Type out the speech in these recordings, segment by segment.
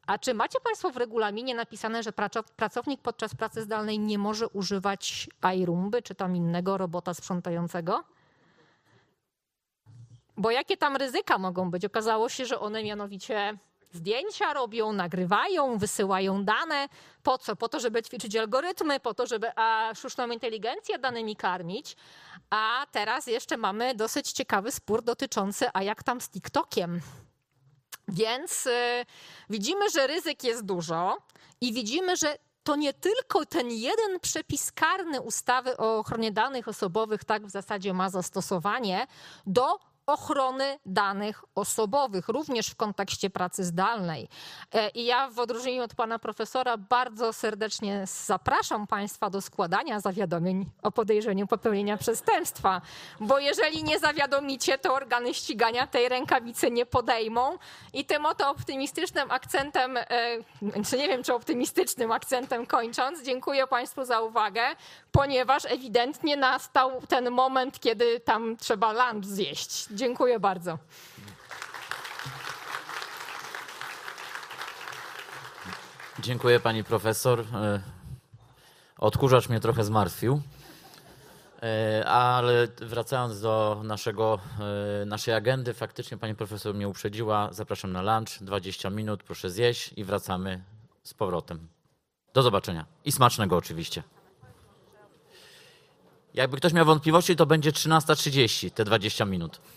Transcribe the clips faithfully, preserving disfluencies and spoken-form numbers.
A czy macie Państwo w regulaminie napisane, że pracownik podczas pracy zdalnej nie może używać iRumby czy tam innego robota sprzątającego? Bo jakie tam ryzyka mogą być? Okazało się, że one mianowicie zdjęcia robią, nagrywają, wysyłają dane. Po co? Po to, żeby ćwiczyć algorytmy, po to, żeby a, sztuczną inteligencję danymi karmić. A teraz jeszcze mamy dosyć ciekawy spór dotyczący, a jak tam z TikTokiem? Więc y, widzimy, że ryzyk jest dużo i widzimy, że to nie tylko ten jeden przepis karny ustawy o ochronie danych osobowych tak w zasadzie ma zastosowanie do ochrony danych osobowych, również w kontekście pracy zdalnej. I ja w odróżnieniu od pana profesora bardzo serdecznie zapraszam państwa do składania zawiadomień o podejrzeniu popełnienia przestępstwa, bo jeżeli nie zawiadomicie, to organy ścigania tej rękawicy nie podejmą i tym oto optymistycznym akcentem, czy nie wiem czy optymistycznym akcentem kończąc, dziękuję państwu za uwagę, ponieważ ewidentnie nastał ten moment, kiedy tam trzeba lunch zjeść. Dziękuję bardzo. Dziękuję pani profesor. Odkurzacz mnie trochę zmartwił. Ale wracając do naszego, naszej agendy, faktycznie pani profesor mnie uprzedziła. Zapraszam na lunch, dwadzieścia minut, proszę zjeść i wracamy z powrotem. Do zobaczenia i smacznego oczywiście. Jakby ktoś miał wątpliwości, to będzie trzynasta trzydzieści, te dwadzieścia minut.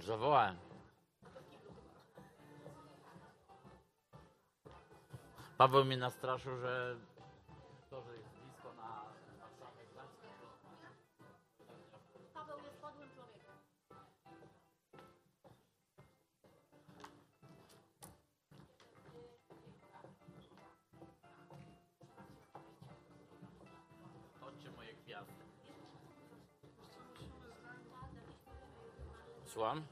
Już zawołałem. Paweł mnie nastraszył, że to, że jest blisko na, na samej Gdańsku. Paweł jest podłym człowiekiem. Chodźcie moje gwiazdy. Słucham?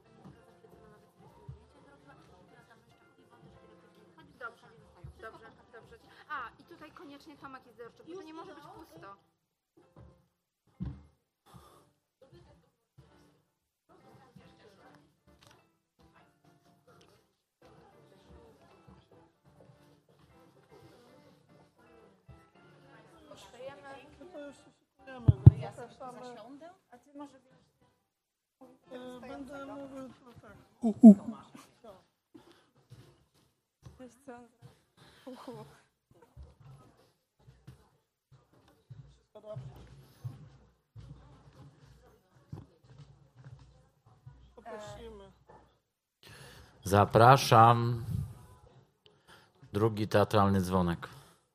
Dobrze, dobrze, dobrze. A, i tutaj koniecznie Tomek jest dorczy, bo to nie może być pusto. To jeszcze szykujemy. Zapraszamy. A ty może wiesz, E, Będę mówił tylko tak. wiesz co? Uhu. Wszystko dobrze. Poprosimy. Zapraszam. Drugi teatralny dzwonek.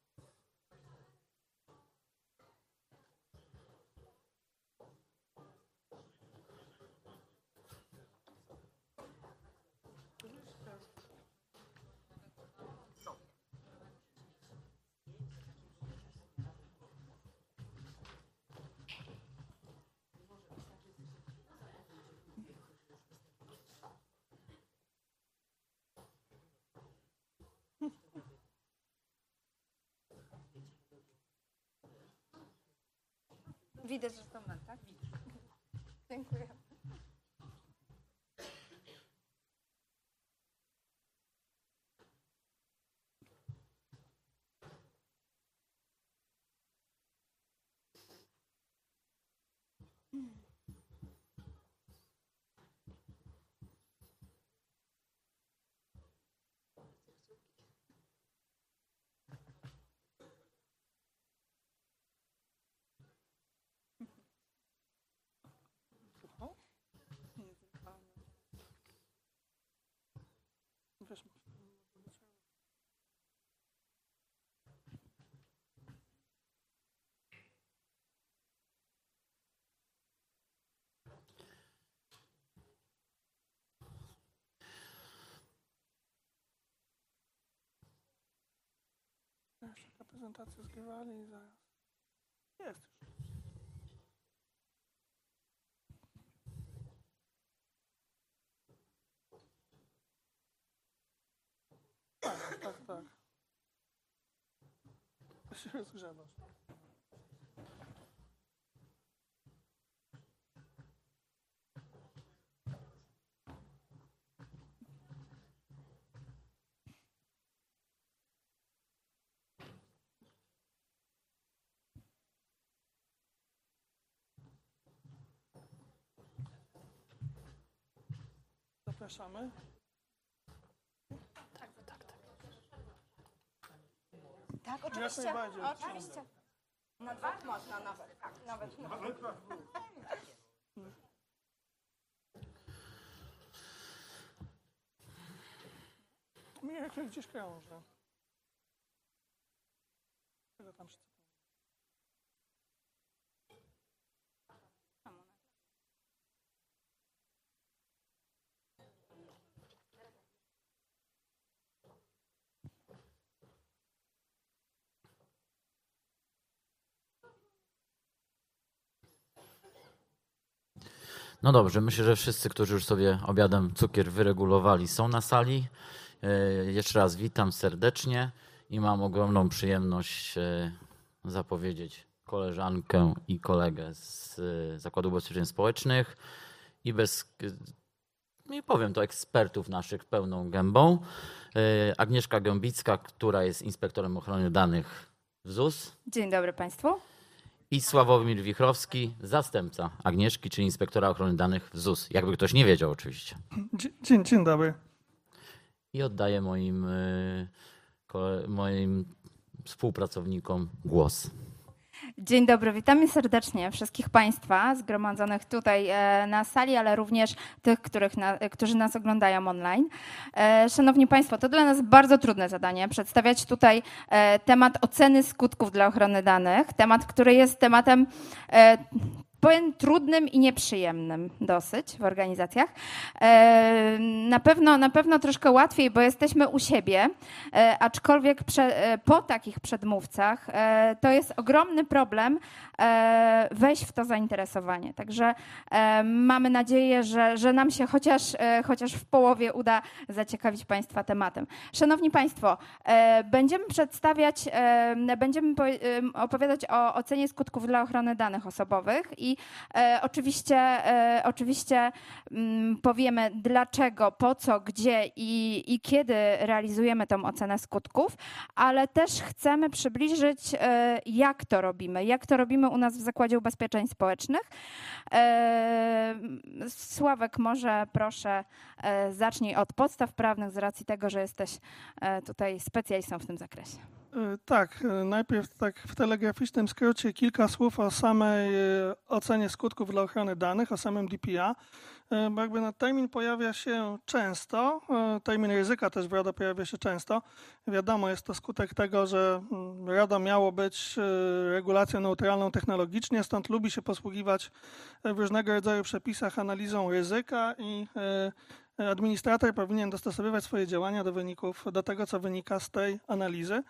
Widać, że to my, tak? Dziękuję. Wiesz, jeszcze taka prezentacja z Giewali i zaraz. Jest już. Tak, tak, tak. To się rozgrzebasz. Zapraszamy. Tak, Jak oczywiście. najbardziej. Oczywiście. Na dwa można nawet. Tak, nawet. Mnie jak gdzieś krążę. Czego tam szczypę? No dobrze, myślę, że wszyscy, którzy już sobie obiadem cukier wyregulowali, są na sali. E, Jeszcze raz witam serdecznie i mam ogromną przyjemność e, zapowiedzieć koleżankę i kolegę z e, Zakładu Ubezpieczeń Społecznych i bez, e, nie powiem to, ekspertów naszych pełną gębą. E, Agnieszka Gębicka, która jest inspektorem ochrony danych w Z U S. Dzień dobry Państwu. I Sławomir Wichrowski, zastępca Agnieszki, czyli inspektora ochrony danych w Z U S. Jakby ktoś nie wiedział oczywiście. Dzień, dzień, dzień dobry. I oddaję moim, y, kole- moim współpracownikom głos. Dzień dobry, witamy serdecznie wszystkich Państwa zgromadzonych tutaj na sali, ale również tych, których na, którzy nas oglądają online. Szanowni Państwo, to dla nas bardzo trudne zadanie przedstawiać tutaj temat oceny skutków dla ochrony danych, temat, który jest tematem powiem trudnym i nieprzyjemnym dosyć w organizacjach. Na pewno, na pewno troszkę łatwiej, bo jesteśmy u siebie, aczkolwiek prze, po takich przedmówcach to jest ogromny problem wejść w to zainteresowanie. Także mamy nadzieję, że, że nam się chociaż, chociaż w połowie uda zaciekawić Państwa tematem. Szanowni Państwo, będziemy przedstawiać, będziemy opowiadać o ocenie skutków dla ochrony danych osobowych i e, oczywiście, e, oczywiście m, powiemy dlaczego, po co, gdzie i, i kiedy realizujemy tą ocenę skutków, ale też chcemy przybliżyć, e, jak to robimy, jak to robimy u nas w Zakładzie Ubezpieczeń Społecznych. E, Sławek, może proszę e, zacznij od podstaw prawnych z racji tego, że jesteś e, tutaj specjalistą w tym zakresie. Tak, najpierw tak w telegraficznym skrócie kilka słów o samej ocenie skutków dla ochrony danych, o samym D P A. Bo jakby no, termin pojawia się często, termin ryzyka też w RODO pojawia się często. Wiadomo, jest to skutek tego, że RODO miało być regulacją neutralną technologicznie, stąd lubi się posługiwać w różnego rodzaju przepisach analizą ryzyka i administrator powinien dostosowywać swoje działania do wyników, do tego, co wynika z tej analizy.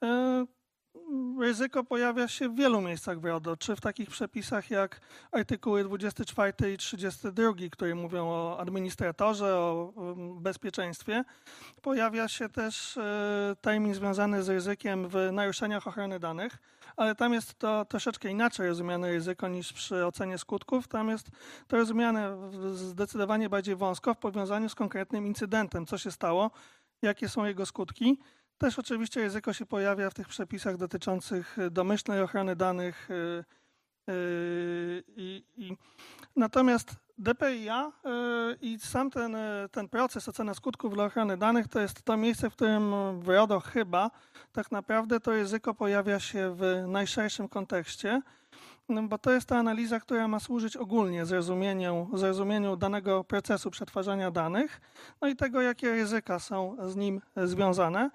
Ryzyko pojawia się w wielu miejscach w RODO, czy w takich przepisach jak artykuły dwudziesty czwarty i trzydziesty drugi, które mówią o administratorze, o bezpieczeństwie. Pojawia się też termin związany z ryzykiem w naruszeniach ochrony danych, ale tam jest to troszeczkę inaczej rozumiane ryzyko niż przy ocenie skutków. Tam jest to rozumiane zdecydowanie bardziej wąsko w powiązaniu z konkretnym incydentem, co się stało, jakie są jego skutki. Też oczywiście ryzyko się pojawia w tych przepisach dotyczących domyślnej ochrony danych. I, i, natomiast D P I A i sam ten, ten proces oceny skutków dla ochrony danych to jest to miejsce, w którym w RODO chyba tak naprawdę to ryzyko pojawia się w najszerszym kontekście, bo to jest ta analiza, która ma służyć ogólnie zrozumieniu, zrozumieniu danego procesu przetwarzania danych, no i tego, jakie ryzyka są z nim związane.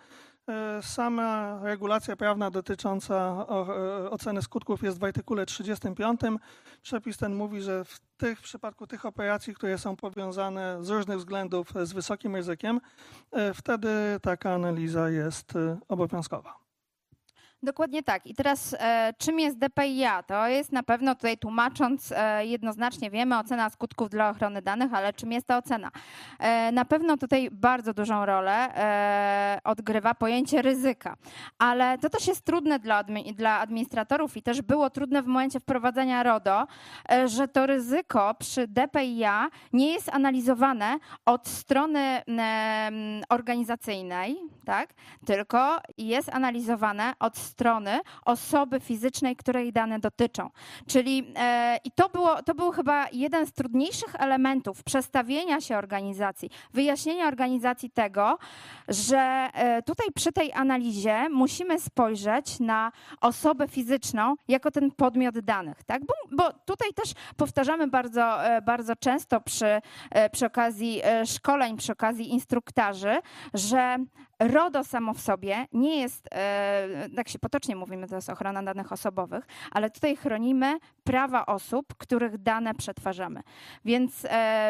Sama regulacja prawna dotycząca oceny skutków jest w artykule trzydziestym piątym. Przepis ten mówi, że w, tych, w przypadku tych operacji, które są powiązane z różnych względów z wysokim ryzykiem, wtedy taka analiza jest obowiązkowa. Dokładnie tak. I teraz e, czym jest D P I A? To jest na pewno tutaj tłumacząc e, jednoznacznie wiemy ocena skutków dla ochrony danych, ale czym jest ta ocena? E, na pewno tutaj bardzo dużą rolę e, odgrywa pojęcie ryzyka, ale to też jest trudne dla, admi dla administratorów i też było trudne w momencie wprowadzenia RODO, e, że to ryzyko przy D P I A nie jest analizowane od strony e, organizacyjnej, tak? Tylko jest analizowane od strony osoby fizycznej, której dane dotyczą. Czyli e, i to, było, to był chyba jeden z trudniejszych elementów przestawienia się organizacji, wyjaśnienia organizacji tego, że e, tutaj przy tej analizie musimy spojrzeć na osobę fizyczną jako ten podmiot danych, tak? Bo, bo tutaj też powtarzamy bardzo, e, bardzo często przy, e, przy okazji e, szkoleń, przy okazji instruktarzy, że RODO samo w sobie nie jest, tak się potocznie mówimy, to jest ochrona danych osobowych, ale tutaj chronimy prawa osób, których dane przetwarzamy. Więc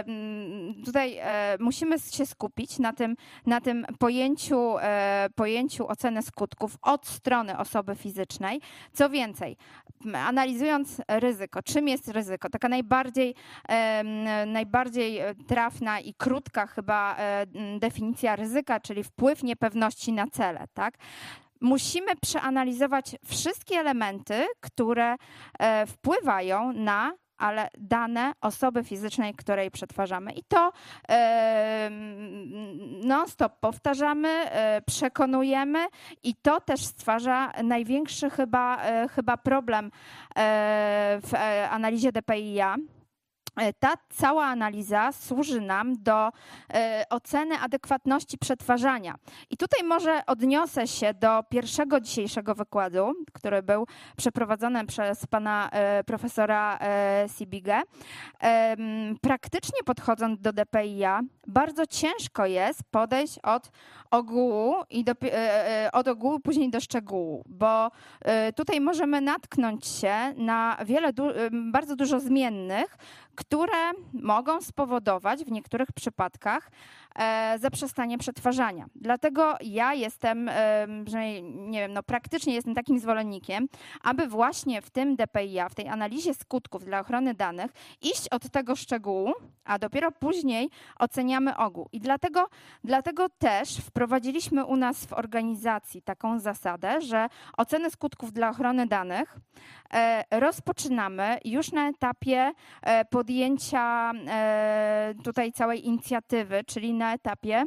tutaj musimy się skupić na tym, na tym pojęciu, pojęciu oceny skutków od strony osoby fizycznej. Co więcej, analizując ryzyko, czym jest ryzyko, taka najbardziej, najbardziej trafna i krótka chyba definicja ryzyka, czyli wpływ niepewności na cele, tak? Musimy przeanalizować wszystkie elementy, które wpływają na ale dane osoby fizycznej, której przetwarzamy. I to e, non-stop powtarzamy, e, przekonujemy i to też stwarza największy chyba, e, chyba problem e, w analizie D P I A. ta cała analiza służy nam do e, oceny adekwatności przetwarzania. I tutaj może odniosę się do pierwszego dzisiejszego wykładu, który był przeprowadzony przez pana e, profesora e, Sibigę. E, praktycznie podchodząc do D P I A, bardzo ciężko jest podejść od ogółu i do, e, od ogółu później do szczegółu, bo e, tutaj możemy natknąć się na wiele, du, bardzo dużo zmiennych, które mogą spowodować w niektórych przypadkach e, zaprzestanie przetwarzania. Dlatego ja jestem, e, nie wiem, no praktycznie jestem takim zwolennikiem, aby właśnie w tym D P I A, w tej analizie skutków dla ochrony danych iść od tego szczegółu, a dopiero później oceniamy ogół. I dlatego, dlatego też wprowadziliśmy u nas w organizacji taką zasadę, że oceny skutków dla ochrony danych e, rozpoczynamy już na etapie e, podjęcia e, tutaj całej inicjatywy, czyli na etapie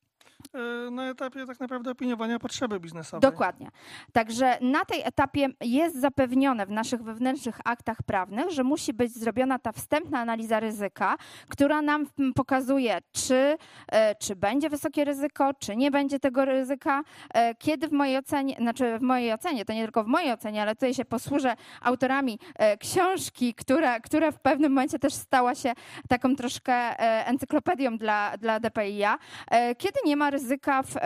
Na etapie tak naprawdę opiniowania potrzeby biznesowej. Dokładnie. Także na tej etapie jest zapewnione w naszych wewnętrznych aktach prawnych, że musi być zrobiona ta wstępna analiza ryzyka, która nam pokazuje, czy, czy będzie wysokie ryzyko, czy nie będzie tego ryzyka. Kiedy w mojej ocenie, znaczy w mojej ocenie, to nie tylko w mojej ocenie, ale tutaj się posłużę autorami książki, która, która w pewnym momencie też stała się taką troszkę encyklopedią dla, dla D P I A. Kiedy nie ma ryzyka w,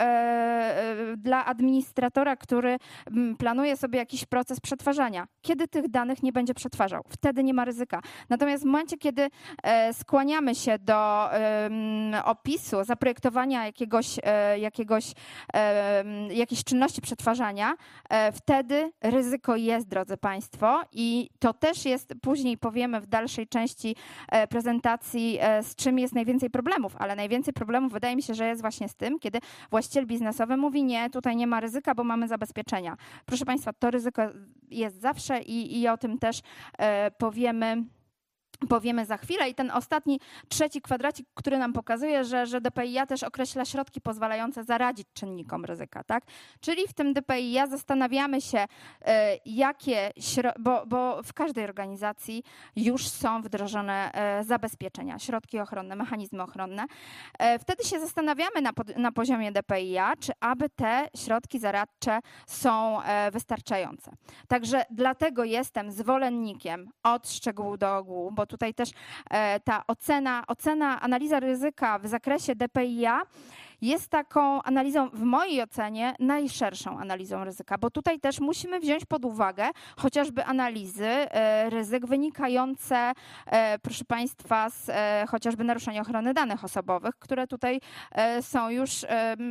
e, dla administratora, który planuje sobie jakiś proces przetwarzania. Kiedy tych danych nie będzie przetwarzał? Wtedy nie ma ryzyka. Natomiast w momencie, kiedy e, skłaniamy się do e, opisu, zaprojektowania jakiegoś, e, jakiegoś, e, jakiejś czynności przetwarzania, e, wtedy ryzyko jest, drodzy Państwo, i to też jest, później powiemy w dalszej części e, prezentacji, e, z czym jest najwięcej problemów, ale najwięcej problemów wydaje mi się, że jest właśnie z tym, kiedy właściciel biznesowy mówi nie, tutaj nie ma ryzyka, bo mamy zabezpieczenia. Proszę Państwa, to ryzyko jest zawsze i, i o tym też e, powiemy Powiemy za chwilę. I ten ostatni, trzeci kwadracik, który nam pokazuje, że, że D P I A też określa środki pozwalające zaradzić czynnikom ryzyka. Tak? Czyli w tym D P I A zastanawiamy się, e, jakie, bo, bo w każdej organizacji już są wdrożone e, zabezpieczenia, środki ochronne, mechanizmy ochronne. E, wtedy się zastanawiamy na, pod, na poziomie D P I A, czy aby te środki zaradcze są e, wystarczające. Także dlatego jestem zwolennikiem od szczegółu do ogółu, bo tutaj też e, ta ocena, ocena, analiza ryzyka w zakresie D P I A jest taką analizą, w mojej ocenie, najszerszą analizą ryzyka, bo tutaj też musimy wziąć pod uwagę chociażby analizy e, ryzyk wynikające, e, proszę Państwa, z e, chociażby naruszenia ochrony danych osobowych, które tutaj e, są już e,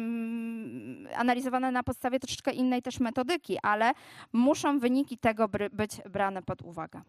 m, analizowane na podstawie troszeczkę innej też metodyki, ale muszą wyniki tego bry, być brane pod uwagę.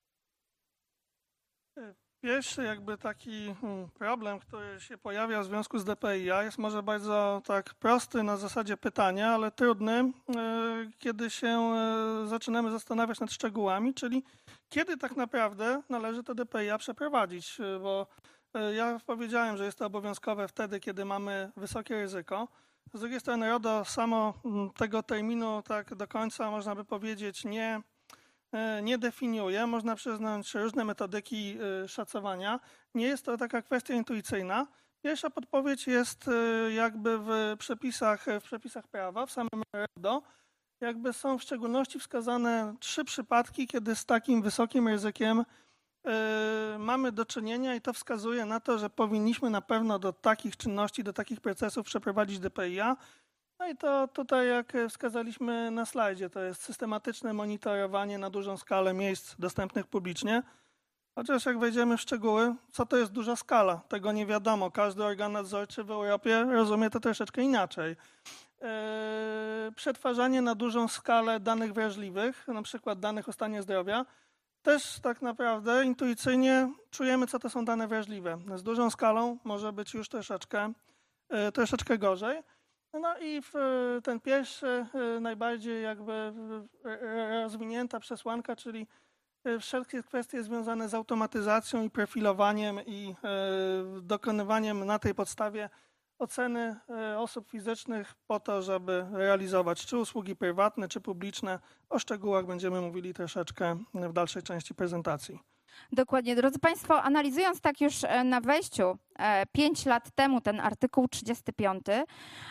Pierwszy jakby taki problem, który się pojawia w związku z D P I A, jest może bardzo tak prosty na zasadzie pytania, ale trudny, kiedy się zaczynamy zastanawiać nad szczegółami, czyli kiedy tak naprawdę należy to D P I A przeprowadzić, bo ja powiedziałem, że jest to obowiązkowe wtedy, kiedy mamy wysokie ryzyko. Z drugiej strony RODO samo tego terminu tak do końca, można by powiedzieć, nie nie definiuje. Można przyznać różne metodyki szacowania. Nie jest to taka kwestia intuicyjna. Pierwsza podpowiedź jest jakby w przepisach, w przepisach prawa, w samym RODO. Jakby są w szczególności wskazane trzy przypadki, kiedy z takim wysokim ryzykiem mamy do czynienia i to wskazuje na to, że powinniśmy na pewno do takich czynności, do takich procesów przeprowadzić D P I A. No i to tutaj, jak wskazaliśmy na slajdzie, to jest systematyczne monitorowanie na dużą skalę miejsc dostępnych publicznie. Chociaż jak wejdziemy w szczegóły, co to jest duża skala? Tego nie wiadomo. Każdy organ nadzorczy w Europie rozumie to troszeczkę inaczej. Yy, przetwarzanie na dużą skalę danych wrażliwych, na przykład danych o stanie zdrowia, też tak naprawdę intuicyjnie czujemy, co to są dane wrażliwe. Z dużą skalą może być już troszeczkę, yy, troszeczkę gorzej. No i w ten pierwszy, najbardziej jakby rozwinięta przesłanka, czyli wszelkie kwestie związane z automatyzacją i profilowaniem i dokonywaniem na tej podstawie oceny osób fizycznych po to, żeby realizować czy usługi prywatne, czy publiczne. O szczegółach będziemy mówili troszeczkę w dalszej części prezentacji. Dokładnie. Drodzy Państwo, analizując tak już na wejściu pięć lat temu ten artykuł trzydziesty piąty,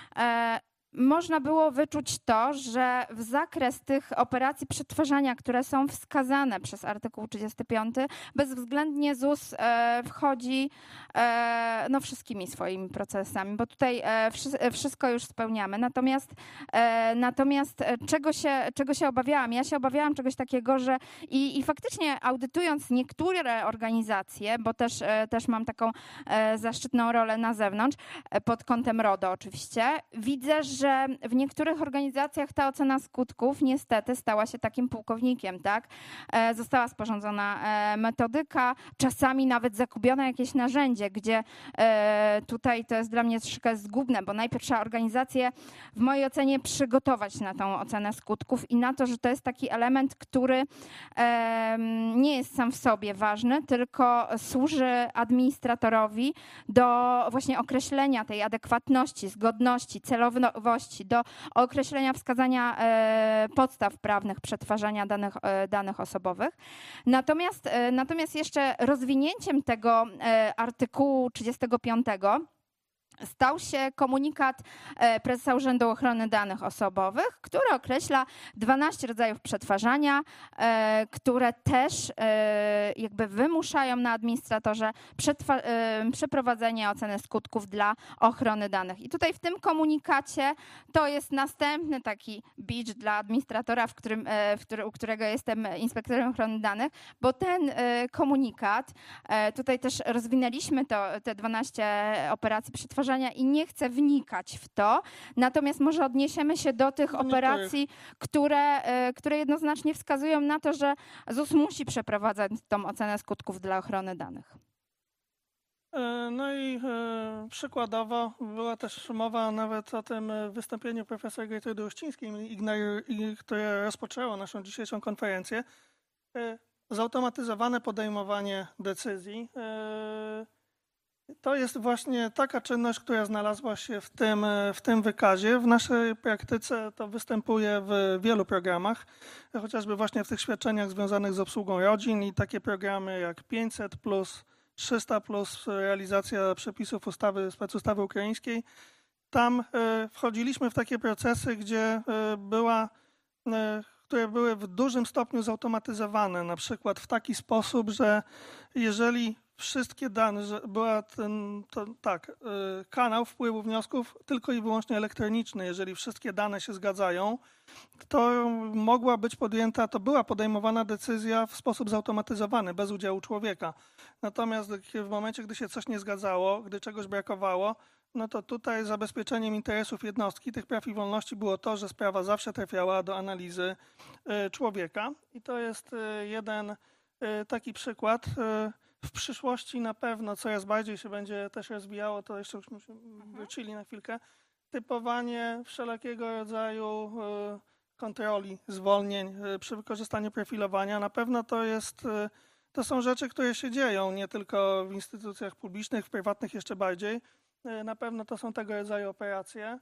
można było wyczuć to, że w zakres tych operacji przetwarzania, które są wskazane przez artykuł trzydziesty piąty, bezwzględnie ZUS wchodzi no, wszystkimi swoimi procesami, bo tutaj wszystko już spełniamy. Natomiast, natomiast czego się, czego się obawiałam? Ja się obawiałam czegoś takiego, że i, i faktycznie audytując niektóre organizacje, bo też, też mam taką zaszczytną rolę na zewnątrz, pod kątem RODO oczywiście, widzę, że że w niektórych organizacjach ta ocena skutków niestety stała się takim pułkownikiem, tak? E, została sporządzona e, metodyka, czasami nawet zakupione jakieś narzędzie, gdzie e, tutaj to jest dla mnie troszkę zgubne, bo najpierw trzeba organizację w mojej ocenie przygotować na tą ocenę skutków i na to, że to jest taki element, który e, nie jest sam w sobie ważny, tylko służy administratorowi do właśnie określenia tej adekwatności, zgodności, celowości, do określenia wskazania e, podstaw prawnych przetwarzania danych, e, danych osobowych. Natomiast, e, natomiast jeszcze rozwinięciem tego e, artykułu trzydziestego piątego stał się komunikat prezesa Urzędu Ochrony Danych Osobowych, który określa dwanaście rodzajów przetwarzania, które też jakby wymuszają na administratorze przeprowadzenie oceny skutków dla ochrony danych. I tutaj w tym komunikacie to jest następny taki bicz dla administratora, w którym, w który, u którego jestem inspektorem ochrony danych, bo ten komunikat, tutaj też rozwinęliśmy to, te dwanaście operacji przetwarzania i nie chcę wnikać w to, natomiast może odniesiemy się do tych operacji, które, które jednoznacznie wskazują na to, że ZUS musi przeprowadzać tą ocenę skutków dla ochrony danych. No i e, przykładowo była też mowa nawet o tym wystąpieniu profesora Gertrudy Uścińskiej, które rozpoczęło naszą dzisiejszą konferencję. E, zautomatyzowane podejmowanie decyzji. E, To jest właśnie taka czynność, która znalazła się w tym, w tym wykazie. W naszej praktyce to występuje w wielu programach, chociażby właśnie w tych świadczeniach związanych z obsługą rodzin i takie programy jak pięćset plus, trzysta plus, realizacja przepisów ustawy, specustawy ukraińskiej. Tam wchodziliśmy w takie procesy, gdzie była, które były w dużym stopniu zautomatyzowane, na przykład w taki sposób, że jeżeli wszystkie dane, że była ten, to, tak, kanał wpływu wniosków tylko i wyłącznie elektroniczny. Jeżeli wszystkie dane się zgadzają, to mogła być podjęta, to była podejmowana decyzja w sposób zautomatyzowany, bez udziału człowieka. Natomiast w momencie, gdy się coś nie zgadzało, gdy czegoś brakowało, no to tutaj zabezpieczeniem interesów jednostki, tych praw i wolności było to, że sprawa zawsze trafiała do analizy człowieka. I to jest jeden taki przykład. W przyszłości na pewno coraz bardziej się będzie też rozwijało, to jeszcze byśmy wrócili na chwilkę, typowanie wszelkiego rodzaju kontroli, zwolnień przy wykorzystaniu profilowania. Na pewno to jest, to są rzeczy, które się dzieją nie tylko w instytucjach publicznych, w prywatnych jeszcze bardziej. Na pewno to są tego rodzaju operacje.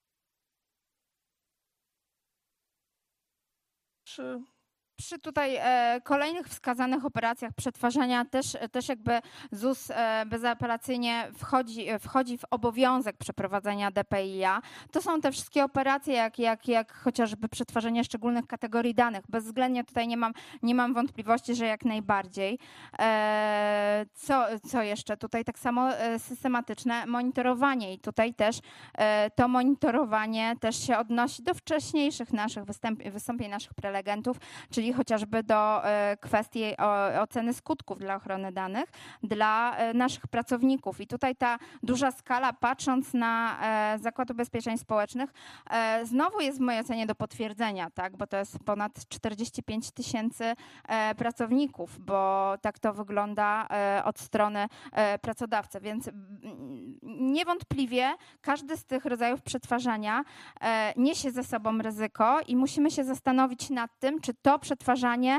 Przy Przy tutaj e, kolejnych wskazanych operacjach przetwarzania też, też jakby ZUS e, bezapelacyjnie wchodzi, wchodzi w obowiązek przeprowadzenia D P I A. To są te wszystkie operacje, jak, jak, jak chociażby przetwarzanie szczególnych kategorii danych. Bezwzględnie tutaj nie mam, nie mam wątpliwości, że jak najbardziej. E, co, co jeszcze? Tutaj tak samo systematyczne monitorowanie i tutaj też e, to monitorowanie też się odnosi do wcześniejszych naszych wystąpień, wystąpień naszych prelegentów, czyli chociażby do kwestii oceny skutków dla ochrony danych, dla naszych pracowników. I tutaj ta duża skala, patrząc na Zakład Ubezpieczeń Społecznych, znowu jest w mojej ocenie do potwierdzenia, tak? Bo to jest ponad czterdzieści pięć tysięcy pracowników, bo tak to wygląda od strony pracodawcy. Więc niewątpliwie każdy z tych rodzajów przetwarzania niesie ze sobą ryzyko i musimy się zastanowić nad tym, czy to przetwarzanie przetwarzanie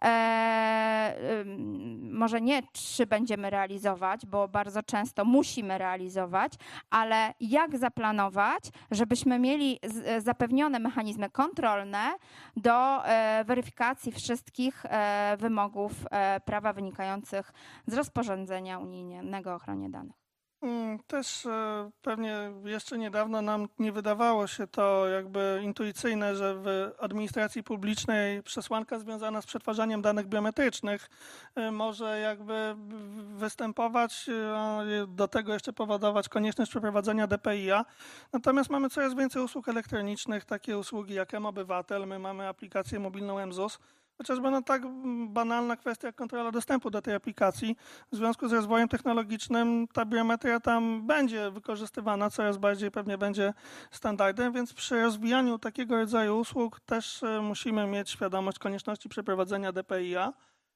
e, może nie czy będziemy realizować, bo bardzo często musimy realizować, ale jak zaplanować, żebyśmy mieli z, zapewnione mechanizmy kontrolne do e, weryfikacji wszystkich e, wymogów e, prawa wynikających z rozporządzenia unijnego o ochronie danych. Też e, pewnie jeszcze niedawno nam nie wydawało się to jakby intuicyjne, że w administracji publicznej przesłanka związana z przetwarzaniem danych biometrycznych e, może jakby występować, e, do tego jeszcze powodować konieczność przeprowadzenia D P I A. Natomiast mamy coraz więcej usług elektronicznych, takie usługi jak M-Obywatel, my mamy aplikację mobilną M ZUS. Chociażby no tak banalna kwestia jak kontrola dostępu do tej aplikacji. W związku z rozwojem technologicznym ta biometria tam będzie wykorzystywana, coraz bardziej pewnie będzie standardem, więc przy rozwijaniu takiego rodzaju usług też musimy mieć świadomość konieczności przeprowadzenia D P I A.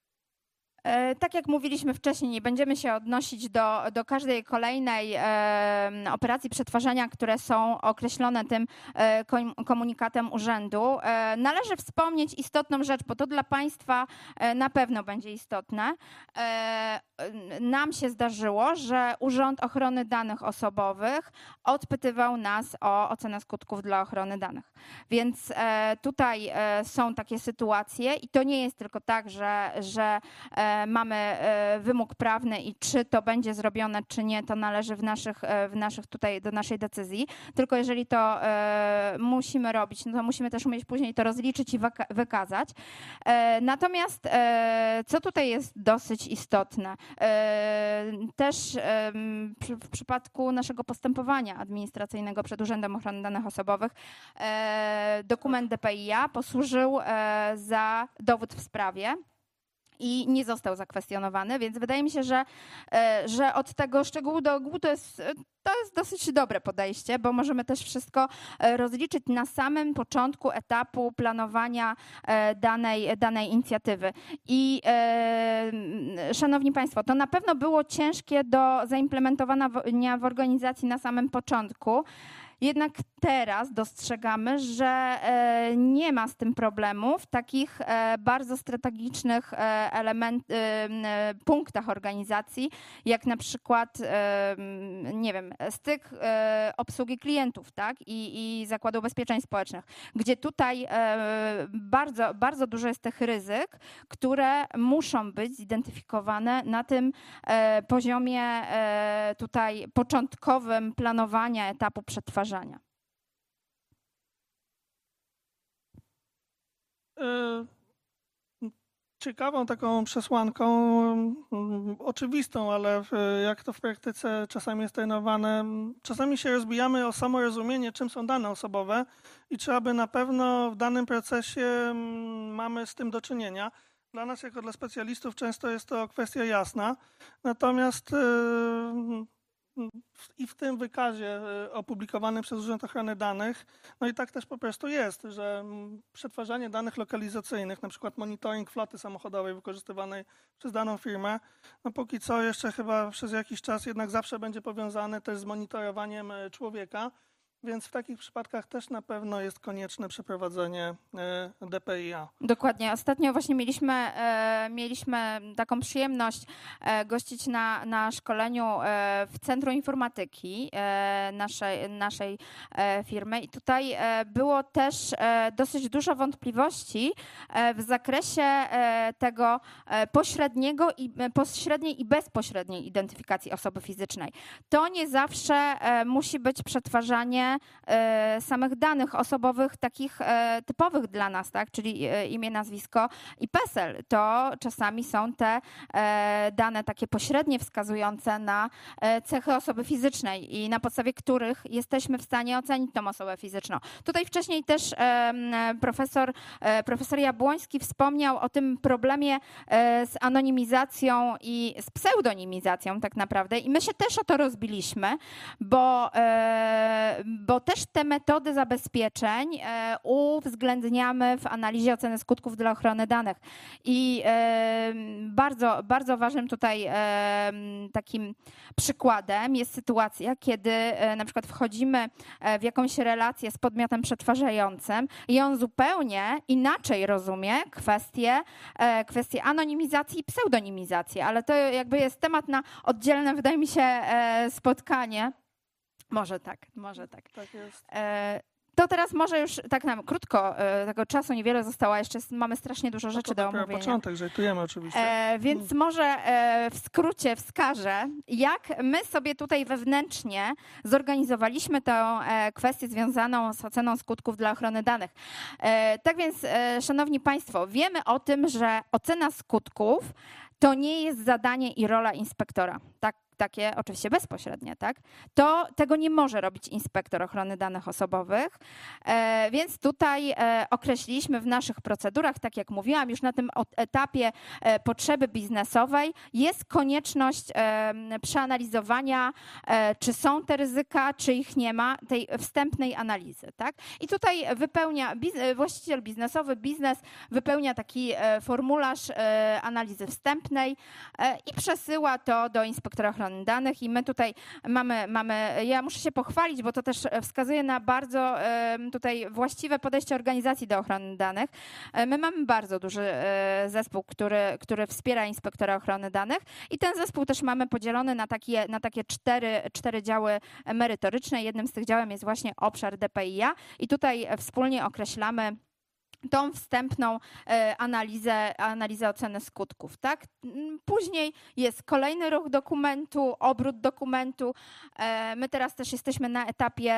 Tak jak mówiliśmy wcześniej, nie będziemy się odnosić do, do każdej kolejnej e, operacji przetwarzania, które są określone tym e, komunikatem urzędu. E, należy wspomnieć istotną rzecz, bo to dla Państwa e, na pewno będzie istotne. E, nam się zdarzyło, że Urząd Ochrony Danych Osobowych odpytywał nas o ocenę skutków dla ochrony danych. Więc e, tutaj e, są takie sytuacje i to nie jest tylko tak, że, że e, mamy wymóg prawny i czy to będzie zrobione, czy nie, to należy w naszych, w naszych tutaj do naszej decyzji. Tylko jeżeli to musimy robić, no to musimy też umieć później to rozliczyć i wykazać. Natomiast co tutaj jest dosyć istotne, też w przypadku naszego postępowania administracyjnego przed Urzędem Ochrony Danych Osobowych dokument D P I A posłużył za dowód w sprawie i nie został zakwestionowany, więc wydaje mi się, że, że od tego szczegółu do ogółu to jest, to jest dosyć dobre podejście, bo możemy też wszystko rozliczyć na samym początku etapu planowania danej, danej inicjatywy. I e, szanowni Państwo, to na pewno było ciężkie do zaimplementowania w organizacji na samym początku. Jednak teraz dostrzegamy, że nie ma z tym problemu w takich bardzo strategicznych element, punktach organizacji, jak na przykład, nie wiem, styk obsługi klientów, tak? I, i Zakładu Ubezpieczeń Społecznych, gdzie tutaj bardzo, bardzo dużo jest tych ryzyk, które muszą być zidentyfikowane na tym poziomie tutaj początkowym planowania etapu przetwarzania. Ciekawą taką przesłanką, oczywistą, ale jak to w praktyce czasami jest trenowane, czasami się rozbijamy o samo rozumienie, czym są dane osobowe i czy aby na pewno w danym procesie mamy z tym do czynienia. Dla nas, jako dla specjalistów, często jest to kwestia jasna, natomiast i w tym wykazie opublikowanym przez Urząd Ochrony Danych, no i tak też po prostu jest, że przetwarzanie danych lokalizacyjnych, na przykład monitoring floty samochodowej wykorzystywanej przez daną firmę, no póki co jeszcze chyba przez jakiś czas jednak zawsze będzie powiązane też z monitorowaniem człowieka, więc w takich przypadkach też na pewno jest konieczne przeprowadzenie D P I A. Dokładnie. Ostatnio właśnie mieliśmy, e, mieliśmy taką przyjemność e, gościć na, na szkoleniu e, w Centrum Informatyki e, naszej, naszej e, firmy i tutaj e, było też e, dosyć dużo wątpliwości e, w zakresie e, tego e, pośredniego i, pośredniej i bezpośredniej identyfikacji osoby fizycznej. To nie zawsze e, musi być przetwarzanie samych danych osobowych, takich typowych dla nas, tak? Czyli imię, nazwisko i PESEL. To czasami są te dane takie pośrednie wskazujące na cechy osoby fizycznej i na podstawie których jesteśmy w stanie ocenić tą osobę fizyczną. Tutaj wcześniej też profesor, profesor Jabłoński wspomniał o tym problemie z anonimizacją i z pseudonimizacją tak naprawdę i my się też o to rozbiliśmy, bo bo też te metody zabezpieczeń e, uwzględniamy w analizie oceny skutków dla ochrony danych. I e, bardzo, bardzo ważnym tutaj e, takim przykładem jest sytuacja, kiedy e, na przykład wchodzimy w jakąś relację z podmiotem przetwarzającym i on zupełnie inaczej rozumie kwestie, e, kwestie anonimizacji i pseudonimizacji, ale to jakby jest temat na oddzielne, wydaje mi się, e, spotkanie. Może tak, może tak. Tak jest. E, To teraz może już tak nam krótko, e, tego czasu niewiele zostało, jeszcze mamy strasznie dużo rzeczy No to do dopiero omówienia. początek, żartujemy oczywiście. E, więc może e, w skrócie wskażę, jak my sobie tutaj wewnętrznie zorganizowaliśmy tę e, kwestię związaną z oceną skutków dla ochrony danych. E, tak więc, e, szanowni państwo, wiemy o tym, że ocena skutków to nie jest zadanie i rola inspektora. Tak, takie oczywiście bezpośrednie, tak? To tego nie może robić inspektor ochrony danych osobowych, e, więc tutaj e, określiliśmy w naszych procedurach, tak jak mówiłam, już na tym etapie e, potrzeby biznesowej jest konieczność e, przeanalizowania, e, czy są te ryzyka, czy ich nie ma, tej wstępnej analizy, tak? I tutaj wypełnia biz, właściciel biznesowy, biznes wypełnia taki e, formularz e, analizy wstępnej e, i przesyła to do inspektora ochrony danych i my tutaj mamy, mamy, ja muszę się pochwalić, bo to też wskazuje na bardzo tutaj właściwe podejście organizacji do ochrony danych. My mamy bardzo duży zespół, który, który wspiera inspektora ochrony danych i ten zespół też mamy podzielony na takie, na takie cztery, cztery działy merytoryczne. Jednym z tych działem jest właśnie obszar D P I A i tutaj wspólnie określamy tą wstępną analizę, analizę oceny skutków. Tak? Później jest kolejny ruch dokumentu, obrót dokumentu. My teraz też jesteśmy na etapie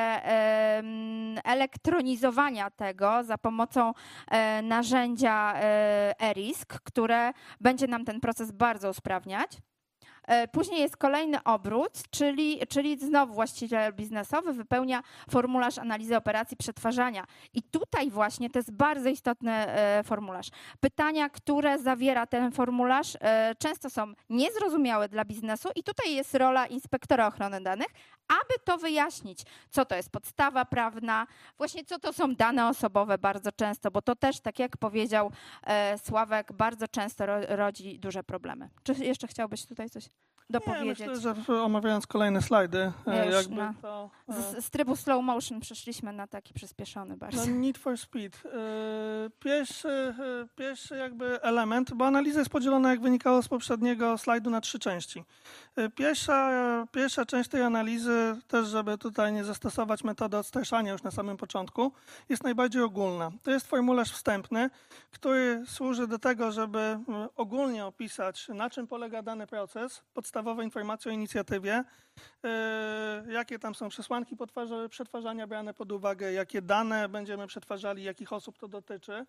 elektronizowania tego za pomocą narzędzia e-risk, które będzie nam ten proces bardzo usprawniać. Później jest kolejny obrót, czyli, czyli znowu właściciel biznesowy wypełnia formularz analizy operacji przetwarzania. I tutaj właśnie to jest bardzo istotny formularz. Pytania, które zawiera ten formularz, często są niezrozumiałe dla biznesu i tutaj jest rola inspektora ochrony danych, aby to wyjaśnić, co to jest podstawa prawna, właśnie co to są dane osobowe bardzo często, bo to też, tak jak powiedział Sławek, bardzo często rodzi duże problemy. Czy jeszcze chciałbyś tutaj coś dopowiedzieć? Nie, myślę, że omawiając kolejne slajdy, Ja już jakby na- to... Z, z trybu slow motion przeszliśmy na taki przyspieszony bardzo. No, need for speed. Pierwszy, pierwszy jakby element, bo analiza jest podzielona, jak wynikało z poprzedniego slajdu, na trzy części. Pierwsza, pierwsza część tej analizy, też żeby tutaj nie zastosować metody odstraszania już na samym początku, jest najbardziej ogólna. To jest formularz wstępny, który służy do tego, żeby ogólnie opisać, na czym polega dany proces, podstawowe informacje o inicjatywie, jakie tam są przesłanki przetwarzania brane pod uwagę, jakie dane będziemy przetwarzali, jakich osób to dotyczy.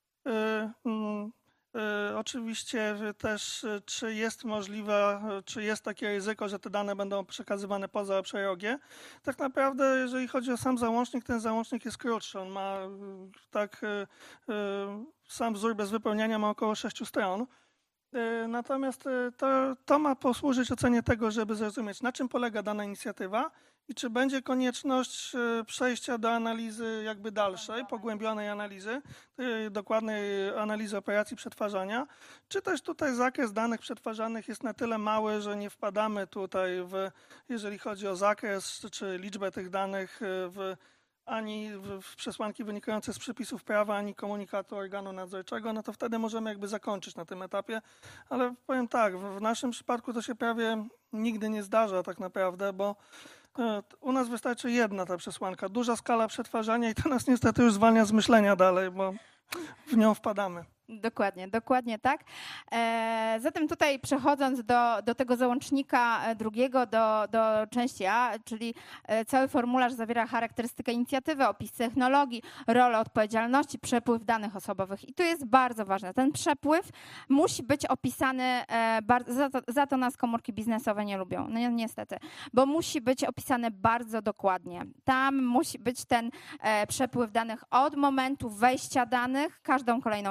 Oczywiście też, czy jest możliwe, czy jest takie ryzyko, że te dane będą przekazywane poza obszar O G. Tak naprawdę, jeżeli chodzi o sam załącznik, ten załącznik jest krótszy. On ma tak, sam wzór bez wypełniania ma około sześciu stron. Natomiast to, to ma posłużyć ocenie tego, żeby zrozumieć, na czym polega dana inicjatywa i czy będzie konieczność przejścia do analizy jakby dalszej, pogłębionej analizy, dokładnej analizy operacji przetwarzania, czy też tutaj zakres danych przetwarzanych jest na tyle mały, że nie wpadamy tutaj w, jeżeli chodzi o zakres czy liczbę tych danych, w ani w przesłanki wynikające z przepisów prawa, ani komunikatu organu nadzorczego, no to wtedy możemy jakby zakończyć na tym etapie. Ale powiem tak, w naszym przypadku to się prawie nigdy nie zdarza tak naprawdę, bo u nas wystarczy jedna ta przesłanka, duża skala przetwarzania i to nas niestety już zwalnia z myślenia dalej, bo w nią wpadamy. Dokładnie, dokładnie tak. E, zatem tutaj przechodząc do, do tego załącznika drugiego, do, do części A, czyli cały formularz zawiera charakterystykę inicjatywy, opis technologii, rolę odpowiedzialności, przepływ danych osobowych. I tu jest bardzo ważne. Ten przepływ musi być opisany, e, bar, za, to, za to nas komórki biznesowe nie lubią, no niestety, bo musi być opisany bardzo dokładnie. Tam musi być ten e, przepływ danych od momentu wejścia danych, każdą kolejną ścieżkę,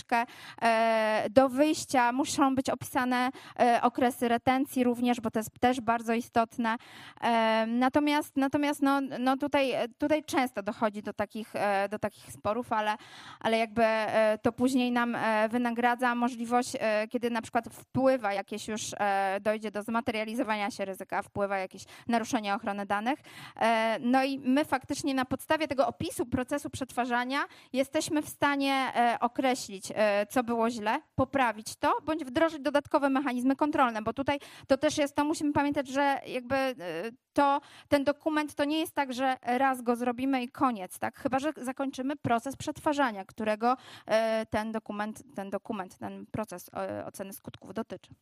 ścieżkę do wyjścia, muszą być opisane okresy retencji również, bo to jest też bardzo istotne. Natomiast, natomiast no, no tutaj, tutaj często dochodzi do takich, do takich sporów, ale, ale jakby to później nam wynagradza możliwość, kiedy na przykład wpływa jakieś już, dojdzie do zmaterializowania się ryzyka, wpływa jakieś naruszenie ochrony danych. No i my faktycznie na podstawie tego opisu procesu przetwarzania jesteśmy w stanie określić, co było źle, poprawić to, bądź wdrożyć dodatkowe mechanizmy kontrolne, bo tutaj to też jest, to musimy pamiętać, że jakby to, ten dokument to nie jest tak, że raz go zrobimy i koniec, tak? Chyba że zakończymy proces przetwarzania, którego ten dokument, ten dokument, ten proces oceny skutków dotyczy.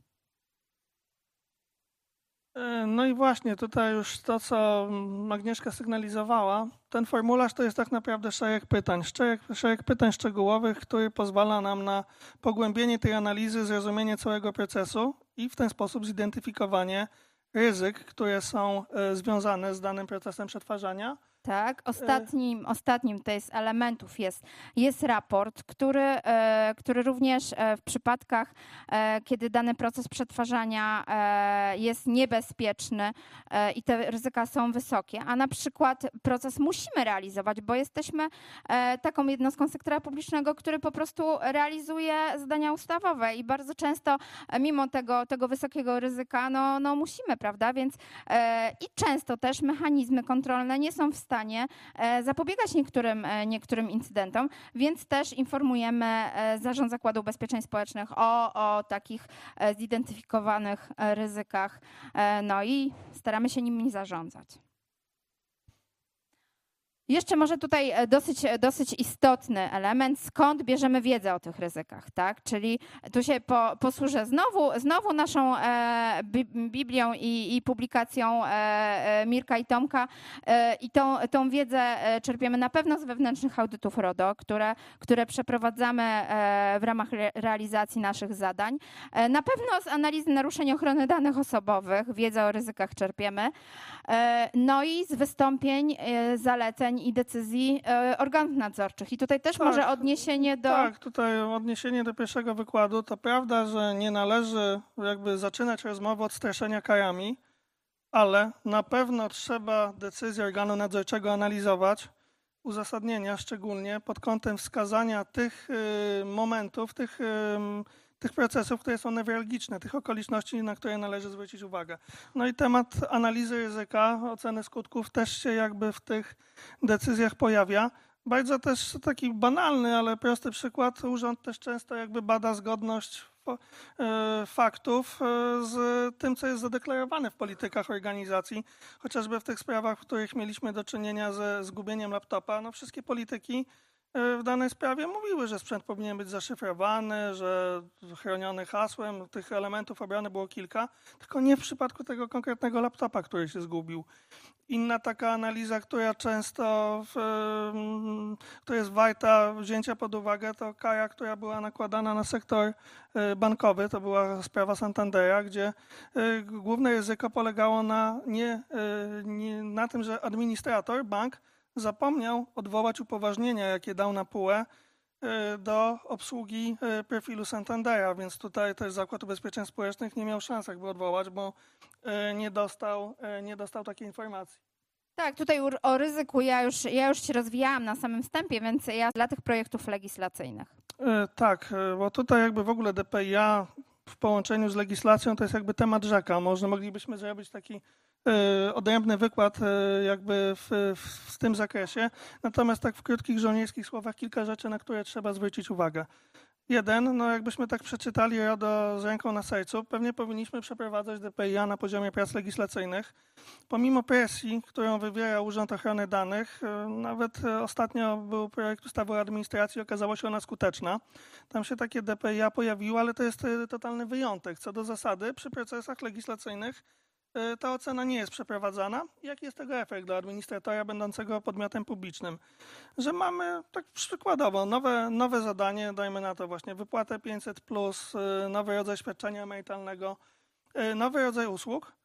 No i właśnie tutaj już to, co Agnieszka sygnalizowała, ten formularz to jest tak naprawdę szereg pytań, szereg, szereg pytań szczegółowych, który pozwala nam na pogłębienie tej analizy, zrozumienie całego procesu i w ten sposób zidentyfikowanie ryzyk, które są związane z danym procesem przetwarzania. Tak, ostatnim, ostatnim to jest elementów jest, jest raport, który, który również w przypadkach, kiedy dany proces przetwarzania jest niebezpieczny i te ryzyka są wysokie, a na przykład proces musimy realizować, bo jesteśmy taką jednostką sektora publicznego, który po prostu realizuje zadania ustawowe i bardzo często mimo tego, tego wysokiego ryzyka no, no musimy, prawda, więc i często też mechanizmy kontrolne nie są w stanie zapobiegać niektórym, niektórym incydentom, więc też informujemy Zarząd Zakładu Ubezpieczeń Społecznych o, o takich zidentyfikowanych ryzykach, no i staramy się nimi zarządzać. Jeszcze może tutaj dosyć, dosyć istotny element, skąd bierzemy wiedzę o tych ryzykach, tak? Czyli tu się po, posłużę znowu, znowu naszą e, Biblią i, i publikacją e, Mirka i Tomka e, i tą, tą wiedzę czerpiemy na pewno z wewnętrznych audytów RODO, które, które przeprowadzamy e, w ramach re, realizacji naszych zadań. E, na pewno z analizy naruszeń ochrony danych osobowych, wiedzę o ryzykach czerpiemy, e, no i z wystąpień, e, zaleceń i decyzji organów nadzorczych. I tutaj też tak, może odniesienie do... Tak, tutaj odniesienie do pierwszego wykładu. To prawda, że nie należy jakby zaczynać rozmowy od straszenia karami, ale na pewno trzeba decyzję organu nadzorczego analizować, uzasadnienia szczególnie pod kątem wskazania tych momentów, tych tych procesów, które są newralgiczne, tych okoliczności, na które należy zwrócić uwagę. No i temat analizy ryzyka, oceny skutków też się jakby w tych decyzjach pojawia. Bardzo też taki banalny, ale prosty przykład. Urząd też często jakby bada zgodność faktów z tym, co jest zadeklarowane w politykach organizacji. Chociażby w tych sprawach, w których mieliśmy do czynienia ze zgubieniem laptopa, no wszystkie polityki w danej sprawie mówiły, że sprzęt powinien być zaszyfrowany, że chroniony hasłem, tych elementów obrony było kilka, tylko nie w przypadku tego konkretnego laptopa, który się zgubił. Inna taka analiza, która często w, to jest warta wzięcia pod uwagę, to kara, która była nakładana na sektor bankowy, to była sprawa Santandera, gdzie główne ryzyko polegało na, nie, nie, na tym, że administrator, bank, zapomniał odwołać upoważnienia, jakie dał na P U E do obsługi profilu Santandera, więc tutaj też Zakład Ubezpieczeń Społecznych nie miał szans jakby odwołać, bo nie dostał, nie dostał takiej informacji. Tak, tutaj o ryzyku ja już, ja już się rozwijałam na samym wstępie, więc ja dla tych projektów legislacyjnych. Tak, bo tutaj jakby w ogóle D P I A w połączeniu z legislacją to jest jakby temat rzeka. Może moglibyśmy zrobić taki odrębny wykład jakby w, w, w tym zakresie. Natomiast tak w krótkich żołnierskich słowach kilka rzeczy, na które trzeba zwrócić uwagę. Jeden, no jakbyśmy tak przeczytali RODO z ręką na sercu, pewnie powinniśmy przeprowadzać D P I A na poziomie prac legislacyjnych. Pomimo presji, którą wywiera Urząd Ochrony Danych, nawet ostatnio był projekt ustawy o administracji, okazało się ona skuteczna. Tam się takie D P I A pojawiło, ale to jest totalny wyjątek. Co do zasady, przy procesach legislacyjnych ta ocena nie jest przeprowadzana. Jaki jest tego efekt dla administratora będącego podmiotem publicznym? Że mamy, tak przykładowo, nowe, nowe zadanie, dajmy na to właśnie wypłatę pięćset plus, nowy rodzaj świadczenia emerytalnego, nowy rodzaj usług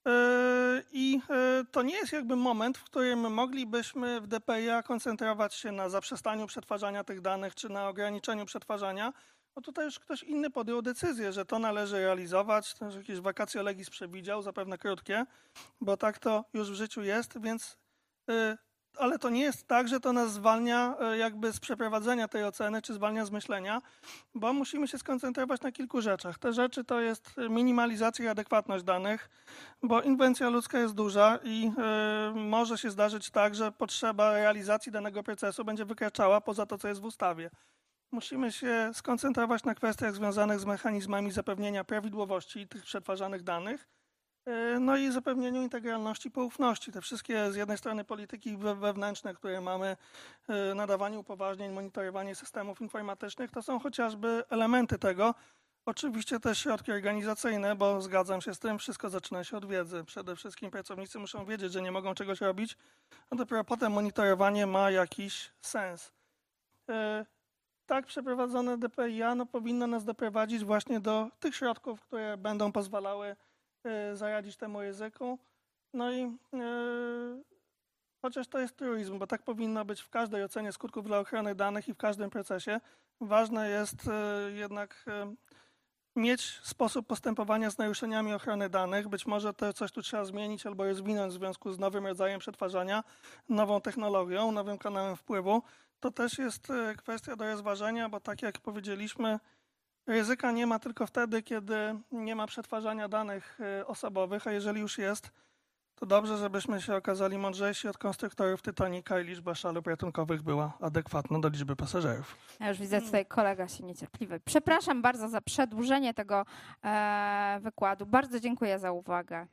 I to nie jest jakby moment, w którym moglibyśmy w D P I A koncentrować się na zaprzestaniu przetwarzania tych danych czy na ograniczeniu przetwarzania, bo tutaj już ktoś inny podjął decyzję, że to należy realizować, że jakieś vacatio legis przewidział, zapewne krótkie, bo tak to już w życiu jest, więc ale to nie jest tak, że to nas zwalnia jakby z przeprowadzenia tej oceny, czy zwalnia z myślenia, bo musimy się skoncentrować na kilku rzeczach. Te rzeczy to jest minimalizacja i adekwatność danych, bo inwencja ludzka jest duża i y, może się zdarzyć tak, że potrzeba realizacji danego procesu będzie wykraczała poza to, co jest w ustawie. Musimy się skoncentrować na kwestiach związanych z mechanizmami zapewnienia prawidłowości tych przetwarzanych danych, no i zapewnieniu integralności i poufności. Te wszystkie z jednej strony polityki wewnętrzne, które mamy, nadawanie upoważnień, monitorowanie systemów informatycznych, to są chociażby elementy tego. Oczywiście też środki organizacyjne, bo zgadzam się z tym, wszystko zaczyna się od wiedzy. Przede wszystkim pracownicy muszą wiedzieć, że nie mogą czegoś robić, a dopiero potem monitorowanie ma jakiś sens. Tak przeprowadzone D P I A no, powinno nas doprowadzić właśnie do tych środków, które będą pozwalały zaradzić temu ryzyku. No i yy, chociaż to jest truizm, bo tak powinno być w każdej ocenie skutków dla ochrony danych i w każdym procesie, ważne jest yy, jednak yy, mieć sposób postępowania z naruszeniami ochrony danych. Być może to coś tu trzeba zmienić albo rozwinąć w związku z nowym rodzajem przetwarzania, nową technologią, nowym kanałem wpływu. To też jest yy, kwestia do rozważenia, bo tak jak powiedzieliśmy, ryzyka nie ma tylko wtedy, kiedy nie ma przetwarzania danych osobowych, a jeżeli już jest, to dobrze, żebyśmy się okazali mądrzejsi od konstruktorów Titanica i liczba szalup ratunkowych była adekwatna do liczby pasażerów. Ja już widzę, tutaj kolega się niecierpliwy. Przepraszam bardzo za przedłużenie tego e, wykładu. Bardzo dziękuję za uwagę.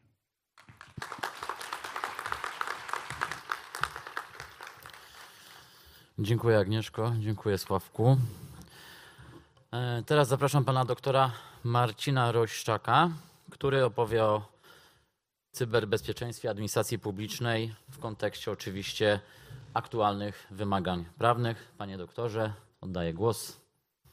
Dziękuję Agnieszko, dziękuję Sławku. Teraz zapraszam pana doktora Marcina Rośczaka, który opowie o cyberbezpieczeństwie administracji publicznej w kontekście oczywiście aktualnych wymagań prawnych. Panie doktorze, oddaję głos.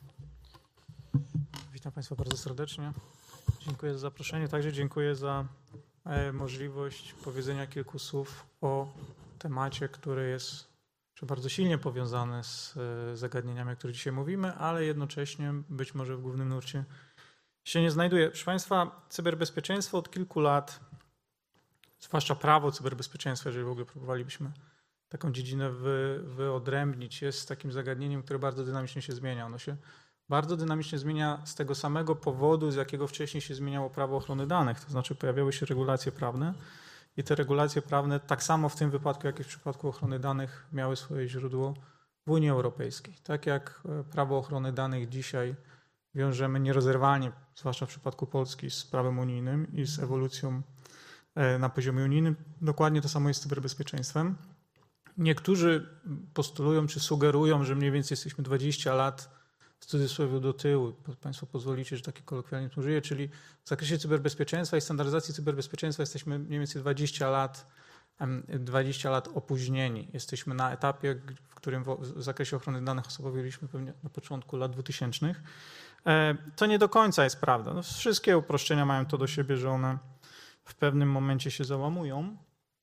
Witam państwa bardzo serdecznie. Dziękuję za zaproszenie. Także dziękuję za możliwość powiedzenia kilku słów o temacie, który jest bardzo silnie powiązane z zagadnieniami, o których dzisiaj mówimy, ale jednocześnie być może w głównym nurcie się nie znajduje. Proszę państwa, cyberbezpieczeństwo od kilku lat, zwłaszcza prawo cyberbezpieczeństwa, jeżeli w ogóle próbowalibyśmy taką dziedzinę wy, wyodrębnić, jest takim zagadnieniem, które bardzo dynamicznie się zmienia. Ono się bardzo dynamicznie zmienia z tego samego powodu, z jakiego wcześniej się zmieniało prawo ochrony danych, to znaczy pojawiały się regulacje prawne, i te regulacje prawne, tak samo w tym wypadku, jak i w przypadku ochrony danych, miały swoje źródło w Unii Europejskiej. Tak jak prawo ochrony danych dzisiaj wiążemy nierozerwalnie, zwłaszcza w przypadku Polski, z prawem unijnym i z ewolucją na poziomie unijnym, dokładnie to samo jest z cyberbezpieczeństwem. Niektórzy postulują czy sugerują, że mniej więcej jesteśmy dwadzieścia lat w cudzysłowie do tyłu, państwo pozwolicie, że taki kolokwialnie tu użyję, czyli w zakresie cyberbezpieczeństwa i standaryzacji cyberbezpieczeństwa jesteśmy mniej więcej dwadzieścia lat, dwadzieścia lat opóźnieni. Jesteśmy na etapie, w którym w zakresie ochrony danych osobowych byliśmy pewnie na początku lat dwutysięcznych. To nie do końca jest prawda. No, wszystkie uproszczenia mają to do siebie, że one w pewnym momencie się załamują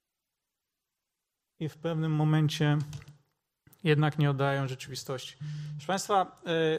i w pewnym momencie jednak nie oddają rzeczywistości. Proszę państwa,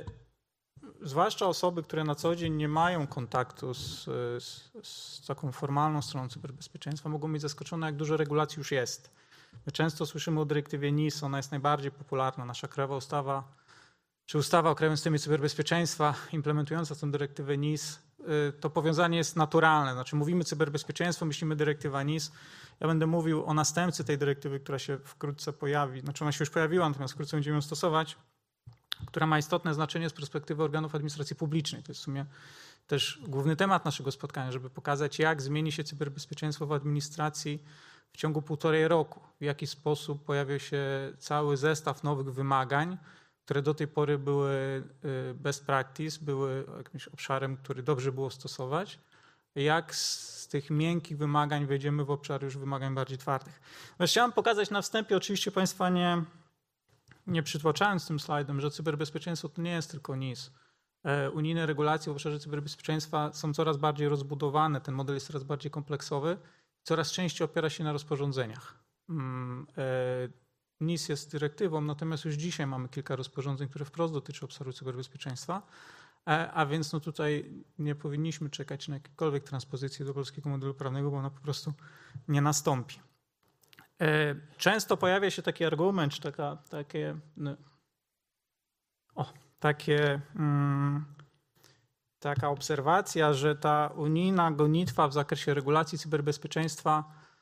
y, zwłaszcza osoby, które na co dzień nie mają kontaktu z, z, z taką formalną stroną cyberbezpieczeństwa, mogą być zaskoczone, jak dużo regulacji już jest. My często słyszymy o dyrektywie N I S, ona jest najbardziej popularna, nasza krajowa ustawa, czy ustawa o krajowym systemie cyberbezpieczeństwa implementująca tę dyrektywę N I S, y, to powiązanie jest naturalne. Znaczy mówimy cyberbezpieczeństwo, myślimy dyrektywa N I S. Ja będę mówił o następcy tej dyrektywy, która się wkrótce pojawi, znaczy ona się już pojawiła, natomiast wkrótce będziemy ją stosować, która ma istotne znaczenie z perspektywy organów administracji publicznej. To jest w sumie też główny temat naszego spotkania, żeby pokazać, jak zmieni się cyberbezpieczeństwo w administracji w ciągu półtorej roku, w jaki sposób pojawia się cały zestaw nowych wymagań, które do tej pory były best practice, były jakimś obszarem, który dobrze było stosować, jak z tych miękkich wymagań wejdziemy w obszar już wymagań bardziej twardych. No, chciałem pokazać na wstępie, oczywiście państwa nie, nie przytłaczając tym slajdem, że cyberbezpieczeństwo to nie jest tylko N I S. Unijne regulacje w obszarze cyberbezpieczeństwa są coraz bardziej rozbudowane, ten model jest coraz bardziej kompleksowy coraz częściej opiera się na rozporządzeniach. N I S jest dyrektywą, natomiast już dzisiaj mamy kilka rozporządzeń, które wprost dotyczą obszaru cyberbezpieczeństwa, a więc no tutaj nie powinniśmy czekać na jakiekolwiek transpozycję do polskiego modelu prawnego, bo ona po prostu nie nastąpi. Często pojawia się taki argument, czy taka, takie, no, o, takie, mm, taka obserwacja, że ta unijna gonitwa w zakresie regulacji cyberbezpieczeństwa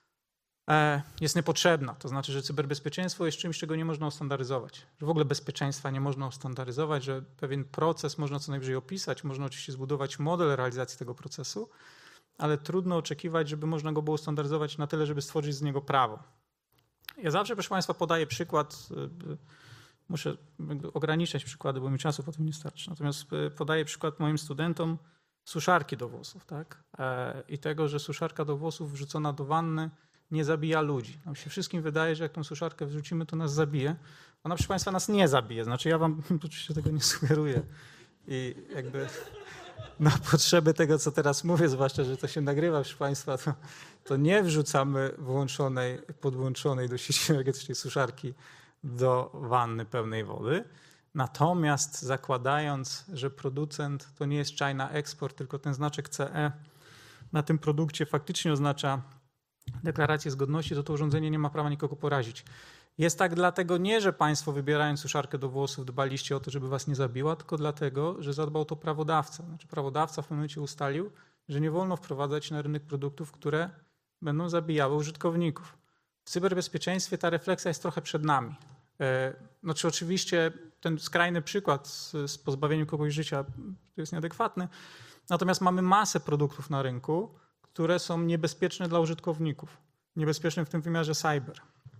jest niepotrzebna. To znaczy, że cyberbezpieczeństwo jest czymś, czego nie można ustandaryzować. Że w ogóle bezpieczeństwa nie można ustandaryzować, że pewien proces można co najwyżej opisać, można oczywiście zbudować model realizacji tego procesu, ale trudno oczekiwać, żeby można go było ustandaryzować na tyle, żeby stworzyć z niego prawo. Ja zawsze, proszę Państwa, podaję przykład, muszę ograniczać przykłady, bo mi czasu potem nie starczy, natomiast podaję przykład moim studentom suszarki do włosów, tak? I tego, że suszarka do włosów wrzucona do wanny nie zabija ludzi. Nam się wszystkim wydaje, że jak tą suszarkę wrzucimy, to nas zabije. Ona, proszę Państwa, nas nie zabije. Znaczy ja wam oczywiście tego nie sugeruję. I jakby na potrzeby tego, co teraz mówię, zwłaszcza, że to się nagrywa, proszę Państwa, to, to nie wrzucamy włączonej, podłączonej do sieci energetycznej suszarki do wanny pełnej wody. Natomiast zakładając, że producent to nie jest czaj na eksport, tylko ten znaczek C E na tym produkcie faktycznie oznacza deklarację zgodności, to to urządzenie nie ma prawa nikogo porazić. Jest tak dlatego nie, że Państwo wybierając suszarkę do włosów dbaliście o to, żeby was nie zabiła, tylko dlatego, że zadbał to prawodawca. Znaczy prawodawca w pewnym momencie ustalił, że nie wolno wprowadzać na rynek produktów, które będą zabijały użytkowników. W cyberbezpieczeństwie ta refleksja jest trochę przed nami. Znaczy oczywiście ten skrajny przykład z, z pozbawieniem kogoś życia jest nieadekwatny, natomiast mamy masę produktów na rynku, które są niebezpieczne dla użytkowników. Niebezpieczne w tym wymiarze cyber.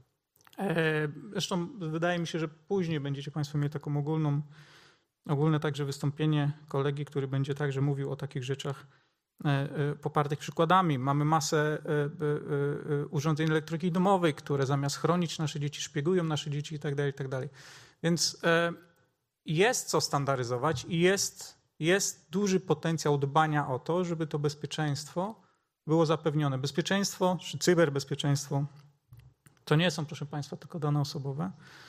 Zresztą wydaje mi się, że później będziecie Państwo mieli taką ogólną, ogólne także wystąpienie kolegi, który będzie także mówił o takich rzeczach popartych przykładami. Mamy masę urządzeń elektroniki domowej, które zamiast chronić nasze dzieci, szpiegują nasze dzieci i tak dalej, i tak dalej. Więc jest co standaryzować i jest, jest duży potencjał dbania o to, żeby to bezpieczeństwo było zapewnione. Bezpieczeństwo czy cyberbezpieczeństwo to nie są, proszę Państwa, tylko dane osobowe.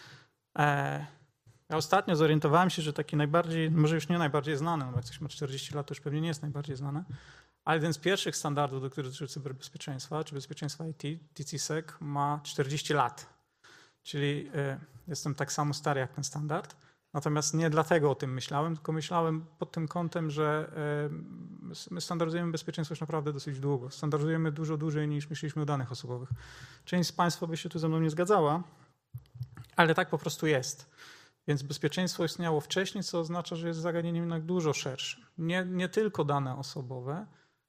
Ja ostatnio zorientowałem się, że taki najbardziej, może już nie najbardziej znany, no bo jak ktoś ma czterdzieści lat, to już pewnie nie jest najbardziej znany, ale jeden z pierwszych standardów, do których dotyczy cyberbezpieczeństwa, czy bezpieczeństwa I T, T C S E C, ma czterdzieści lat. Czyli jestem tak samo stary jak ten standard. Natomiast nie dlatego o tym myślałem, tylko myślałem pod tym kątem, że my standaryzujemy bezpieczeństwo już naprawdę dosyć długo. Standaryzujemy dużo dłużej niż myśleliśmy o danych osobowych. Część z Państwa by się tu ze mną nie zgadzała, ale tak po prostu jest. Więc bezpieczeństwo istniało wcześniej, co oznacza, że jest zagadnieniem jednak dużo szerszym. Nie, nie tylko dane osobowe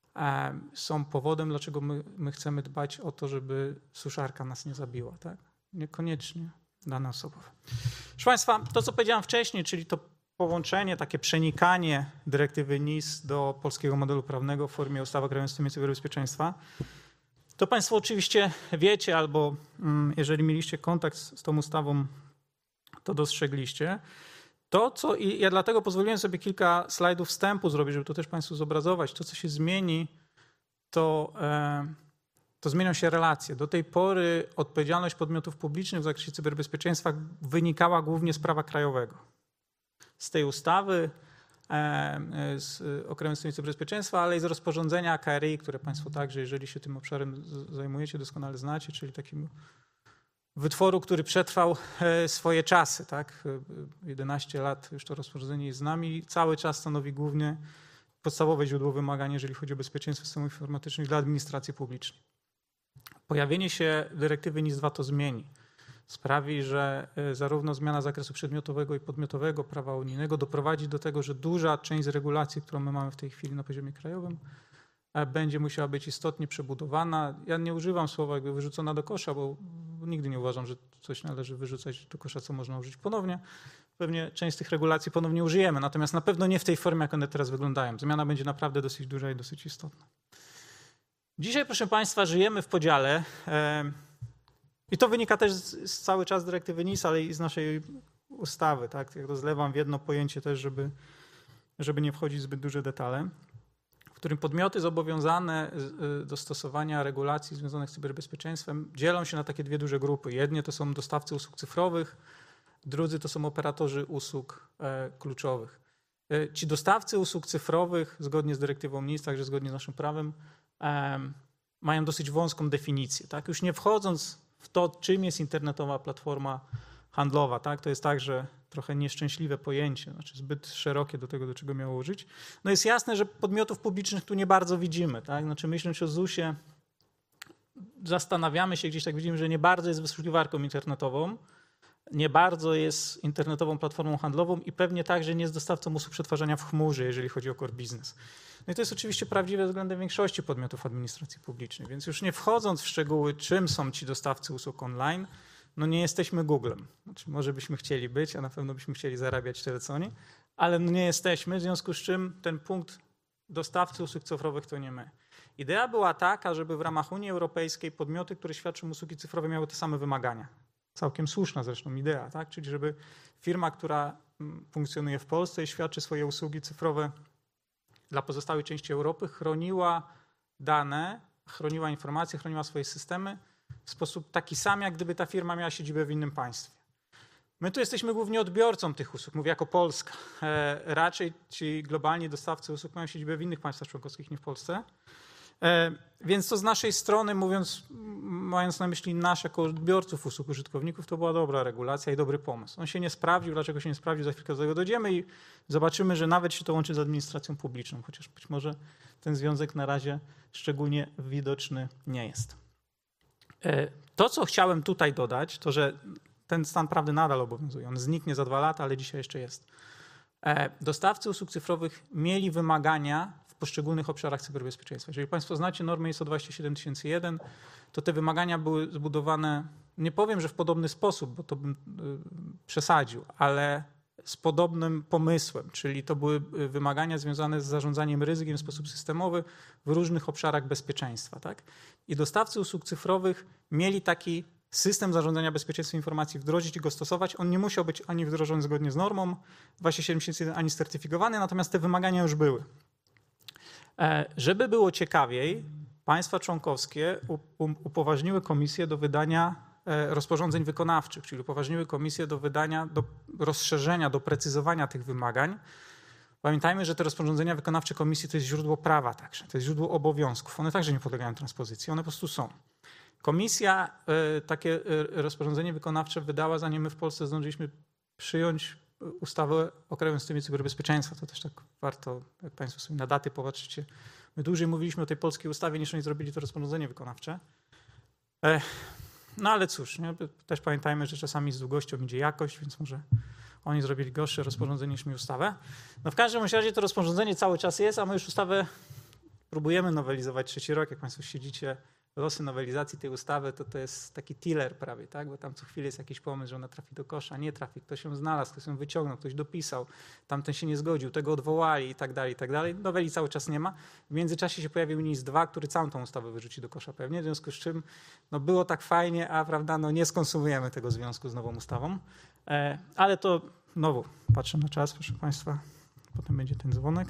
są powodem, dlaczego my, my chcemy dbać o to, żeby suszarka nas nie zabiła. Tak? Niekoniecznie dane osobowe. Proszę Państwa, to co powiedziałem wcześniej, czyli to połączenie, takie przenikanie dyrektywy N I S do polskiego modelu prawnego w formie ustawy o krajowym systemie cyberbezpieczeństwa, to Państwo oczywiście wiecie, albo jeżeli mieliście kontakt z, z tą ustawą, to dostrzegliście. To, co, i ja dlatego pozwoliłem sobie kilka slajdów wstępu zrobić, żeby to też Państwu zobrazować. To, co się zmieni, to... E, to zmienią się relacje. Do tej pory odpowiedzialność podmiotów publicznych w zakresie cyberbezpieczeństwa wynikała głównie z prawa krajowego. Z tej ustawy, z o krajowym systemie cyberbezpieczeństwa, ale i z rozporządzenia K R I, które Państwo także, jeżeli się tym obszarem zajmujecie, doskonale znacie, czyli takim wytworu, który przetrwał swoje czasy. Tak? jedenaście lat już to rozporządzenie jest z nami i cały czas stanowi głównie podstawowe źródło wymagań, jeżeli chodzi o bezpieczeństwo systemów informatycznych dla administracji publicznej. Pojawienie się dyrektywy N I S dwa to zmieni. Sprawi, że zarówno zmiana zakresu przedmiotowego i podmiotowego prawa unijnego doprowadzi do tego, że duża część z regulacji, którą my mamy w tej chwili na poziomie krajowym, będzie musiała być istotnie przebudowana. Ja nie używam słowa jakby wyrzucona do kosza, bo nigdy nie uważam, że coś należy wyrzucać do kosza, co można użyć ponownie. Pewnie część z tych regulacji ponownie użyjemy, natomiast na pewno nie w tej formie, jak one teraz wyglądają. Zmiana będzie naprawdę dosyć duża i dosyć istotna. Dzisiaj, proszę Państwa, żyjemy w podziale i to wynika też z, z cały czas z dyrektywy N I S, ale i z naszej ustawy. Tak? Ja to zlewam w jedno pojęcie też, żeby, żeby nie wchodzić w zbyt duże detale. W którym podmioty zobowiązane do stosowania regulacji związanych z cyberbezpieczeństwem dzielą się na takie dwie duże grupy. Jedni to są dostawcy usług cyfrowych, drudzy to są operatorzy usług kluczowych. Ci dostawcy usług cyfrowych, zgodnie z dyrektywą N I S, także zgodnie z naszym prawem, mają dosyć wąską definicję. Tak? Już nie wchodząc w to, czym jest internetowa platforma handlowa. Tak? To jest także trochę nieszczęśliwe pojęcie, znaczy zbyt szerokie do tego, do czego miało użyć. No jest jasne, że podmiotów publicznych tu nie bardzo widzimy. Tak? Znaczy myśląc o zusie, zastanawiamy się gdzieś, tak widzimy, że nie bardzo jest wyszukiwarką internetową, nie bardzo jest internetową platformą handlową i pewnie także nie jest dostawcą usług przetwarzania w chmurze, jeżeli chodzi o core business. No i to jest oczywiście prawdziwe względem większości podmiotów administracji publicznej, więc już nie wchodząc w szczegóły, czym są ci dostawcy usług online, no nie jesteśmy Googlem. Znaczy może byśmy chcieli być, a na pewno byśmy chcieli zarabiać tyle co oni, ale no nie jesteśmy, w związku z czym ten punkt dostawcy usług cyfrowych to nie my. Idea była taka, żeby w ramach Unii Europejskiej podmioty, które świadczą usługi cyfrowe, miały te same wymagania. Całkiem słuszna zresztą idea, tak? Czyli żeby firma, która funkcjonuje w Polsce i świadczy swoje usługi cyfrowe dla pozostałej części Europy, chroniła dane, chroniła informacje, chroniła swoje systemy w sposób taki sam, jak gdyby ta firma miała siedzibę w innym państwie. My tu jesteśmy głównie odbiorcą tych usług, mówię jako Polska. E, raczej ci globalni dostawcy usług mają siedzibę w innych państwach członkowskich niż w Polsce. E, więc to z naszej strony, mówiąc, mając na myśli nas jako odbiorców usług, użytkowników, to była dobra regulacja i dobry pomysł. On się nie sprawdził, dlaczego się nie sprawdził, za chwilkę do tego dojdziemy i zobaczymy, że nawet się to łączy z administracją publiczną, chociaż być może ten związek na razie szczególnie widoczny nie jest. E, to, co chciałem tutaj dodać, to że ten stan prawny nadal obowiązuje. On zniknie za dwa lata, ale dzisiaj jeszcze jest. E, dostawcy usług cyfrowych mieli wymagania w poszczególnych obszarach cyberbezpieczeństwa. Jeżeli Państwo znacie normę I S O dwadzieścia siedem tysięcy jeden, to te wymagania były zbudowane, nie powiem, że w podobny sposób, bo to bym y, przesadził, ale z podobnym pomysłem, czyli to były wymagania związane z zarządzaniem ryzykiem w sposób systemowy w różnych obszarach bezpieczeństwa. Tak? I dostawcy usług cyfrowych mieli taki system zarządzania bezpieczeństwem informacji wdrożyć i go stosować. On nie musiał być ani wdrożony zgodnie z normą dwadzieścia siedem tysięcy jeden, ani certyfikowany, natomiast te wymagania już były. E, żeby było ciekawiej, państwa członkowskie upoważniły komisję do wydania rozporządzeń wykonawczych, czyli upoważniły komisję do wydania, do rozszerzenia, doprecyzowania tych wymagań. Pamiętajmy, że te rozporządzenia wykonawcze komisji to jest źródło prawa także, to jest źródło obowiązków. One także nie podlegają transpozycji, one po prostu są. Komisja y, takie y, rozporządzenie wykonawcze wydała, zanim my w Polsce zdążyliśmy przyjąć ustawę o krajowym systemie cyberbezpieczeństwa. To też tak warto, jak Państwo sobie na daty popatrzycie. My dłużej mówiliśmy o tej polskiej ustawie, niż oni zrobili to rozporządzenie wykonawcze. E, no ale cóż, nie? Też pamiętajmy, że czasami z długością idzie jakość, więc może oni zrobili gorsze rozporządzenie niż mi ustawę. No w każdym razie to rozporządzenie cały czas jest, a my już ustawę próbujemy nowelizować trzeci rok. Jak Państwo śledzicie losy nowelizacji tej ustawy, to to jest taki tiller prawie, tak? Bo tam co chwilę jest jakiś pomysł, że ona trafi do kosza, nie trafi, ktoś ją znalazł, ktoś ją wyciągnął, ktoś dopisał, tamten się nie zgodził, tego odwołali i tak dalej, i tak dalej. Noweli cały czas nie ma. W międzyczasie się pojawił N I S dwa, który całą tą ustawę wyrzuci do kosza pewnie, w związku z czym no było tak fajnie, a prawda, no nie skonsumujemy tego w związku z nową ustawą. E, ale to znowu, patrzę na czas, proszę Państwa, potem będzie ten dzwonek.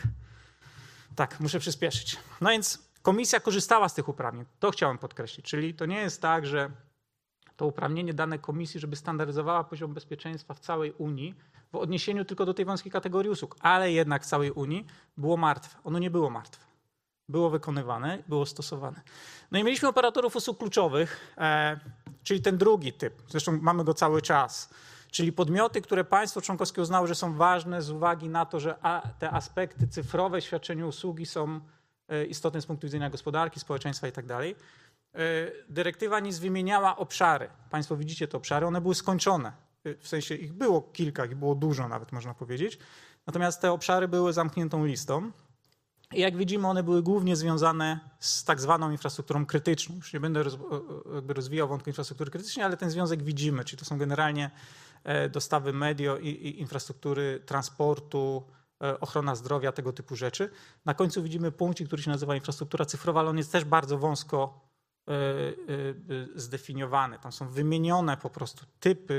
Tak, muszę przyspieszyć. No więc komisja korzystała z tych uprawnień. To chciałem podkreślić. Czyli to nie jest tak, że to uprawnienie dane komisji, żeby standaryzowała poziom bezpieczeństwa w całej Unii w odniesieniu tylko do tej wąskiej kategorii usług, ale jednak w całej Unii było martwe. Ono nie było martwe. Było wykonywane, było stosowane. No i mieliśmy operatorów usług kluczowych, e, czyli ten drugi typ. Zresztą mamy go cały czas. Czyli podmioty, które państwo członkowskie uznało, że są ważne z uwagi na to, że a, te aspekty cyfrowe świadczenia usługi są istotne z punktu widzenia gospodarki, społeczeństwa i tak dalej. Dyrektywa N I S wymieniała obszary. Państwo widzicie te obszary, one były skończone. W sensie ich było kilka, ich było dużo nawet można powiedzieć. Natomiast te obszary były zamkniętą listą. I jak widzimy, one były głównie związane z tak zwaną infrastrukturą krytyczną. Już nie będę roz, jakby rozwijał wątku infrastruktury krytycznej, ale ten związek widzimy, czyli to są generalnie dostawy medio i, i infrastruktury transportu, ochrona zdrowia, tego typu rzeczy. Na końcu widzimy punkcik, który się nazywa infrastruktura cyfrowa, ale on jest też bardzo wąsko zdefiniowany. Tam są wymienione po prostu typy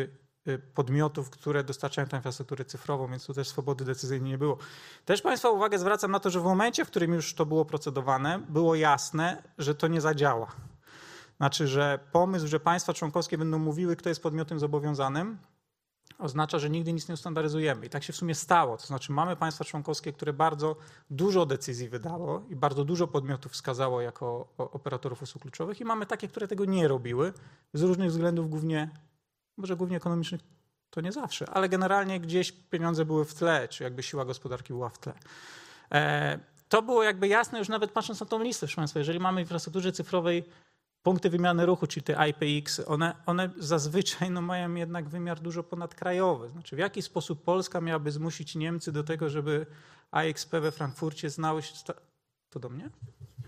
podmiotów, które dostarczają tę infrastrukturę cyfrową, więc tu też swobody decyzyjnej nie było. Też Państwa uwagę zwracam na to, że w momencie, w którym już to było procedowane, było jasne, że to nie zadziała. Znaczy, że pomysł, że państwa członkowskie będą mówiły, kto jest podmiotem zobowiązanym, oznacza, że nigdy nic nie ustandaryzujemy. I tak się w sumie stało. To znaczy mamy państwa członkowskie, które bardzo dużo decyzji wydało i bardzo dużo podmiotów wskazało jako operatorów usług kluczowych i mamy takie, które tego nie robiły z różnych względów, głównie, może głównie ekonomicznych, to nie zawsze, ale generalnie gdzieś pieniądze były w tle, czy jakby siła gospodarki była w tle. E, to było jakby jasne już nawet patrząc na tą listę, proszę państwa, jeżeli mamy w infrastrukturze cyfrowej punkty wymiany ruchu, czyli te I P X, one, one zazwyczaj no, mają jednak wymiar dużo ponadkrajowy. Znaczy w jaki sposób Polska miałaby zmusić Niemcy do tego, żeby A X P we Frankfurcie znały się... To do mnie?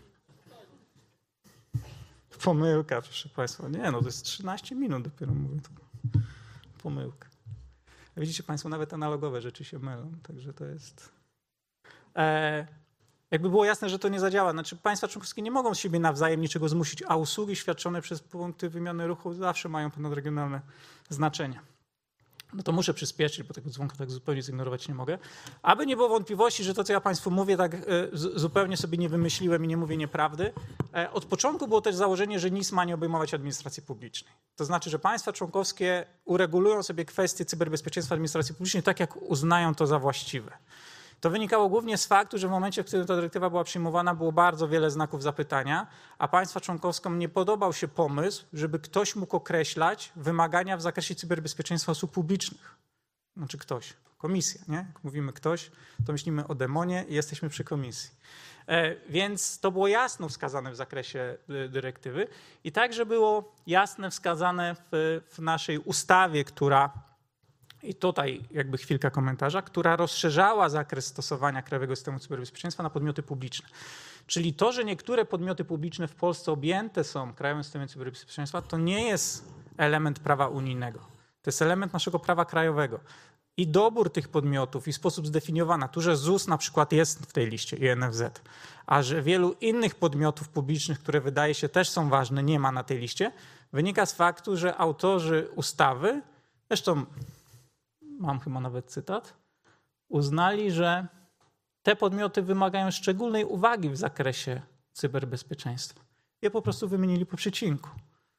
Pomyłka, proszę państwa. Nie, no to jest trzynaście minut dopiero mówię. Pomyłka. Widzicie państwo, nawet analogowe rzeczy się mylą, także to jest... E... Jakby było jasne, że to nie zadziała. Znaczy państwa członkowskie nie mogą z siebie nawzajem niczego zmusić, a usługi świadczone przez punkty wymiany ruchu zawsze mają ponadregionalne znaczenie. No to muszę przyspieszyć, bo tego dzwonka tak zupełnie zignorować nie mogę. Aby nie było wątpliwości, że to, co ja państwu mówię, tak zupełnie sobie nie wymyśliłem i nie mówię nieprawdy. Od początku było też założenie, że nic ma nie obejmować administracji publicznej. To znaczy, że państwa członkowskie uregulują sobie kwestie cyberbezpieczeństwa administracji publicznej tak, jak uznają to za właściwe. To wynikało głównie z faktu, że w momencie, w którym ta dyrektywa była przyjmowana, było bardzo wiele znaków zapytania, a państwa członkowskom nie podobał się pomysł, żeby ktoś mógł określać wymagania w zakresie cyberbezpieczeństwa usług publicznych. Znaczy ktoś, komisja, nie? Jak mówimy ktoś, to myślimy o demonie i jesteśmy przy komisji. E, więc to było jasno wskazane w zakresie dyrektywy i także było jasne wskazane w, w naszej ustawie, która... I tutaj jakby chwilka komentarza, która rozszerzała zakres stosowania Krajowego Systemu Cyberbezpieczeństwa na podmioty publiczne. Czyli to, że niektóre podmioty publiczne w Polsce objęte są Krajowym Systemem Cyberbezpieczeństwa, to nie jest element prawa unijnego. To jest element naszego prawa krajowego. I dobór tych podmiotów i sposób zdefiniowania, tu, że Z U S na przykład jest w tej liście i N F Z, a że wielu innych podmiotów publicznych, które wydaje się też są ważne, nie ma na tej liście, wynika z faktu, że autorzy ustawy, zresztą mam chyba nawet cytat, uznali, że te podmioty wymagają szczególnej uwagi w zakresie cyberbezpieczeństwa. Je po prostu wymienili po przecinku.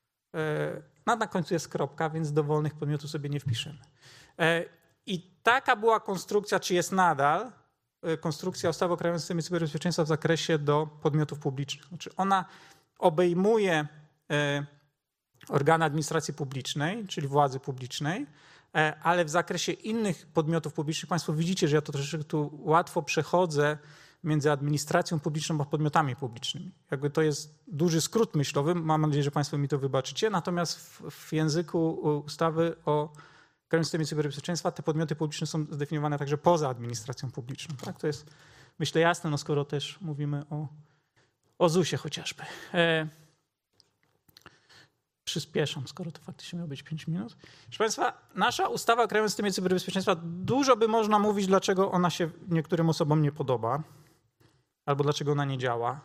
No, na końcu jest kropka, więc dowolnych podmiotów sobie nie wpiszemy. I taka była konstrukcja, czy jest nadal, konstrukcja ustawy o Krajowym Systemie Cyberbezpieczeństwa w zakresie do podmiotów publicznych. Znaczy ona obejmuje organy administracji publicznej, czyli władzy publicznej, ale w zakresie innych podmiotów publicznych państwo widzicie, że ja to troszeczkę tu łatwo przechodzę między administracją publiczną a podmiotami publicznymi. Jakby to jest duży skrót myślowy, mam nadzieję, że państwo mi to wybaczycie, natomiast w, w języku ustawy o Krajowym Systemie Cyberbezpieczeństwa te podmioty publiczne są zdefiniowane także poza administracją publiczną. Tak? To jest, myślę, jasne, no skoro też mówimy o, o Z U S ie chociażby. E, Przyspieszam, skoro to faktycznie miało być pięć minut. Proszę państwa, nasza ustawa o Krajowym Systemie Cyberbezpieczeństwa, dużo by można mówić, dlaczego ona się niektórym osobom nie podoba, albo dlaczego ona nie działa.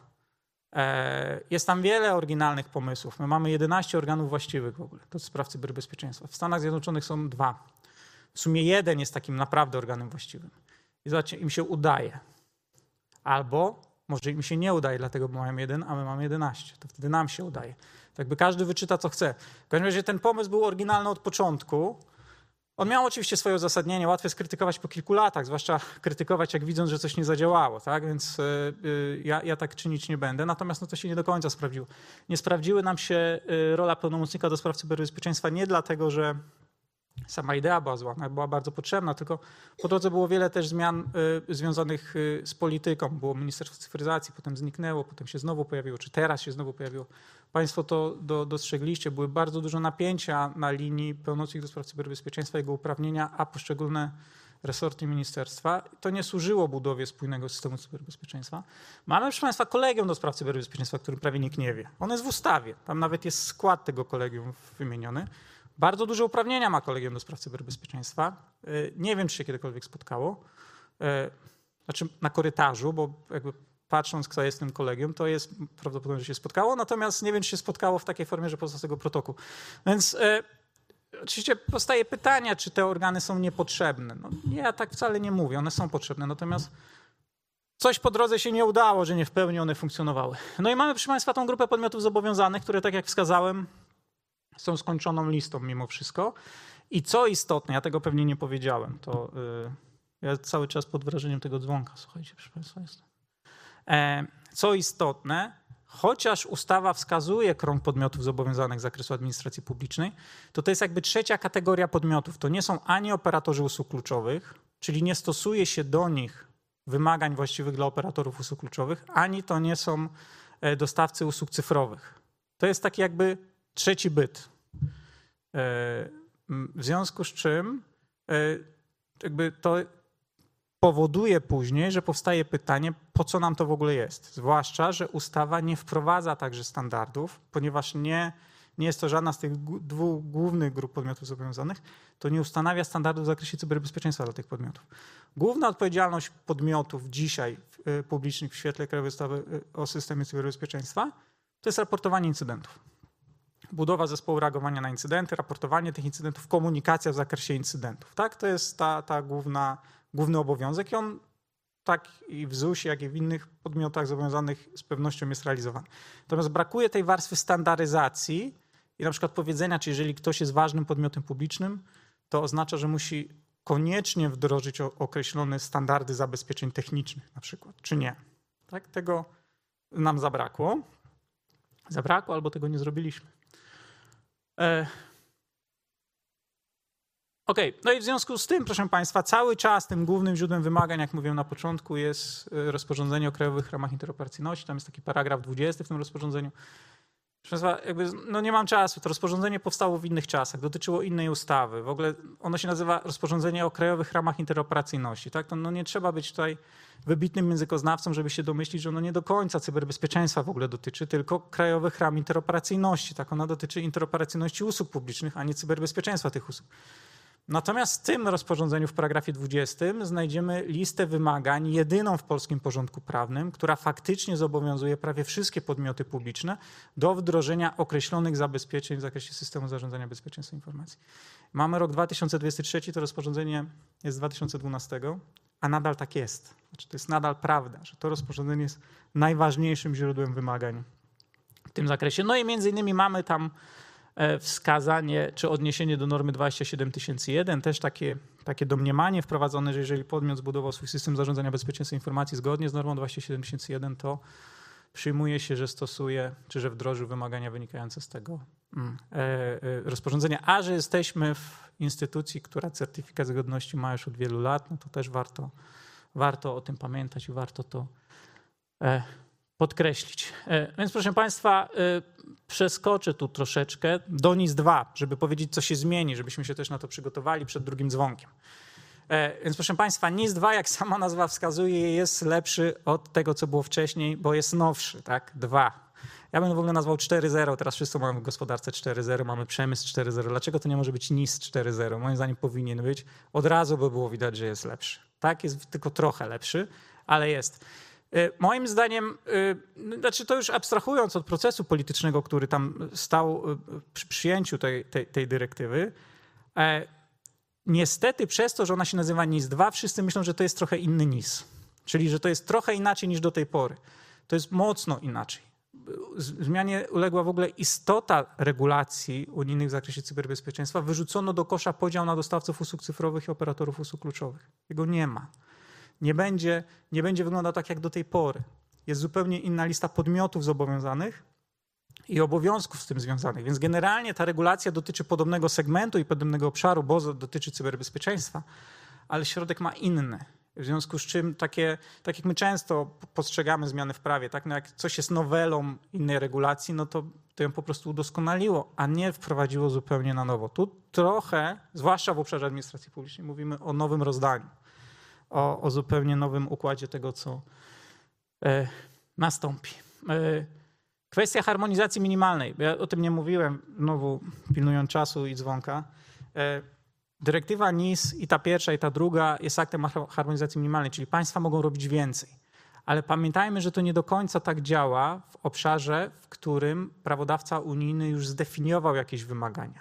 Jest tam wiele oryginalnych pomysłów. My mamy jedenaście organów właściwych w ogóle do spraw cyberbezpieczeństwa. W Stanach Zjednoczonych są dwa. W sumie jeden jest takim naprawdę organem właściwym. I zobaczcie, im się udaje. Albo może im się nie udaje, dlatego bo mają jeden, a my mamy jedenaście. To wtedy nam się udaje. Tak by każdy wyczyta, co chce. W każdym razie ten pomysł był oryginalny od początku. On miał oczywiście swoje uzasadnienie. Łatwo jest krytykować po kilku latach, zwłaszcza krytykować, jak widząc, że coś nie zadziałało. Tak? Więc yy, ja, ja tak czynić nie będę. Natomiast no, to się nie do końca sprawdziło. Nie sprawdziły nam się yy, rola pełnomocnika do spraw cyberbezpieczeństwa nie dlatego, że sama idea była zła, ona była bardzo potrzebna, tylko po drodze było wiele też zmian y, związanych y, z polityką. Było Ministerstwo Cyfryzacji, potem zniknęło, potem się znowu pojawiło, czy teraz się znowu pojawiło. Państwo to do, dostrzegliście, były bardzo dużo napięcia na linii pełnomocnik do spraw cyberbezpieczeństwa, jego uprawnienia, a poszczególne resorty ministerstwa. To nie służyło budowie spójnego systemu cyberbezpieczeństwa. Mamy, proszę państwa, kolegium do spraw cyberbezpieczeństwa, o którym prawie nikt nie wie. Ono jest w ustawie, tam nawet jest skład tego kolegium wymieniony. Bardzo duże uprawnienia ma kolegium do spraw cyberbezpieczeństwa. Nie wiem, czy się kiedykolwiek spotkało. Znaczy na korytarzu, bo jakby patrząc, kto jest tym kolegium, to jest prawdopodobne, że się spotkało, natomiast nie wiem, czy się spotkało w takiej formie, że powstał z tego protokół. Więc oczywiście powstaje pytanie, czy te organy są niepotrzebne. No, nie, ja tak wcale nie mówię, one są potrzebne, natomiast coś po drodze się nie udało, że nie w pełni one funkcjonowały. No i mamy, proszę Państwa, tą grupę podmiotów zobowiązanych, które, tak jak wskazałem, są skończoną listą mimo wszystko. I co istotne, ja tego pewnie nie powiedziałem, to yy, ja cały czas pod wrażeniem tego dzwonka, słuchajcie, proszę Państwa, jestem. E, co istotne, chociaż ustawa wskazuje krąg podmiotów zobowiązanych z zakresu administracji publicznej, to to jest jakby trzecia kategoria podmiotów. To nie są ani operatorzy usług kluczowych, czyli nie stosuje się do nich wymagań właściwych dla operatorów usług kluczowych, ani to nie są dostawcy usług cyfrowych. To jest taki jakby trzeci byt. W związku z czym jakby to powoduje później, że powstaje pytanie, po co nam to w ogóle jest. Zwłaszcza, że ustawa nie wprowadza także standardów, ponieważ nie, nie jest to żadna z tych dwóch głównych grup podmiotów zobowiązanych, to nie ustanawia standardów w zakresie cyberbezpieczeństwa dla tych podmiotów. Główna odpowiedzialność podmiotów dzisiaj publicznych w świetle Krajowej Ustawy o systemie cyberbezpieczeństwa to jest raportowanie incydentów. Budowa zespołu reagowania na incydenty, raportowanie tych incydentów, komunikacja w zakresie incydentów. Tak? To jest ta, ta główna, główny obowiązek i on tak i w zusie, jak i w innych podmiotach zobowiązanych z pewnością jest realizowany. Natomiast brakuje tej warstwy standaryzacji i na przykład powiedzenia, czy jeżeli ktoś jest ważnym podmiotem publicznym, to oznacza, że musi koniecznie wdrożyć określone standardy zabezpieczeń technicznych na przykład, czy nie. Tak? Tego nam zabrakło. Zabrakło albo tego nie zrobiliśmy. E... Okej, okay. No i w związku z tym, proszę Państwa, cały czas tym głównym źródłem wymagań, jak mówiłem na początku, jest rozporządzenie o krajowych ramach interoperacyjności. Tam jest taki paragraf dwudziesty w tym rozporządzeniu. Proszę Państwa, jakby, no nie mam czasu. To rozporządzenie powstało w innych czasach, dotyczyło innej ustawy. W ogóle ono się nazywa rozporządzenie o krajowych ramach interoperacyjności. Tak? To no nie trzeba być tutaj wybitnym językoznawcą, żeby się domyślić, że ono nie do końca cyberbezpieczeństwa w ogóle dotyczy, tylko krajowych ram interoperacyjności. Tak? Ona dotyczy interoperacyjności usług publicznych, a nie cyberbezpieczeństwa tych usług. Natomiast w tym rozporządzeniu w paragrafie dwudziestym znajdziemy listę wymagań, jedyną w polskim porządku prawnym, która faktycznie zobowiązuje prawie wszystkie podmioty publiczne do wdrożenia określonych zabezpieczeń w zakresie systemu zarządzania bezpieczeństwem informacji. Mamy rok dwa tysiące dwudziesty trzeci, to rozporządzenie jest z dwa tysiące dwunastego, a nadal tak jest. Znaczy, to jest nadal prawda, że to rozporządzenie jest najważniejszym źródłem wymagań w tym zakresie. No i między innymi mamy tam wskazanie czy odniesienie do normy dwadzieścia siedem tysięcy jeden, też takie, takie domniemanie wprowadzone, że jeżeli podmiot zbudował swój system zarządzania bezpieczeństwem informacji zgodnie z normą dwadzieścia siedem tysięcy jeden, to przyjmuje się, że stosuje, czy że wdrożył wymagania wynikające z tego mm, e, e, rozporządzenia. A że jesteśmy w instytucji, która certyfikat zgodności ma już od wielu lat, no to też warto, warto o tym pamiętać i warto to e, podkreślić. Więc proszę Państwa, przeskoczę tu troszeczkę do N I S dwa, żeby powiedzieć, co się zmieni, żebyśmy się też na to przygotowali przed drugim dzwonkiem. Więc proszę Państwa, N I S dwa, jak sama nazwa wskazuje, jest lepszy od tego, co było wcześniej, bo jest nowszy, tak? Dwa. Ja bym w ogóle nazwał cztery zero, teraz wszyscy mamy w gospodarce cztery zero, mamy przemysł cztery zero. Dlaczego to nie może być N I S cztery zero? Moim zdaniem powinien być. Od razu by było widać, że jest lepszy. Tak, jest tylko trochę lepszy, ale jest. Moim zdaniem, znaczy to już abstrahując od procesu politycznego, który tam stał przy przyjęciu tej, tej, tej dyrektywy, niestety przez to, że ona się nazywa N I S dwa, wszyscy myślą, że to jest trochę inny N I S. Czyli, że to jest trochę inaczej niż do tej pory. To jest mocno inaczej. Zmianie uległa w ogóle istota regulacji unijnych w zakresie cyberbezpieczeństwa. Wyrzucono do kosza podział na dostawców usług cyfrowych i operatorów usług kluczowych. Jego nie ma. Nie będzie, nie będzie wyglądał tak jak do tej pory. Jest zupełnie inna lista podmiotów zobowiązanych i obowiązków z tym związanych. Więc generalnie ta regulacja dotyczy podobnego segmentu i podobnego obszaru, bo dotyczy cyberbezpieczeństwa, ale środek ma inny. W związku z czym takie, tak jak my często postrzegamy zmiany w prawie, tak? No jak coś jest nowelą innej regulacji, no to, to ją po prostu udoskonaliło, a nie wprowadziło zupełnie na nowo. Tu trochę, zwłaszcza w obszarze administracji publicznej, mówimy o nowym rozdaniu. O, o zupełnie nowym układzie tego, co e, nastąpi. E, kwestia harmonizacji minimalnej. Ja o tym nie mówiłem, znowu pilnując czasu i dzwonka. E, dyrektywa N I S i ta pierwsza i ta druga jest aktem harmonizacji minimalnej, czyli państwa mogą robić więcej. Ale pamiętajmy, że to nie do końca tak działa w obszarze, w którym prawodawca unijny już zdefiniował jakieś wymagania.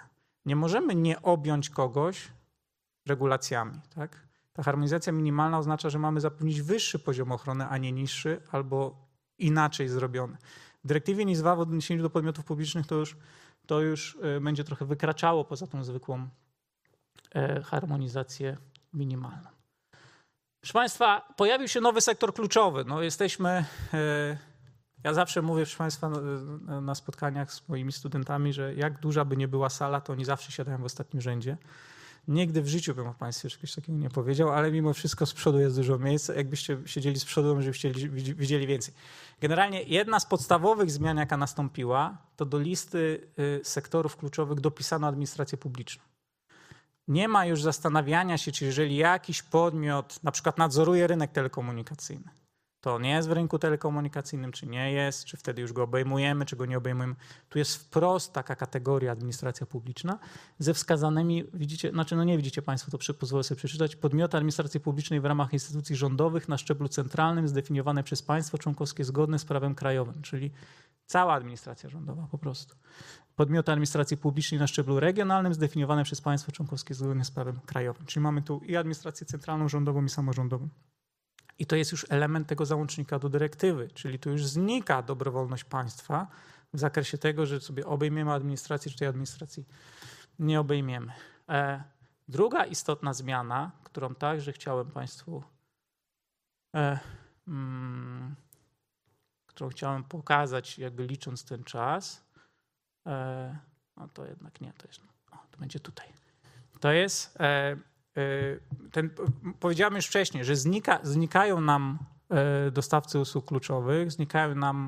nie możemy nie objąć kogoś regulacjami. Tak? Ta harmonizacja minimalna oznacza, że mamy zapewnić wyższy poziom ochrony, a nie niższy, albo inaczej zrobiony. W dyrektywie NIS dwa w odniesieniu do podmiotów publicznych to już, to już będzie trochę wykraczało poza tą zwykłą harmonizację minimalną. Proszę Państwa, pojawił się nowy sektor kluczowy. No jesteśmy, ja zawsze mówię, proszę Państwa, na spotkaniach z moimi studentami, że jak duża by nie była sala, to oni zawsze siadają w ostatnim rzędzie. Nigdy w życiu bym o Państwie czegoś takiego nie powiedział, ale mimo wszystko z przodu jest dużo miejsca. Jakbyście siedzieli z przodu, to żebyście widzieli więcej. Generalnie jedna z podstawowych zmian, jaka nastąpiła, to do listy sektorów kluczowych dopisano administrację publiczną. Nie ma już zastanawiania się, czy jeżeli jakiś podmiot na przykład nadzoruje rynek telekomunikacyjny, to on jest w rynku telekomunikacyjnym, czy nie jest, czy wtedy już go obejmujemy, czy go nie obejmujemy. Tu jest wprost taka kategoria administracja publiczna ze wskazanymi, widzicie, znaczy no nie widzicie Państwo, to pozwolę sobie przeczytać, podmioty administracji publicznej w ramach instytucji rządowych na szczeblu centralnym zdefiniowane przez państwo członkowskie zgodne z prawem krajowym, czyli cała administracja rządowa po prostu. Podmioty administracji publicznej na szczeblu regionalnym zdefiniowane przez państwo członkowskie zgodnie z prawem krajowym. Czyli mamy tu i administrację centralną, rządową i samorządową. I to jest już element tego załącznika do dyrektywy, czyli tu już znika dobrowolność państwa w zakresie tego, że sobie obejmiemy administrację, czy tej administracji nie obejmiemy. E, druga istotna zmiana, którą także chciałem Państwu, e, mm, którą chciałem pokazać, jakby licząc ten czas, e, no to jednak nie, to jest, o, to będzie tutaj. To jest... E, Ten, powiedziałem już wcześniej, że znika, znikają nam dostawcy usług kluczowych, znikają nam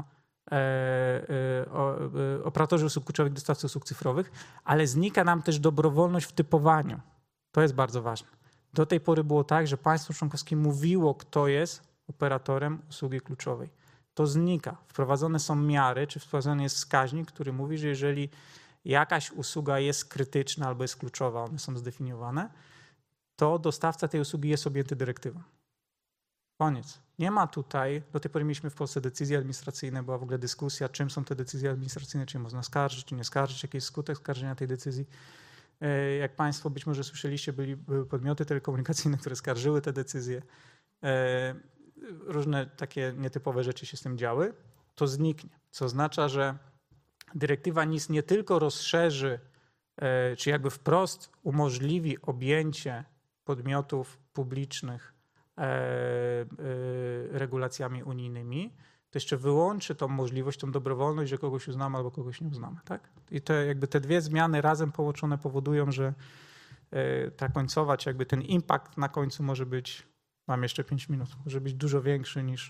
operatorzy usług kluczowych, dostawcy usług cyfrowych, ale znika nam też dobrowolność w typowaniu. To jest bardzo ważne. Do tej pory było tak, że państwo członkowskie mówiło, kto jest operatorem usługi kluczowej. To znika. Wprowadzone są miary, czy wprowadzony jest wskaźnik, który mówi, że jeżeli jakaś usługa jest krytyczna albo jest kluczowa, one są zdefiniowane, to dostawca tej usługi jest objęty dyrektywą. Koniec. Nie ma tutaj, do tej pory mieliśmy w Polsce decyzje administracyjne, była w ogóle dyskusja, czym są te decyzje administracyjne, czy można skarżyć, czy nie skarżyć, jaki jest skutek skarżenia tej decyzji. Jak Państwo być może słyszeliście, byli, były podmioty telekomunikacyjne, które skarżyły te decyzje. Różne takie nietypowe rzeczy się z tym działy. To zniknie, co oznacza, że dyrektywa NIS nie tylko rozszerzy, czy jakby wprost umożliwi objęcie podmiotów publicznych regulacjami unijnymi, to jeszcze wyłączy tą możliwość, tą dobrowolność, że kogoś uznamy albo kogoś nie uznamy. Tak? I to jakby te dwie zmiany razem połączone powodują, że ta końcowa, czy jakby ten impact na końcu może być, mam jeszcze pięć minut, może być dużo większy niż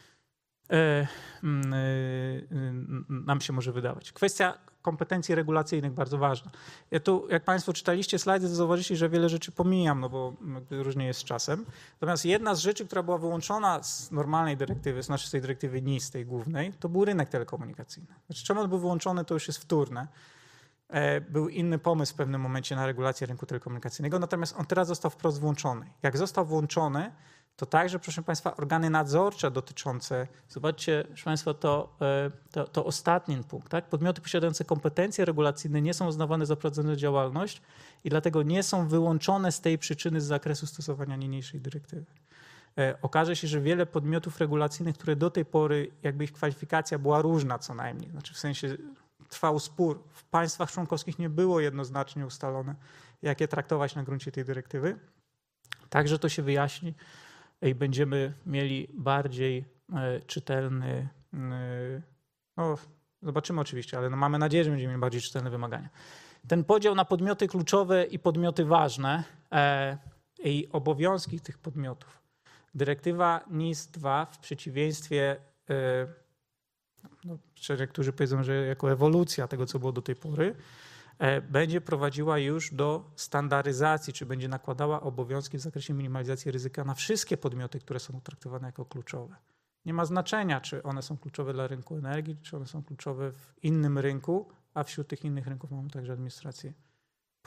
nam się może wydawać. Kwestia kompetencji regulacyjnych bardzo ważna. Ja tu, jak Państwo czytaliście slajdy, to zauważyliście, że wiele rzeczy pomijam, no bo różnie jest z czasem. Natomiast jedna z rzeczy, która była wyłączona z normalnej dyrektywy, znaczy z tej dyrektywy NIS, tej głównej, to był rynek telekomunikacyjny. Znaczy, czemu on był wyłączony, to już jest wtórne. Był inny pomysł w pewnym momencie na regulację rynku telekomunikacyjnego, natomiast on teraz został wprost włączony. Jak został włączony, to także, proszę Państwa, organy nadzorcze dotyczące, zobaczcie, proszę Państwa, to, to, to ostatni punkt. Tak? Podmioty posiadające kompetencje regulacyjne nie są uznawane za prowadzoną działalność i dlatego nie są wyłączone z tej przyczyny z zakresu stosowania niniejszej dyrektywy. Okaże się, że wiele podmiotów regulacyjnych, które do tej pory jakby ich kwalifikacja była różna co najmniej, znaczy w sensie trwał spór, w państwach członkowskich nie było jednoznacznie ustalone, jak je traktować na gruncie tej dyrektywy. Także to się wyjaśni i będziemy mieli bardziej czytelny, no zobaczymy oczywiście, ale no mamy nadzieję, że będziemy mieli bardziej czytelne wymagania. Ten podział na podmioty kluczowe i podmioty ważne e, i obowiązki tych podmiotów. Dyrektywa NIS dwa w przeciwieństwie, e, no, niektórzy powiedzą, że jako ewolucja tego, co było do tej pory, e, będzie prowadziła już do standaryzacji, czy będzie nakładała obowiązki w zakresie minimalizacji ryzyka na wszystkie podmioty, które są traktowane jako kluczowe. Nie ma znaczenia, czy one są kluczowe dla rynku energii, czy one są kluczowe w innym rynku, a wśród tych innych rynków mamy także administrację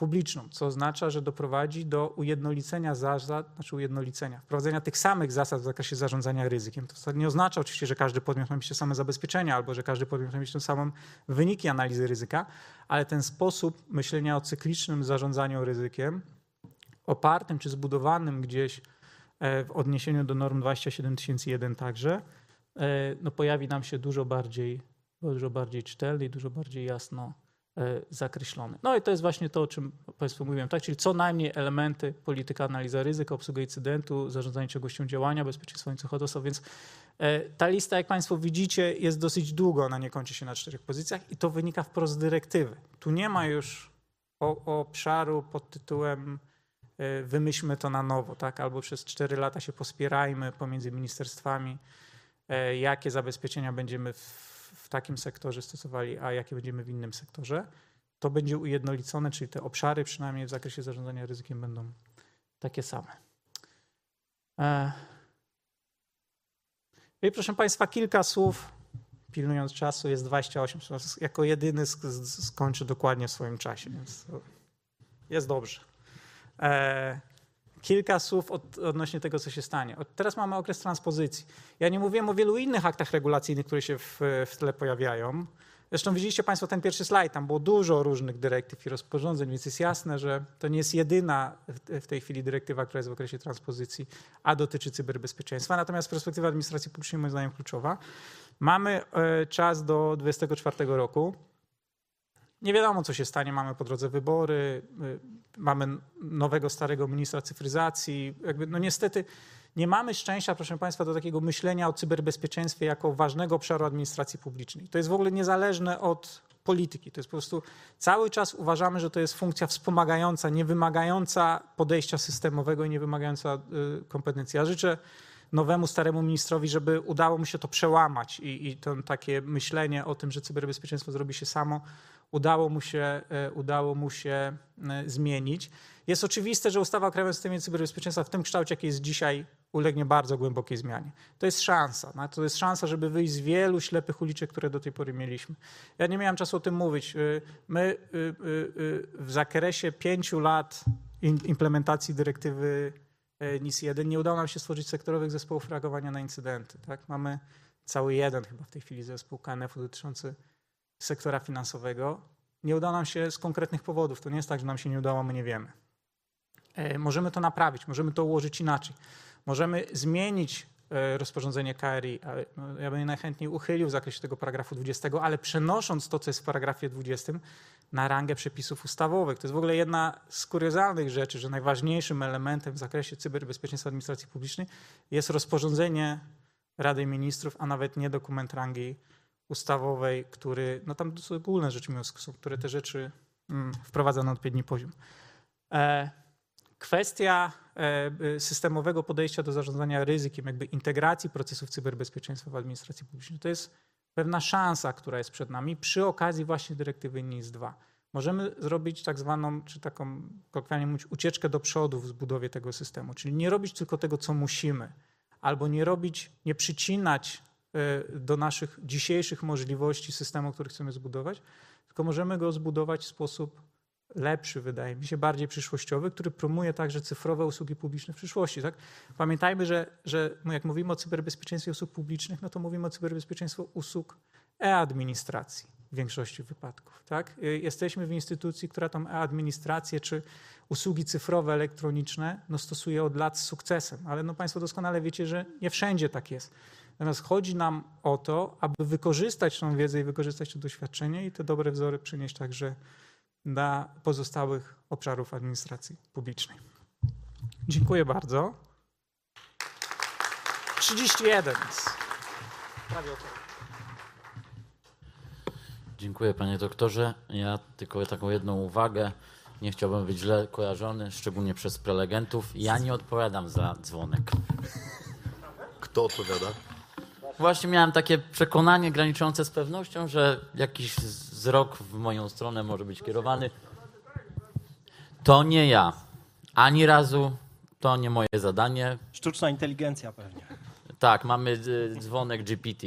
publiczną, co oznacza, że doprowadzi do ujednolicenia zasad, znaczy ujednolicenia, wprowadzenia tych samych zasad w zakresie zarządzania ryzykiem. To nie oznacza oczywiście, że każdy podmiot ma mieć te same zabezpieczenia albo że każdy podmiot ma mieć te same wyniki analizy ryzyka, ale ten sposób myślenia o cyklicznym zarządzaniu ryzykiem, opartym czy zbudowanym gdzieś w odniesieniu do norm dwadzieścia siedem tysięcy jeden także, no pojawi nam się dużo bardziej, dużo bardziej czytelny i dużo bardziej jasno zakreślony. No i to jest właśnie to, o czym Państwu mówiłem, tak? Czyli co najmniej elementy polityka, analiza ryzyka, obsługa incydentu, zarządzanie ciągłością działania, bezpieczeństwo łańcucha dostaw, więc ta lista, jak Państwo widzicie, jest dosyć długa, ona nie kończy się na czterech pozycjach i to wynika wprost z dyrektywy. Tu nie ma już o, obszaru pod tytułem wymyślmy to na nowo, tak? Albo przez cztery lata się pospierajmy pomiędzy ministerstwami, jakie zabezpieczenia będziemy w w takim sektorze stosowali, a jakie będziemy w innym sektorze. To będzie ujednolicone, czyli te obszary przynajmniej w zakresie zarządzania ryzykiem będą takie same. I proszę Państwa, kilka słów, pilnując czasu, jest dwadzieścia osiem, jako jedyny skończy dokładnie w swoim czasie, więc jest dobrze. Kilka słów od, odnośnie tego, co się stanie. Od, teraz mamy okres transpozycji. Ja nie mówiłem o wielu innych aktach regulacyjnych, które się w, w tle pojawiają. Zresztą widzieliście Państwo ten pierwszy slajd, tam było dużo różnych dyrektyw i rozporządzeń, więc jest jasne, że to nie jest jedyna w, w tej chwili dyrektywa, która jest w okresie transpozycji, a dotyczy cyberbezpieczeństwa. Natomiast perspektywa administracji publicznej moim zdaniem kluczowa. Mamy e, czas do dwudziestego czwartego roku. Nie wiadomo, co się stanie. Mamy po drodze wybory, mamy nowego, starego ministra cyfryzacji. Jakby, no niestety nie mamy szczęścia, proszę Państwa, do takiego myślenia o cyberbezpieczeństwie jako ważnego obszaru administracji publicznej. To jest w ogóle niezależne od polityki. To jest po prostu cały czas uważamy, że to jest funkcja wspomagająca, nie wymagająca podejścia systemowego i nie wymagająca kompetencji. Ja życzę nowemu, staremu ministrowi, żeby udało mu się to przełamać i, i to takie myślenie o tym, że cyberbezpieczeństwo zrobi się samo, udało mu się, udało mu się zmienić. Jest oczywiste, że ustawa o Krajowym Systemie Cyberbezpieczeństwa w tym kształcie, jaki jest dzisiaj, ulegnie bardzo głębokiej zmianie. To jest szansa. To jest szansa, żeby wyjść z wielu ślepych uliczek, które do tej pory mieliśmy. Ja nie miałem czasu o tym mówić. My w zakresie pięciu lat implementacji dyrektywy N I S jeden nie udało nam się stworzyć sektorowych zespołów reagowania na incydenty. Tak? Mamy cały jeden chyba w tej chwili zespół K N F-u dotyczący sektora finansowego. Nie udało nam się z konkretnych powodów. To nie jest tak, że nam się nie udało, my nie wiemy. Możemy to naprawić, możemy to ułożyć inaczej. Możemy zmienić rozporządzenie K R I. Ja bym je najchętniej uchylił w zakresie tego paragrafu dwudziestego, ale przenosząc to, co jest w paragrafie dwudziestym na rangę przepisów ustawowych. To jest w ogóle jedna z kuriozalnych rzeczy, że najważniejszym elementem w zakresie cyberbezpieczeństwa administracji publicznej jest rozporządzenie Rady Ministrów, a nawet nie dokument rangi ustawowej, który, no tam są ogólne rzeczy, są, które te rzeczy mm, wprowadza na odpowiedni poziom. E, kwestia e, systemowego podejścia do zarządzania ryzykiem, jakby integracji procesów cyberbezpieczeństwa w administracji publicznej, to jest pewna szansa, która jest przed nami przy okazji właśnie dyrektywy N I S dwa. Możemy zrobić tak zwaną, czy taką, kolokwialnie mówić, ucieczkę do przodu w zbudowie tego systemu, czyli nie robić tylko tego, co musimy, albo nie robić, nie przycinać do naszych dzisiejszych możliwości systemu, który chcemy zbudować, tylko możemy go zbudować w sposób lepszy, wydaje mi się, bardziej przyszłościowy, który promuje także cyfrowe usługi publiczne w przyszłości. Tak? Pamiętajmy, że, że jak mówimy o cyberbezpieczeństwie usług publicznych, no to mówimy o cyberbezpieczeństwie usług e-administracji w większości wypadków. Tak? Jesteśmy w instytucji, która tą e-administrację czy usługi cyfrowe, elektroniczne no stosuje od lat z sukcesem, ale no Państwo doskonale wiecie, że nie wszędzie tak jest. Natomiast chodzi nam o to, aby wykorzystać tą wiedzę i wykorzystać to doświadczenie i te dobre wzory przynieść także dla pozostałych obszarów administracji publicznej. Dziękuję bardzo. trzydzieści jeden. Prawie o to. Dziękuję panie doktorze. Ja tylko taką jedną uwagę. Nie chciałbym być źle kojarzony, szczególnie przez prelegentów. Ja nie odpowiadam za dzwonek. Kto odpowiada? Właśnie miałem takie przekonanie graniczące z pewnością, że jakiś wzrok w moją stronę może być kierowany. To nie ja. Ani razu. To nie moje zadanie. Sztuczna inteligencja pewnie. Tak, mamy dzwonek G P T.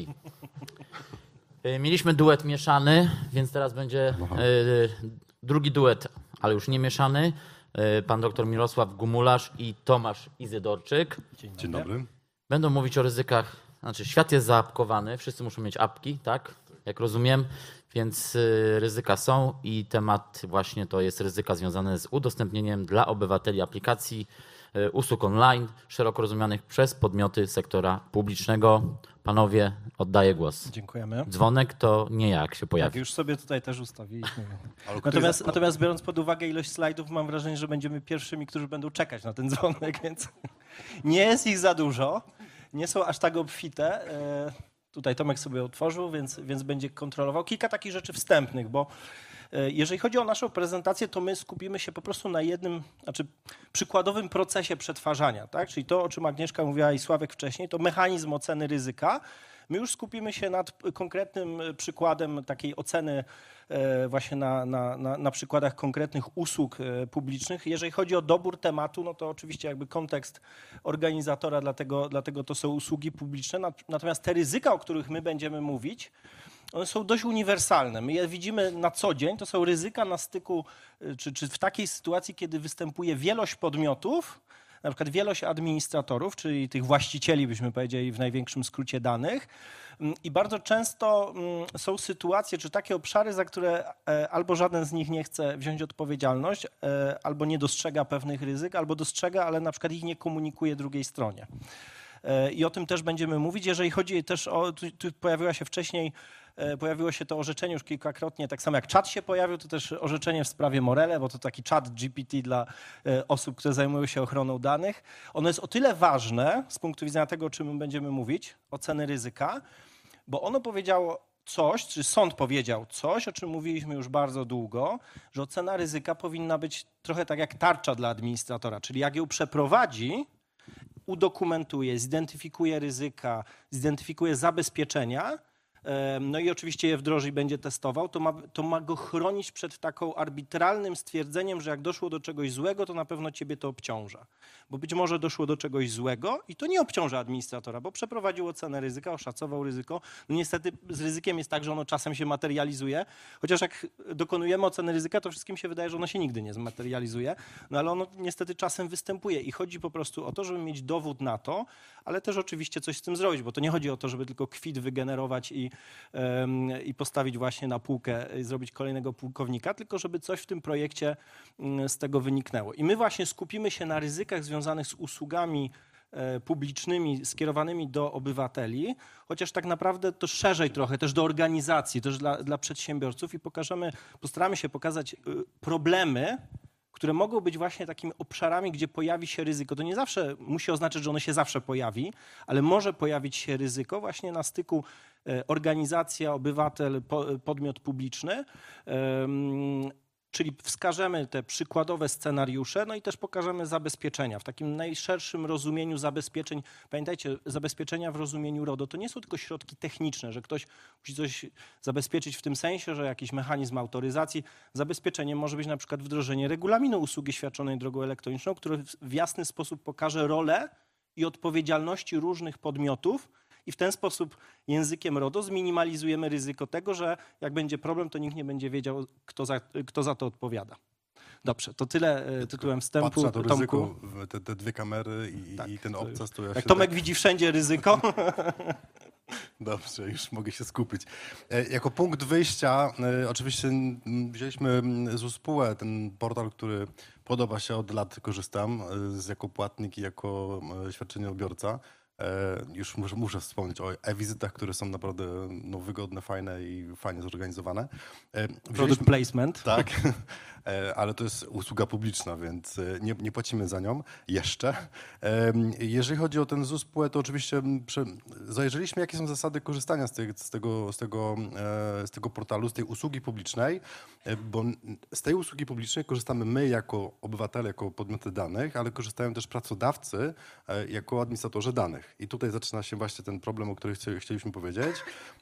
Mieliśmy duet mieszany, więc teraz będzie drugi duet ale już nie mieszany, pan dr Mirosław Gumularz i Tomasz Izydorczyk. Dzień dobry. Będą mówić o ryzykach, znaczy świat jest zaapkowany, wszyscy muszą mieć apki, tak? Jak rozumiem, więc ryzyka są i temat właśnie to jest ryzyka związane z udostępnieniem dla obywateli aplikacji, usług online, szeroko rozumianych przez podmioty sektora publicznego. Panowie, oddaję głos. Dziękujemy. Dzwonek to nie ja, jak się Tak, pojawi. już sobie tutaj też ustawiliśmy. Ale Natomiast, jest... natomiast biorąc pod uwagę ilość slajdów, mam wrażenie, że będziemy pierwszymi, którzy będą czekać na ten dzwonek, więc nie jest ich za dużo. Nie są aż tak obfite. Tutaj Tomek sobie otworzył, więc, więc będzie kontrolował. Kilka takich rzeczy wstępnych, bo jeżeli chodzi o naszą prezentację, to my skupimy się po prostu na jednym, znaczy przykładowym procesie przetwarzania, tak? Czyli to, o czym Agnieszka mówiła i Sławek wcześniej, to mechanizm oceny ryzyka. My już skupimy się nad konkretnym przykładem takiej oceny właśnie na, na, na, na przykładach konkretnych usług publicznych. Jeżeli chodzi o dobór tematu, no to oczywiście jakby kontekst organizatora, dlatego, dlatego to są usługi publiczne. Natomiast te ryzyka, o których my będziemy mówić, one są dość uniwersalne. My je widzimy na co dzień. To są ryzyka na styku, czy, czy w takiej sytuacji, kiedy występuje wielość podmiotów, na przykład wielość administratorów, czyli tych właścicieli, byśmy powiedzieli w największym skrócie danych. I bardzo często są sytuacje, czy takie obszary, za które albo żaden z nich nie chce wziąć odpowiedzialność, albo nie dostrzega pewnych ryzyk, albo dostrzega, ale na przykład ich nie komunikuje drugiej stronie. I o tym też będziemy mówić. Jeżeli chodzi też o, tu, tu pojawiła się wcześniej, pojawiło się to orzeczenie już kilkakrotnie, tak samo jak czat się pojawił, to też orzeczenie w sprawie Morele, bo to taki czat G P T dla osób, które zajmują się ochroną danych. Ono jest o tyle ważne z punktu widzenia tego, o czym będziemy mówić, oceny ryzyka, bo ono powiedziało coś, czy sąd powiedział coś, o czym mówiliśmy już bardzo długo, że ocena ryzyka powinna być trochę tak jak tarcza dla administratora, czyli jak ją przeprowadzi, udokumentuje, zidentyfikuje ryzyka, zidentyfikuje zabezpieczenia, no i oczywiście je wdroży i będzie testował, to ma, to ma go chronić przed taką arbitralnym stwierdzeniem, że jak doszło do czegoś złego, to na pewno ciebie to obciąża. Bo być może doszło do czegoś złego i to nie obciąża administratora, bo przeprowadził ocenę ryzyka, oszacował ryzyko. No niestety z ryzykiem jest tak, że ono czasem się materializuje, chociaż jak dokonujemy oceny ryzyka, to wszystkim się wydaje, że ono się nigdy nie zmaterializuje, no ale ono niestety czasem występuje i chodzi po prostu o to, żeby mieć dowód na to, ale też oczywiście coś z tym zrobić, bo to nie chodzi o to, żeby tylko kwit wygenerować i i postawić właśnie na półkę i zrobić kolejnego pułkownika, tylko żeby coś w tym projekcie z tego wyniknęło. I my właśnie skupimy się na ryzykach związanych z usługami publicznymi skierowanymi do obywateli, chociaż tak naprawdę to szerzej trochę, też do organizacji, też dla, dla przedsiębiorców i pokażemy, postaramy się pokazać problemy, które mogą być właśnie takimi obszarami, gdzie pojawi się ryzyko. To nie zawsze musi oznaczać, że ono się zawsze pojawi, ale może pojawić się ryzyko właśnie na styku organizacja, obywatel, podmiot publiczny. Czyli wskażemy te przykładowe scenariusze, no i też pokażemy zabezpieczenia. W takim najszerszym rozumieniu zabezpieczeń, pamiętajcie, zabezpieczenia w rozumieniu RODO to nie są tylko środki techniczne, że ktoś musi coś zabezpieczyć w tym sensie, że jakiś mechanizm autoryzacji. Zabezpieczenie może być na przykład wdrożenie regulaminu usługi świadczonej drogą elektroniczną, który w jasny sposób pokaże rolę i odpowiedzialności różnych podmiotów, i w ten sposób językiem RODO zminimalizujemy ryzyko tego, że jak będzie problem, to nikt nie będzie wiedział, kto za, kto za to odpowiada. Dobrze, to tyle tytułem wstępu. Patrzę na to Tomku. ryzyko, te, te dwie kamery i, Tak, i ten to obcas, to ja Jak się Tomek tak... widzi wszędzie ryzyko. Dobrze, już mogę się skupić. E, jako punkt wyjścia e, oczywiście m, wzięliśmy z U S P U E ten portal, który podoba się, od lat korzystam e, jako płatnik i jako e, świadczeniobiorca. E, już muszę, muszę wspomnieć o e-wizytach, które są naprawdę no, wygodne, fajne i fajnie zorganizowane. E, Product placement. Tak, e, ale to jest usługa publiczna, więc e, nie, nie płacimy za nią jeszcze. E, jeżeli chodzi o ten Z U S P U E, to oczywiście prze, zajrzeliśmy, jakie są zasady korzystania z, tej, z, tego, z, tego, e, z tego portalu, z tej usługi publicznej, e, bo z tej usługi publicznej korzystamy my jako obywatele, jako podmioty danych, ale korzystają też pracodawcy e, jako administratorzy danych. I tutaj zaczyna się właśnie ten problem, o którym chcieliśmy powiedzieć.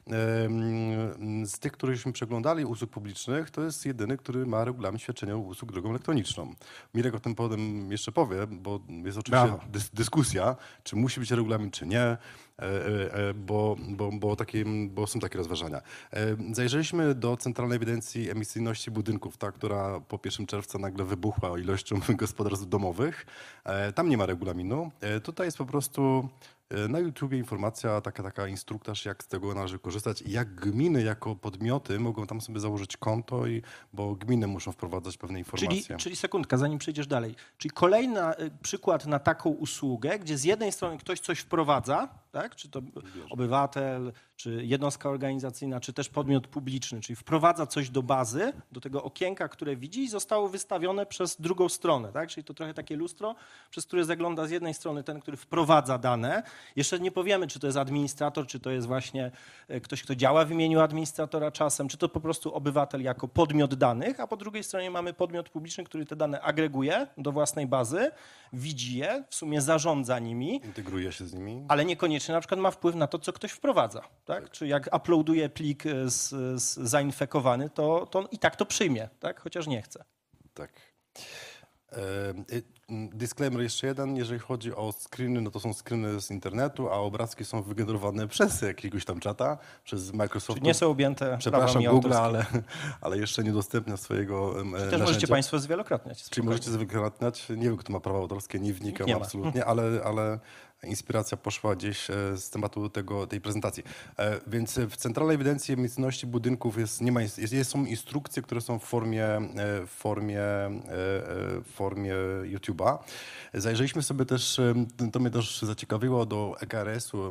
Z tych, któryśmy przeglądali usług publicznych, to jest jedyny, który ma regulamin świadczenia usług drogą elektroniczną. Mirek o tym potem jeszcze powie, bo jest oczywiście dys dyskusja, czy musi być regulamin, czy nie. bo, bo, bo, takie, bo są takie rozważania. Zajrzeliśmy do Centralnej Ewidencji Emisyjności Budynków, ta, która po pierwszego czerwca nagle wybuchła ilością gospodarstw domowych. Tam nie ma regulaminu. Tutaj jest po prostu na YouTubie informacja, taka, taka instruktaż, jak z tego należy korzystać i jak gminy jako podmioty mogą tam sobie założyć konto, i, bo gminy muszą wprowadzać pewne informacje. Czyli, czyli sekundka, zanim przejdziesz dalej. Czyli kolejny przykład na taką usługę, gdzie z jednej strony ktoś coś wprowadza, tak? Czy to obywatel, czy jednostka organizacyjna, czy też podmiot publiczny, czyli wprowadza coś do bazy, do tego okienka, które widzi i zostało wystawione przez drugą stronę, tak? Czyli to trochę takie lustro, przez które zagląda z jednej strony ten, który wprowadza dane. Jeszcze nie powiemy, czy to jest administrator, czy to jest właśnie ktoś, kto działa w imieniu administratora czasem, czy to po prostu obywatel jako podmiot danych, a po drugiej stronie mamy podmiot publiczny, który te dane agreguje do własnej bazy, widzi je, w sumie zarządza nimi. Integruje się z nimi. Ale niekoniecznie na przykład ma wpływ na to, co ktoś wprowadza. Tak? Czy jak uploaduje plik z, z zainfekowany, to, to on i tak to przyjmie, tak? Chociaż nie chce. Tak. Disclaimer jeszcze jeden, jeżeli chodzi o screeny, no to są screeny z internetu, a obrazki są wygenerowane przez jakiegoś tam czata, przez Microsoft. Czyli nie są objęte Przepraszam prawami Google, ale, autorskimi. ale jeszcze nie udostępnia swojego Czy też narzędzia. możecie Państwo zwielokrotniać. Czyli spokojnie. możecie zwielokrotniać, nie wiem kto ma prawa autorskie, nie wnikam Nie ma. absolutnie, ale, ale inspiracja poszła gdzieś z tematu tego, tej prezentacji. Więc w Centralnej Ewidencji Emisyjności Budynków jest, nie ma, jest, jest, są instrukcje, które są w formie, w formie, w formie YouTube'a. Zajrzeliśmy sobie też, to mnie też zaciekawiło, do E K R S-u.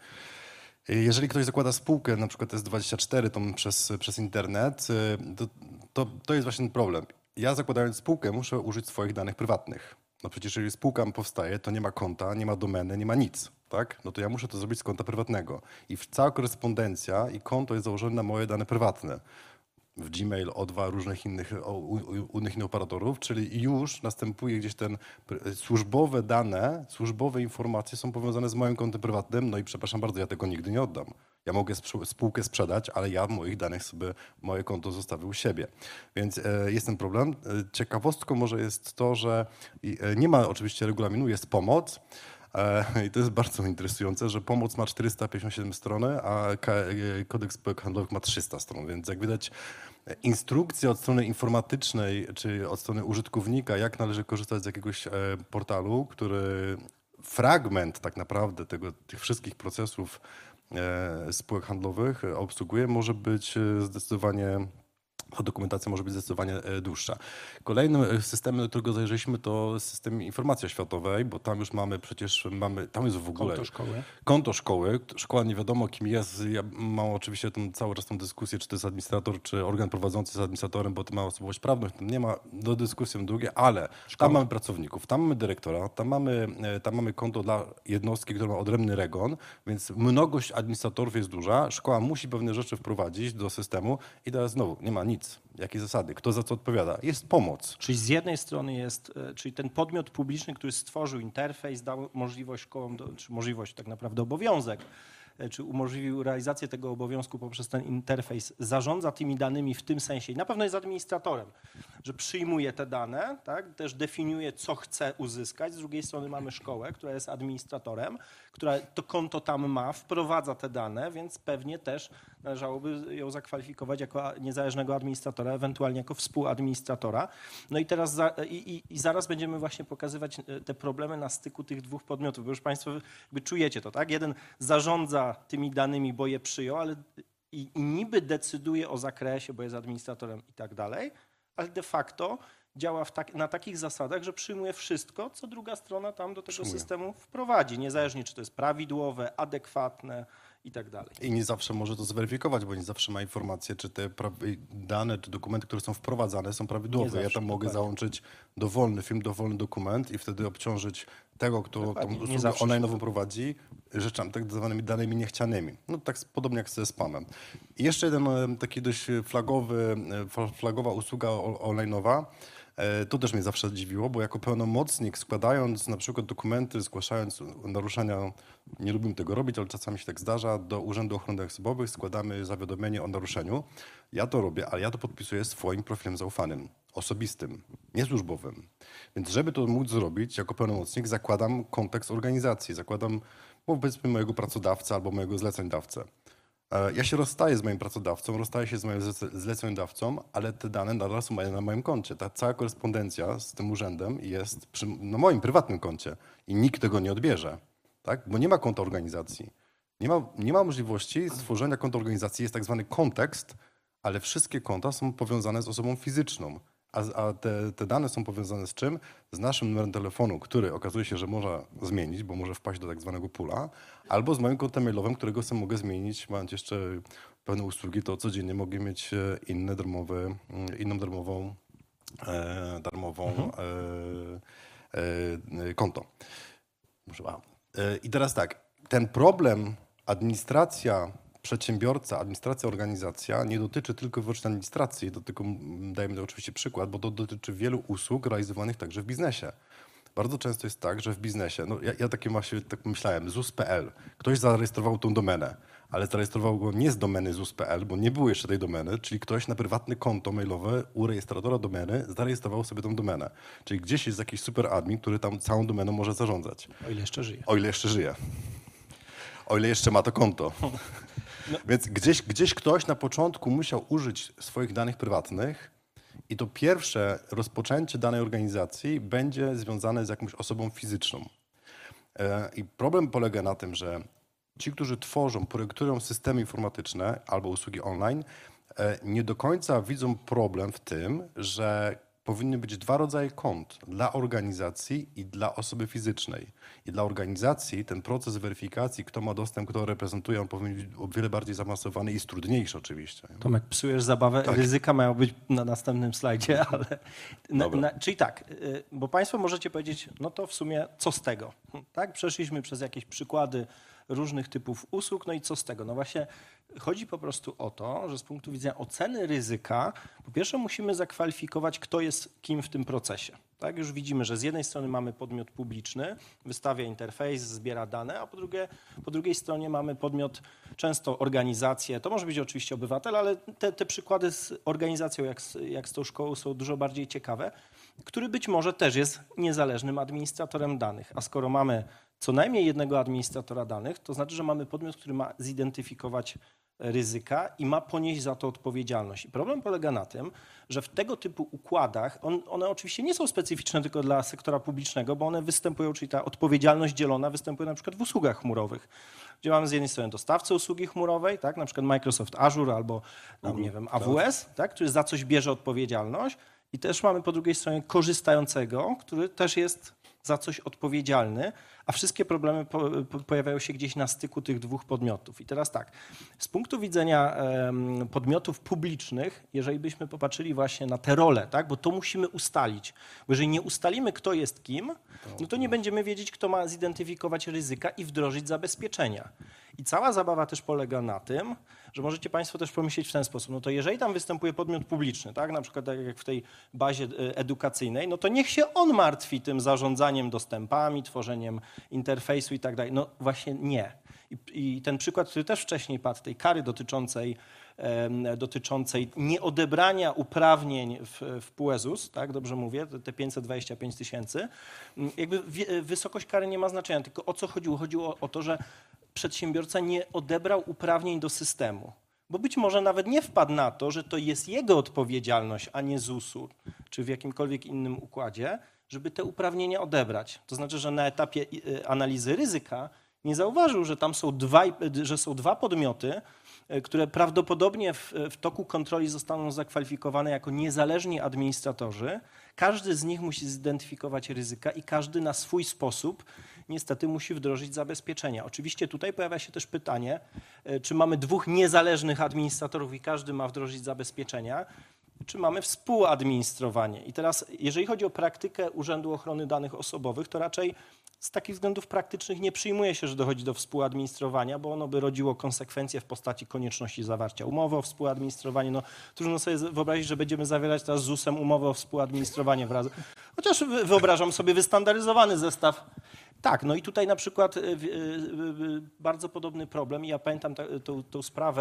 Jeżeli ktoś zakłada spółkę, na przykład S dwadzieścia cztery, tą przez, przez internet, to, to, to jest właśnie ten problem. Ja zakładając spółkę muszę użyć swoich danych prywatnych. No przecież jeżeli spółka powstaje, to nie ma konta, nie ma domeny, nie ma nic, tak? No to ja muszę to zrobić z konta prywatnego. I cała korespondencja i konto jest założone na moje dane prywatne. W Gmail, O dwa, różnych innych, u, u, innych innych operatorów, czyli już następuje gdzieś ten służbowe dane, służbowe informacje są powiązane z moim kontem prywatnym, no i przepraszam bardzo, ja tego nigdy nie oddam. Ja mogę spółkę sprzedać, ale ja moich danych sobie, moje konto zostawię u siebie. Więc e, jest ten problem. Ciekawostką może jest to, że e, nie ma oczywiście regulaminu, jest pomoc. I to jest bardzo interesujące, że pomoc ma czterysta pięćdziesiąt siedem strony, a kodeks spółek handlowych ma trzysta stron, więc jak widać instrukcja od strony informatycznej czy od strony użytkownika, jak należy korzystać z jakiegoś portalu, który fragment tak naprawdę tego, tych wszystkich procesów spółek handlowych obsługuje, może być zdecydowanie ta dokumentacja może być zdecydowanie dłuższa. Kolejnym systemem, do którego zajrzeliśmy, to system informacji oświatowej, bo tam już mamy przecież, mamy, tam jest w ogóle... Konto szkoły. Konto szkoły. Szkoła nie wiadomo kim jest. Ja mam oczywiście tą, cały czas tą dyskusję, czy to jest administrator, czy organ prowadzący jest administratorem, bo to ma osobowość prawną, tam nie ma do dyskusji długie, ale Szkoła. tam mamy pracowników, tam mamy dyrektora, tam mamy, tam mamy konto dla jednostki, która ma odrębny REGON, więc mnogość administratorów jest duża. Szkoła musi pewne rzeczy wprowadzić do systemu i teraz znowu nie ma nic. Jakie zasady? Kto za co odpowiada? Jest pomoc. Czyli z jednej strony jest, czyli ten podmiot publiczny, który stworzył interfejs, dał możliwość szkołom, do, czy możliwość, tak naprawdę obowiązek, czy umożliwił realizację tego obowiązku poprzez ten interfejs, zarządza tymi danymi w tym sensie i na pewno jest administratorem, że przyjmuje te dane, tak, też definiuje, co chce uzyskać. Z drugiej strony mamy szkołę, która jest administratorem, która to konto tam ma, wprowadza te dane, więc pewnie też należałoby ją zakwalifikować jako niezależnego administratora, ewentualnie jako współadministratora. No i teraz za, i, i, i zaraz będziemy właśnie pokazywać te problemy na styku tych dwóch podmiotów, bo już Państwo jakby czujecie to, tak? Jeden zarządza tymi danymi, bo je przyjął, ale i, i niby decyduje o zakresie, bo jest administratorem i tak dalej, ale de facto działa w tak, na takich zasadach, że przyjmuje wszystko, co druga strona tam do tego Przyjmuje. systemu wprowadzi, niezależnie czy to jest prawidłowe, adekwatne i tak dalej. I nie zawsze może to zweryfikować, bo nie zawsze ma informację, czy te dane, czy dokumenty, które są wprowadzane, są prawidłowe. zawsze, Ja tam mogę dokładnie. załączyć dowolny film, dowolny dokument i wtedy obciążyć tego, kto Dokładnie, tą nie usługę zawsze online'ową prowadzi, rzeczami tak zwanymi danymi niechcianymi. No tak podobnie jak ze spamem. I jeszcze jeden e, taki dość flagowy, e, flagowa usługa o- online'owa. E, To też mnie zawsze dziwiło, bo jako pełnomocnik składając na przykład dokumenty, zgłaszając naruszenia, nie lubimy tego robić, ale czasami się tak zdarza, do Urzędu Ochrony Danych Osobowych składamy zawiadomienie o naruszeniu. Ja to robię, ale ja to podpisuję swoim profilem zaufanym, osobistym, nie służbowym. Więc żeby to móc zrobić jako pełnomocnik, zakładam kontekst organizacji, zakładam powiedzmy mojego pracodawcę albo mojego zleceniodawcę. Ja się rozstaję z moim pracodawcą, rozstaję się z moim zleceniodawcą, ale te dane nadal są na moim koncie. Ta cała korespondencja z tym urzędem jest przy, na moim prywatnym koncie i nikt tego nie odbierze, tak? Bo nie ma konta organizacji. Nie ma, nie ma możliwości stworzenia konta organizacji, jest tak zwany kontekst, ale wszystkie konta są powiązane z osobą fizyczną. A, a te, te dane są powiązane z czym? Z naszym numerem telefonu, który okazuje się, że można zmienić, bo może wpaść do tak zwanego pula, albo z moim kontem mailowym, którego sobie mogę zmienić, mając jeszcze pewne usługi, to codziennie mogę mieć inne darmowe, inną darmową, e, darmową mhm. e, e, konto. Muszę, e, I teraz tak, ten problem administracja, przedsiębiorca, administracja, organizacja nie dotyczy tylko i wyłącznie administracji, to tylko dajemy to oczywiście przykład, bo to dotyczy wielu usług realizowanych także w biznesie. Bardzo często jest tak, że w biznesie, no ja, ja takie właśnie tak myślałem, Z U S kropka P L, ktoś zarejestrował tą domenę, ale zarejestrował go nie z domeny Z U S kropka P L, bo nie było jeszcze tej domeny, czyli ktoś na prywatne konto mailowe u rejestratora domeny zarejestrował sobie tą domenę. Czyli gdzieś jest jakiś super admin, który tam całą domeną może zarządzać. O ile jeszcze żyje. O ile jeszcze żyje. O ile jeszcze ma to konto. No. Więc gdzieś, gdzieś ktoś na początku musiał użyć swoich danych prywatnych i to pierwsze rozpoczęcie danej organizacji będzie związane z jakąś osobą fizyczną. I problem polega na tym, że ci, którzy tworzą, projektują systemy informatyczne albo usługi online, nie do końca widzą problem w tym, że powinny być dwa rodzaje kont dla organizacji i dla osoby fizycznej. I dla organizacji ten proces weryfikacji, kto ma dostęp, kto reprezentuje, on powinien być o wiele bardziej zaawansowany i jest trudniejszy oczywiście. Tomek, psujesz zabawę. Tak. Ryzyka mają być na następnym slajdzie, ale... Na, na, czyli tak, bo państwo możecie powiedzieć, no to w sumie co z tego? Tak, przeszliśmy przez jakieś przykłady różnych typów usług, no i co z tego? No właśnie chodzi po prostu o to, że z punktu widzenia oceny ryzyka, po pierwsze musimy zakwalifikować, kto jest kim w tym procesie. Tak, już widzimy, że z jednej strony mamy podmiot publiczny, wystawia interfejs, zbiera dane, a po, drugie, po drugiej stronie mamy podmiot, często organizację, to może być oczywiście obywatel, ale te, te przykłady z organizacją, jak z, jak z tą szkołą, są dużo bardziej ciekawe, który być może też jest niezależnym administratorem danych. A skoro mamy co najmniej jednego administratora danych, to znaczy, że mamy podmiot, który ma zidentyfikować ryzyka i ma ponieść za to odpowiedzialność. I problem polega na tym, że w tego typu układach, on, one oczywiście nie są specyficzne tylko dla sektora publicznego, bo one występują, czyli ta odpowiedzialność dzielona występuje na przykład w usługach chmurowych, gdzie mamy z jednej strony dostawcę usługi chmurowej, tak, na przykład Microsoft Azure albo tam, nie wiem, A W S, tak, który za coś bierze odpowiedzialność, i też mamy po drugiej stronie korzystającego, który też jest za coś odpowiedzialny, a wszystkie problemy po, po, pojawiają się gdzieś na styku tych dwóch podmiotów. I teraz tak, z punktu widzenia um, podmiotów publicznych, jeżeli byśmy popatrzyli właśnie na te role, tak, bo to musimy ustalić, bo jeżeli nie ustalimy, kto jest kim, no to nie będziemy wiedzieć, kto ma zidentyfikować ryzyka i wdrożyć zabezpieczenia. I cała zabawa też polega na tym, że możecie państwo też pomyśleć w ten sposób, no to jeżeli tam występuje podmiot publiczny, tak, na przykład tak jak w tej bazie edukacyjnej, no to niech się on martwi tym zarządzaniem dostępami, tworzeniem interfejsu i tak dalej. No właśnie nie. I, i ten przykład, który też wcześniej padł, tej kary dotyczącej, e, dotyczącej nieodebrania uprawnień w, w P U E Z U S, tak, dobrze mówię, te pięćset dwadzieścia pięć tysięcy, jakby wysokość kary nie ma znaczenia, tylko o co chodziło? Chodziło o, o to, że przedsiębiorca nie odebrał uprawnień do systemu. Bo być może nawet nie wpadł na to, że to jest jego odpowiedzialność, a nie Z U S u, czy w jakimkolwiek innym układzie, żeby te uprawnienia odebrać. To znaczy, że na etapie analizy ryzyka nie zauważył, że tam są dwa, że są dwa podmioty, które prawdopodobnie w, w toku kontroli zostaną zakwalifikowane jako niezależni administratorzy. Każdy z nich musi zidentyfikować ryzyka i każdy na swój sposób niestety musi wdrożyć zabezpieczenia. Oczywiście tutaj pojawia się też pytanie, czy mamy dwóch niezależnych administratorów i każdy ma wdrożyć zabezpieczenia, czy mamy współadministrowanie. I teraz, jeżeli chodzi o praktykę Urzędu Ochrony Danych Osobowych, to raczej z takich względów praktycznych nie przyjmuje się, że dochodzi do współadministrowania, bo ono by rodziło konsekwencje w postaci konieczności zawarcia umowy o współadministrowanie. No, trudno sobie wyobrazić, że będziemy zawierać teraz z Z U S-em umowę o współadministrowanie wraz. Chociaż wyobrażam sobie wystandaryzowany zestaw. Tak, no i tutaj na przykład bardzo podobny problem. Ja pamiętam tą, tą sprawę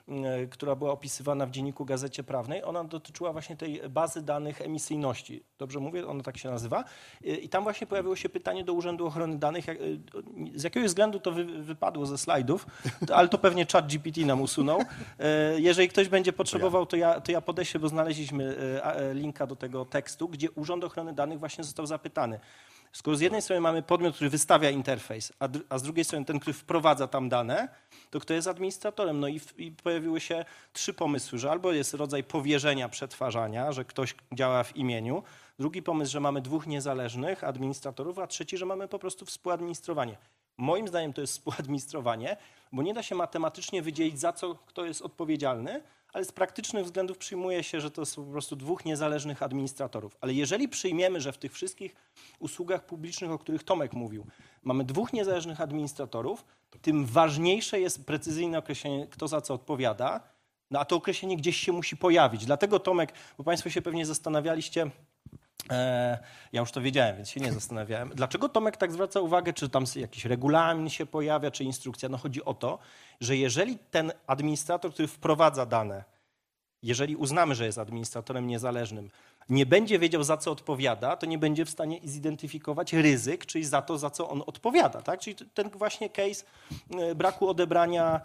która była opisywana w Dzienniku Gazecie Prawnej, ona dotyczyła właśnie tej bazy danych emisyjności. Dobrze mówię? Ona tak się nazywa. I tam właśnie pojawiło się pytanie do Urzędu Ochrony Danych, z jakiegoś względu to wy, wypadło ze slajdów, ale to pewnie ChatGPT nam usunął. Jeżeli ktoś będzie potrzebował, to ja, to ja podeślę, bo znaleźliśmy linka do tego tekstu, gdzie Urząd Ochrony Danych właśnie został zapytany. Skoro z jednej strony mamy podmiot, który wystawia interfejs, a, a z drugiej strony ten, który wprowadza tam dane, to kto jest administratorem? No i, w, i pojawiły się trzy pomysły, że albo jest rodzaj powierzenia przetwarzania, że ktoś działa w imieniu, drugi pomysł, że mamy dwóch niezależnych administratorów, a trzeci, że mamy po prostu współadministrowanie. Moim zdaniem to jest współadministrowanie, bo nie da się matematycznie wydzielić, za co kto jest odpowiedzialny, ale z praktycznych względów przyjmuje się, że to są po prostu dwóch niezależnych administratorów. Ale jeżeli przyjmiemy, że w tych wszystkich usługach publicznych, o których Tomek mówił, mamy dwóch niezależnych administratorów, tym ważniejsze jest precyzyjne określenie, kto za co odpowiada, no a to określenie gdzieś się musi pojawić. Dlatego Tomek, bo Państwo się pewnie zastanawialiście, e, ja już to wiedziałem, więc się nie zastanawiałem, dlaczego Tomek tak zwraca uwagę, czy tam jakiś regulamin się pojawia, czy instrukcja. No chodzi o to, że jeżeli ten administrator, który wprowadza dane, jeżeli uznamy, że jest administratorem niezależnym, nie będzie wiedział, za co odpowiada, to nie będzie w stanie zidentyfikować ryzyk, czyli za to, za co on odpowiada. Tak? Czyli ten właśnie case braku odebrania,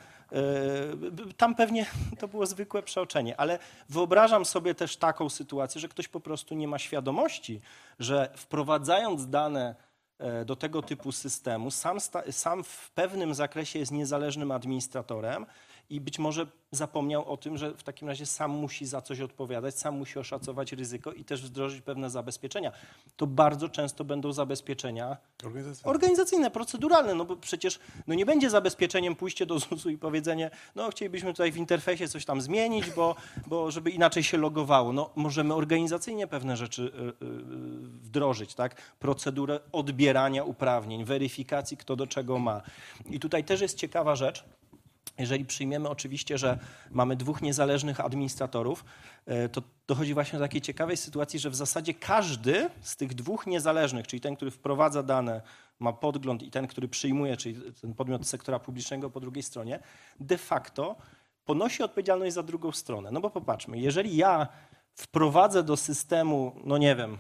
tam pewnie to było zwykłe przeoczenie, ale wyobrażam sobie też taką sytuację, że ktoś po prostu nie ma świadomości, że wprowadzając dane do tego typu systemu, sam, sam w pewnym zakresie jest niezależnym administratorem i być może zapomniał o tym, że w takim razie sam musi za coś odpowiadać, sam musi oszacować ryzyko i też wdrożyć pewne zabezpieczenia. To bardzo często będą zabezpieczenia Organizacyjne, organizacyjne proceduralne, no bo przecież no nie będzie zabezpieczeniem pójście do zusu i powiedzenie, no chcielibyśmy tutaj w interfejsie coś tam zmienić, bo, bo żeby inaczej się logowało. No możemy organizacyjnie pewne rzeczy wdrożyć, tak? Procedurę odbierania uprawnień, weryfikacji, kto do czego ma. I tutaj też jest ciekawa rzecz. Jeżeli przyjmiemy oczywiście, że mamy dwóch niezależnych administratorów, to dochodzi właśnie do takiej ciekawej sytuacji, że w zasadzie każdy z tych dwóch niezależnych, czyli ten, który wprowadza dane, ma podgląd i ten, który przyjmuje, czyli ten podmiot sektora publicznego po drugiej stronie, de facto ponosi odpowiedzialność za drugą stronę. No bo popatrzmy, jeżeli ja wprowadzę do systemu, no nie wiem,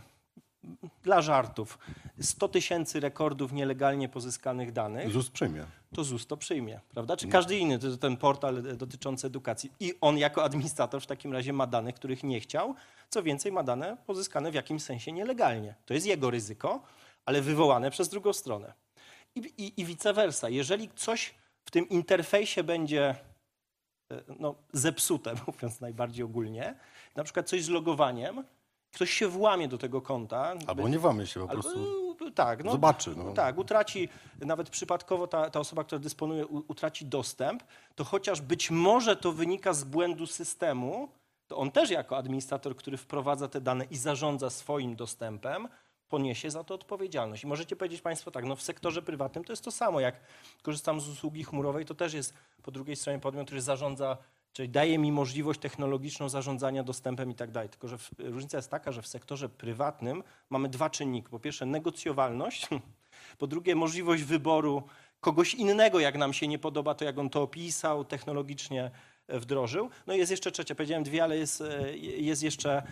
dla żartów, sto tysięcy rekordów nielegalnie pozyskanych danych, ZUS przyjmie. to ZUS to przyjmie, prawda? Czy każdy inny, to ten portal dotyczący edukacji. I on jako administrator w takim razie ma dane, których nie chciał, co więcej ma dane pozyskane w jakimś sensie nielegalnie. To jest jego ryzyko, ale wywołane przez drugą stronę. I, i, i vice versa. Jeżeli coś w tym interfejsie będzie no, zepsute, mówiąc najbardziej ogólnie, na przykład coś z logowaniem, ktoś się włamie do tego konta. Albo nie włamie się po albo, prostu. Tak, no, zobaczy. No. Tak, utraci, nawet przypadkowo ta, ta osoba, która dysponuje, utraci dostęp, to chociaż być może to wynika z błędu systemu, to on też jako administrator, który wprowadza te dane i zarządza swoim dostępem, poniesie za to odpowiedzialność. I możecie powiedzieć Państwo tak, no w sektorze prywatnym to jest to samo, jak korzystam z usługi chmurowej, to też jest po drugiej stronie podmiot, który zarządza, czyli daje mi możliwość technologiczną zarządzania dostępem i tak dalej. Tylko że w, różnica jest taka, że w sektorze prywatnym mamy dwa czynniki. Po pierwsze negocjowalność, po drugie możliwość wyboru kogoś innego, jak nam się nie podoba, to jak on to opisał, technologicznie wdrożył. No i jest jeszcze trzecia, powiedziałem dwie, ale jest, jest, jeszcze,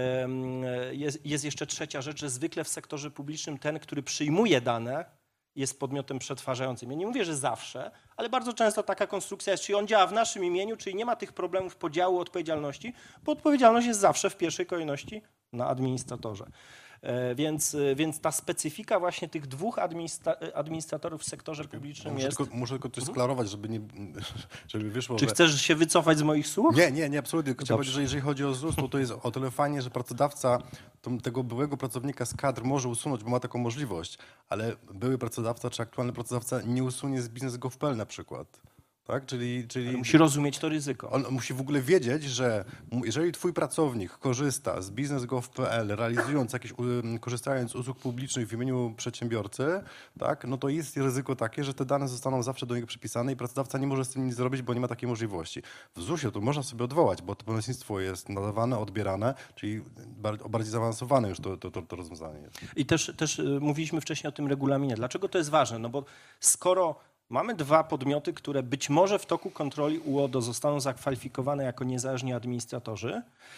jest, jest jeszcze trzecia rzecz, że zwykle w sektorze publicznym ten, który przyjmuje dane, jest podmiotem przetwarzającym. Ja nie mówię, że zawsze, ale bardzo często taka konstrukcja jest, czyli on działa w naszym imieniu, czyli nie ma tych problemów podziału odpowiedzialności, bo odpowiedzialność jest zawsze w pierwszej kolejności na administratorze. Więc, więc ta specyfika właśnie tych dwóch administra administratorów w sektorze publicznym muszę jest... Tylko, muszę tylko coś sklarować, żeby nie żeby wyszło... Czy że... chcesz się wycofać z moich słów? Nie, nie, nie, absolutnie. Chciałbym Dobrze. powiedzieć, że jeżeli chodzi o ZUS, to, to jest o tyle fajnie, że pracodawca to, tego byłego pracownika z kadr może usunąć, bo ma taką możliwość, ale były pracodawca czy aktualny pracodawca nie usunie z biznes kropka gov kropka p l na przykład. Tak? Czyli, czyli Ale musi rozumieć to ryzyko. on musi w ogóle wiedzieć, że jeżeli twój pracownik korzysta z biznes kropka gov kropka p l, realizując jakieś, korzystając z usług publicznych w imieniu przedsiębiorcy, tak, no to jest ryzyko takie, że te dane zostaną zawsze do niego przypisane i pracodawca nie może z tym nic zrobić, bo nie ma takiej możliwości. W zusie to można sobie odwołać, bo to pełnomocnictwo jest nadawane, odbierane, czyli bardziej zaawansowane już to, to, to, to rozwiązanie jest. I też, też mówiliśmy wcześniej o tym regulaminie. Dlaczego to jest ważne? No bo skoro Mamy dwa podmioty, które być może w toku kontroli U O D O zostaną zakwalifikowane jako niezależni administratorzy.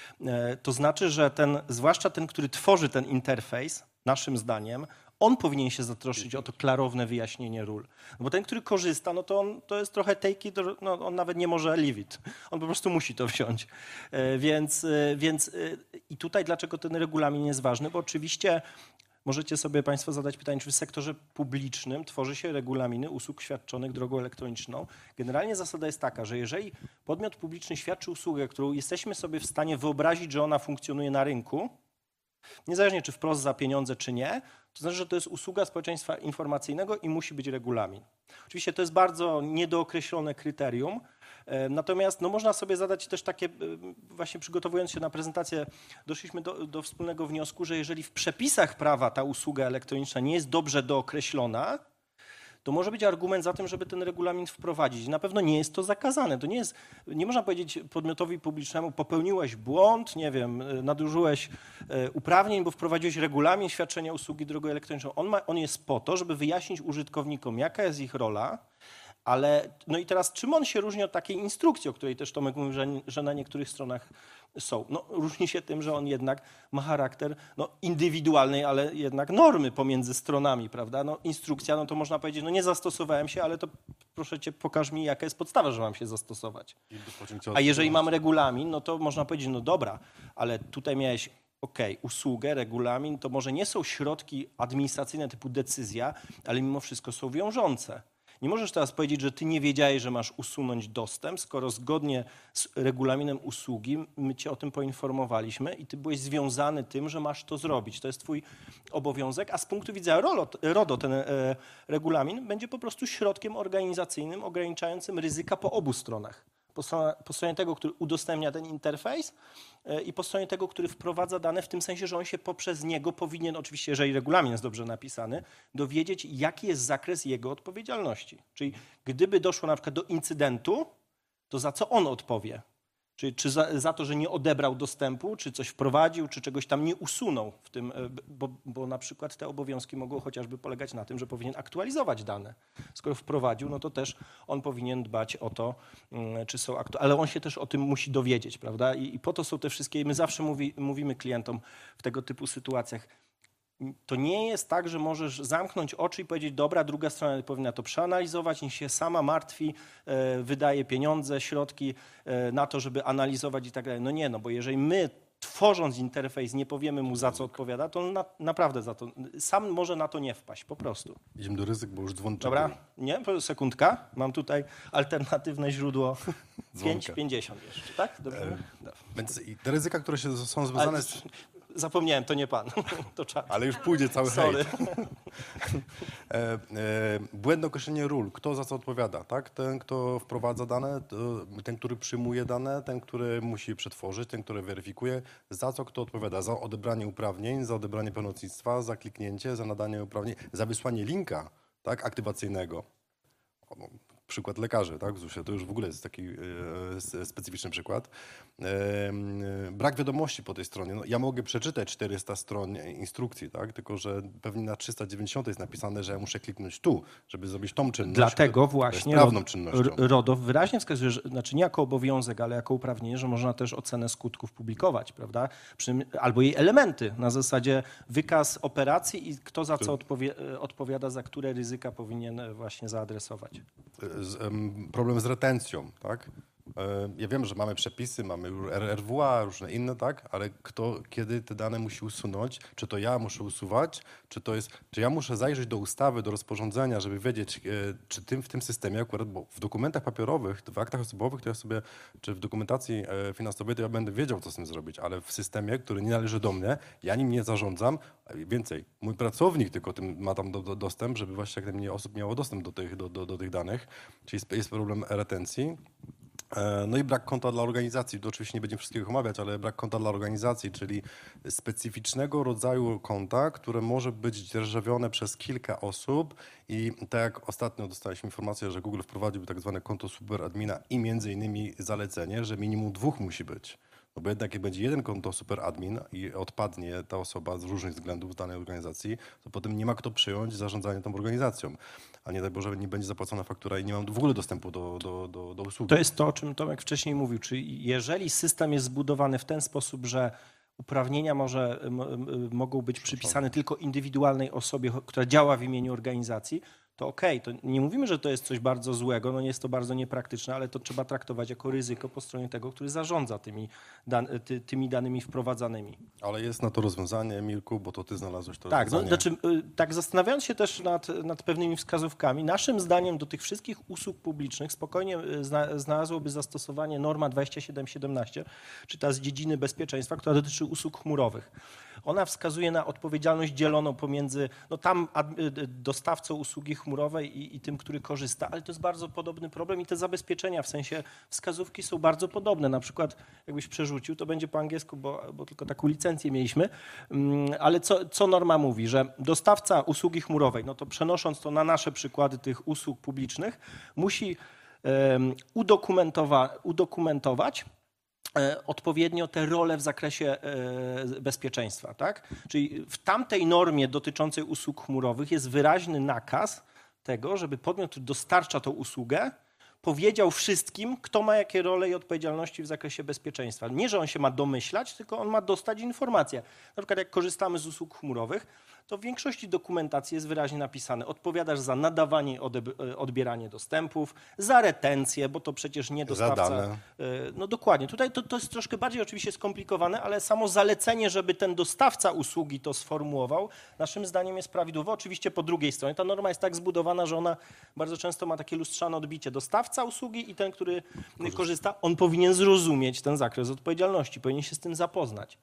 To znaczy, że ten, zwłaszcza ten, który tworzy ten interfejs, naszym zdaniem, on powinien się zatroszczyć o to klarowne wyjaśnienie ról. No bo ten, który korzysta, no to on to jest trochę take it, no on nawet nie może leave it. On po prostu musi to wziąć. Więc, więc i tutaj dlaczego ten regulamin jest ważny? Bo oczywiście możecie sobie Państwo zadać pytanie, czy w sektorze publicznym tworzy się regulaminy usług świadczonych drogą elektroniczną. Generalnie zasada jest taka, że jeżeli podmiot publiczny świadczy usługę, którą jesteśmy sobie w stanie wyobrazić, że ona funkcjonuje na rynku, niezależnie czy wprost za pieniądze, czy nie, to znaczy, że to jest usługa społeczeństwa informacyjnego i musi być regulamin. Oczywiście to jest bardzo niedookreślone kryterium, natomiast no, można sobie zadać też takie, właśnie przygotowując się na prezentację, doszliśmy do, do wspólnego wniosku, że jeżeli w przepisach prawa ta usługa elektroniczna nie jest dobrze dookreślona, to może być argument za tym, żeby ten regulamin wprowadzić. Na pewno nie jest to zakazane. To nie jest, nie można powiedzieć podmiotowi publicznemu, popełniłeś błąd, nie wiem, nadużyłeś uprawnień, bo wprowadziłeś regulamin świadczenia usługi drogą elektroniczną. On, ma, on jest po to, żeby wyjaśnić użytkownikom, jaka jest ich rola, ale no i teraz czym on się różni od takiej instrukcji, o której też Tomek mówił, że, że na niektórych stronach są. No, różni się tym, że on jednak ma charakter no, indywidualnej, ale jednak normy pomiędzy stronami, prawda? No, instrukcja, no to można powiedzieć, no nie zastosowałem się, ale to proszę cię, pokaż mi, jaka jest podstawa, że mam się zastosować. A jeżeli mam regulamin, no to można powiedzieć, no dobra, ale tutaj miałeś okej, usługę, regulamin, to może nie są środki administracyjne typu decyzja, ale mimo wszystko są wiążące. Nie możesz teraz powiedzieć, że ty nie wiedziałeś, że masz usunąć dostęp, skoro zgodnie z regulaminem usługi my cię o tym poinformowaliśmy i ty byłeś związany tym, że masz to zrobić. To jest twój obowiązek, a z punktu widzenia RODO ten e, regulamin będzie po prostu środkiem organizacyjnym ograniczającym ryzyka po obu stronach. Po stronie, po stronie tego, który udostępnia ten interfejs e, i po stronie tego, który wprowadza dane, w tym sensie, że on się poprzez niego powinien, oczywiście, jeżeli regulamin jest dobrze napisany, dowiedzieć, jaki jest zakres jego odpowiedzialności. Czyli gdyby doszło na przykład do incydentu, to za co on odpowie? Czy, czy za, za to, że nie odebrał dostępu, czy coś wprowadził, czy czegoś tam nie usunął w tym, bo, bo na przykład te obowiązki mogą chociażby polegać na tym, że powinien aktualizować dane. Skoro wprowadził, no to też on powinien dbać o to, czy są aktualne, ale on się też o tym musi dowiedzieć, prawda? I, i po to są te wszystkie, my zawsze mówi, mówimy klientom w tego typu sytuacjach, to nie jest tak, że możesz zamknąć oczy i powiedzieć, dobra, druga strona powinna to przeanalizować, niech się sama martwi, wydaje pieniądze, środki na to, żeby analizować i tak dalej. No nie, no bo jeżeli my tworząc interfejs nie powiemy mu, za co odpowiada, to on na, naprawdę za to, sam może na to nie wpaść, po prostu. Idziemy do ryzyk, bo już dzwon. Dobra, nie? Sekundka. Mam tutaj alternatywne źródło pięć pięćdziesiąt jeszcze, tak? Dobrze? E, więc i te ryzyka, które się są związane Ale, z... Zapomniałem, to nie pan. To czas. Ale już pójdzie cały Sorry. hejt. e, e, błędne określenie ról. Kto za co odpowiada? Tak? Ten, kto wprowadza dane, to, ten, który przyjmuje dane, ten, który musi je przetworzyć, ten, który weryfikuje. Za co kto odpowiada? Za odebranie uprawnień, za odebranie pełnomocnictwa, za kliknięcie, za nadanie uprawnień, za wysłanie linka, tak, aktywacyjnego. Przykład lekarzy, tak, Zusia, to już w ogóle jest taki e, specyficzny przykład. E, brak wiadomości po tej stronie. No, ja mogę przeczytać czterysta stron instrukcji, tak, tylko że pewnie na trzysta dziewięćdziesiąt jest napisane, że ja muszę kliknąć tu, żeby zrobić tą czynność. Dlatego właśnie sprawną czynnością. RODO wyraźnie wskazuje, że, znaczy nie jako obowiązek, ale jako uprawnienie, że można też ocenę skutków publikować, prawda? Przy, albo jej elementy, na zasadzie wykaz operacji i kto za co odpowie, odpowiada, za które ryzyka powinien właśnie zaadresować. Z, um, problem z retencją, tak? E, ja wiem, że mamy przepisy, mamy R R W A, różne inne, tak? Ale kto, kiedy te dane musi usunąć? Czy to ja muszę usuwać? Czy to jest, czy ja muszę zajrzeć do ustawy, do rozporządzenia, żeby wiedzieć, e, czy tym, w tym systemie akurat, bo w dokumentach papierowych, w aktach osobowych, to ja sobie, czy w dokumentacji e, finansowej, to ja będę wiedział, co z tym zrobić, ale w systemie, który nie należy do mnie, ja nim nie zarządzam, więcej, mój pracownik tylko tym ma tam do, do, dostęp, żeby właśnie jak najmniej osób miało dostęp do tych, do, do, do tych danych, czyli jest, jest problem retencji. No i brak konta dla organizacji, to oczywiście nie będziemy wszystkiego omawiać, ale brak konta dla organizacji, czyli specyficznego rodzaju konta, które może być dzierżawione przez kilka osób i tak jak ostatnio dostaliśmy informację, że Google wprowadził tak zwane konto superadmina i między innymi zalecenie, że minimum dwóch musi być. No bo jednak jak będzie jeden konto superadmin i odpadnie ta osoba z różnych względów w danej organizacji, to potem nie ma kto przyjąć zarządzanie tą organizacją. A nie daj Boże, nie będzie zapłacona faktura i nie mam w ogóle dostępu do, do, do, do usługi. To jest to, o czym Tomek wcześniej mówił. Czyli jeżeli system jest zbudowany w ten sposób, że uprawnienia może, m, m, mogą być przypisane tylko indywidualnej osobie, która działa w imieniu organizacji, to okej, okay. To nie mówimy, że to jest coś bardzo złego, no nie jest to bardzo niepraktyczne, ale to trzeba traktować jako ryzyko po stronie tego, który zarządza tymi, dan, ty, tymi danymi wprowadzanymi. Ale jest na to rozwiązanie, Mirku, bo to ty znalazłeś to tak, rozwiązanie. No, znaczy, tak zastanawiając się też nad, nad pewnymi wskazówkami, naszym zdaniem do tych wszystkich usług publicznych spokojnie zna, znalazłoby zastosowanie norma dwadzieścia siedem siedemnaście, czy ta z dziedziny bezpieczeństwa, która dotyczy usług chmurowych. Ona wskazuje na odpowiedzialność dzieloną pomiędzy no tam ad, dostawcą usługi chmurowej i, i tym, który korzysta, ale to jest bardzo podobny problem i te zabezpieczenia w sensie wskazówki są bardzo podobne. Na przykład jakbyś przerzucił, to będzie po angielsku, bo, bo tylko taką licencję mieliśmy, ale co, co norma mówi, że dostawca usługi chmurowej, no to przenosząc to na nasze przykłady tych usług publicznych, musi um, udokumentowa, udokumentować odpowiednio te role w zakresie bezpieczeństwa. Tak? Czyli w tamtej normie dotyczącej usług chmurowych jest wyraźny nakaz tego, żeby podmiot, który dostarcza tą usługę, powiedział wszystkim, kto ma jakie role i odpowiedzialności w zakresie bezpieczeństwa. Nie, że on się ma domyślać, tylko on ma dostać informację. Na przykład jak korzystamy z usług chmurowych, to w większości dokumentacji jest wyraźnie napisane: odpowiadasz za nadawanie i odbieranie dostępów, za retencję, bo to przecież nie dostawca. Za dane. No dokładnie. Tutaj to, to jest troszkę bardziej oczywiście skomplikowane, ale samo zalecenie, żeby ten dostawca usługi to sformułował, naszym zdaniem jest prawidłowo. Oczywiście po drugiej stronie ta norma jest tak zbudowana, że ona bardzo często ma takie lustrzane odbicie. Dostawca usługi i ten, który korzysta, korzysta on powinien zrozumieć ten zakres odpowiedzialności, powinien się z tym zapoznać.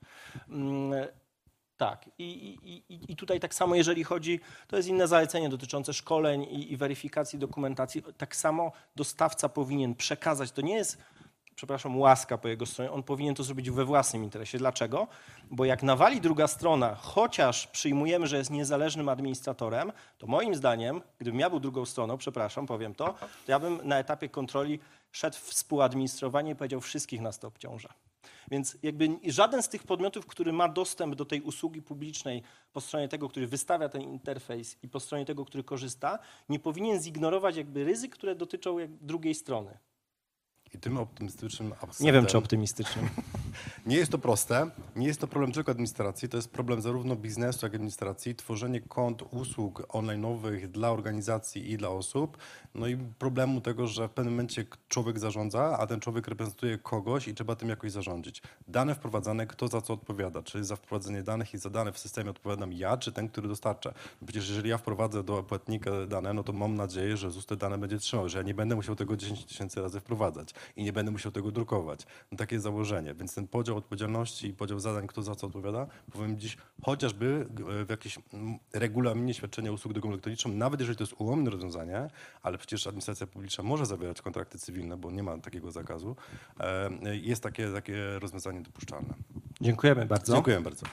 Tak. I, i, i tutaj tak samo, jeżeli chodzi, to jest inne zalecenie dotyczące szkoleń i, i weryfikacji dokumentacji. Tak samo dostawca powinien przekazać, to nie jest, przepraszam, łaska po jego stronie, on powinien to zrobić we własnym interesie. Dlaczego? Bo jak nawali druga strona, chociaż przyjmujemy, że jest niezależnym administratorem, to moim zdaniem, gdybym ja był drugą stroną, przepraszam, powiem to, to ja bym na etapie kontroli szedł w współadministrowanie i powiedział: wszystkich nas to obciąża. Więc jakby żaden z tych podmiotów, który ma dostęp do tej usługi publicznej po stronie tego, który wystawia ten interfejs i po stronie tego, który korzysta, nie powinien zignorować jakby ryzyk, które dotyczą jak drugiej strony. I tym optymistycznym akcentem... Nie wiem, czy optymistycznym. Nie jest to proste, nie jest to problem tylko administracji, to jest problem zarówno biznesu, jak i administracji, tworzenie kont usług online'owych dla organizacji i dla osób, no i problemu tego, że w pewnym momencie człowiek zarządza, a ten człowiek reprezentuje kogoś i trzeba tym jakoś zarządzić. Dane wprowadzane, kto za co odpowiada, czy za wprowadzenie danych i za dane w systemie odpowiadam ja, czy ten, który dostarcza. Przecież jeżeli ja wprowadzę do płatnika dane, no to mam nadzieję, że ZUS te dane będzie trzymał, że ja nie będę musiał tego dziesięć tysięcy razy wprowadzać i nie będę musiał tego drukować. No takie jest założenie, więc ten podział odpowiedzialności i podział zadań, kto za co odpowiada, powiem dziś chociażby w jakimś regulaminie świadczenia usług drogą elektroniczną, nawet jeżeli to jest ułomne rozwiązanie, ale przecież administracja publiczna może zawierać kontrakty cywilne, bo nie ma takiego zakazu, jest takie, takie rozwiązanie dopuszczalne. Dziękujemy bardzo. Dziękuję bardzo.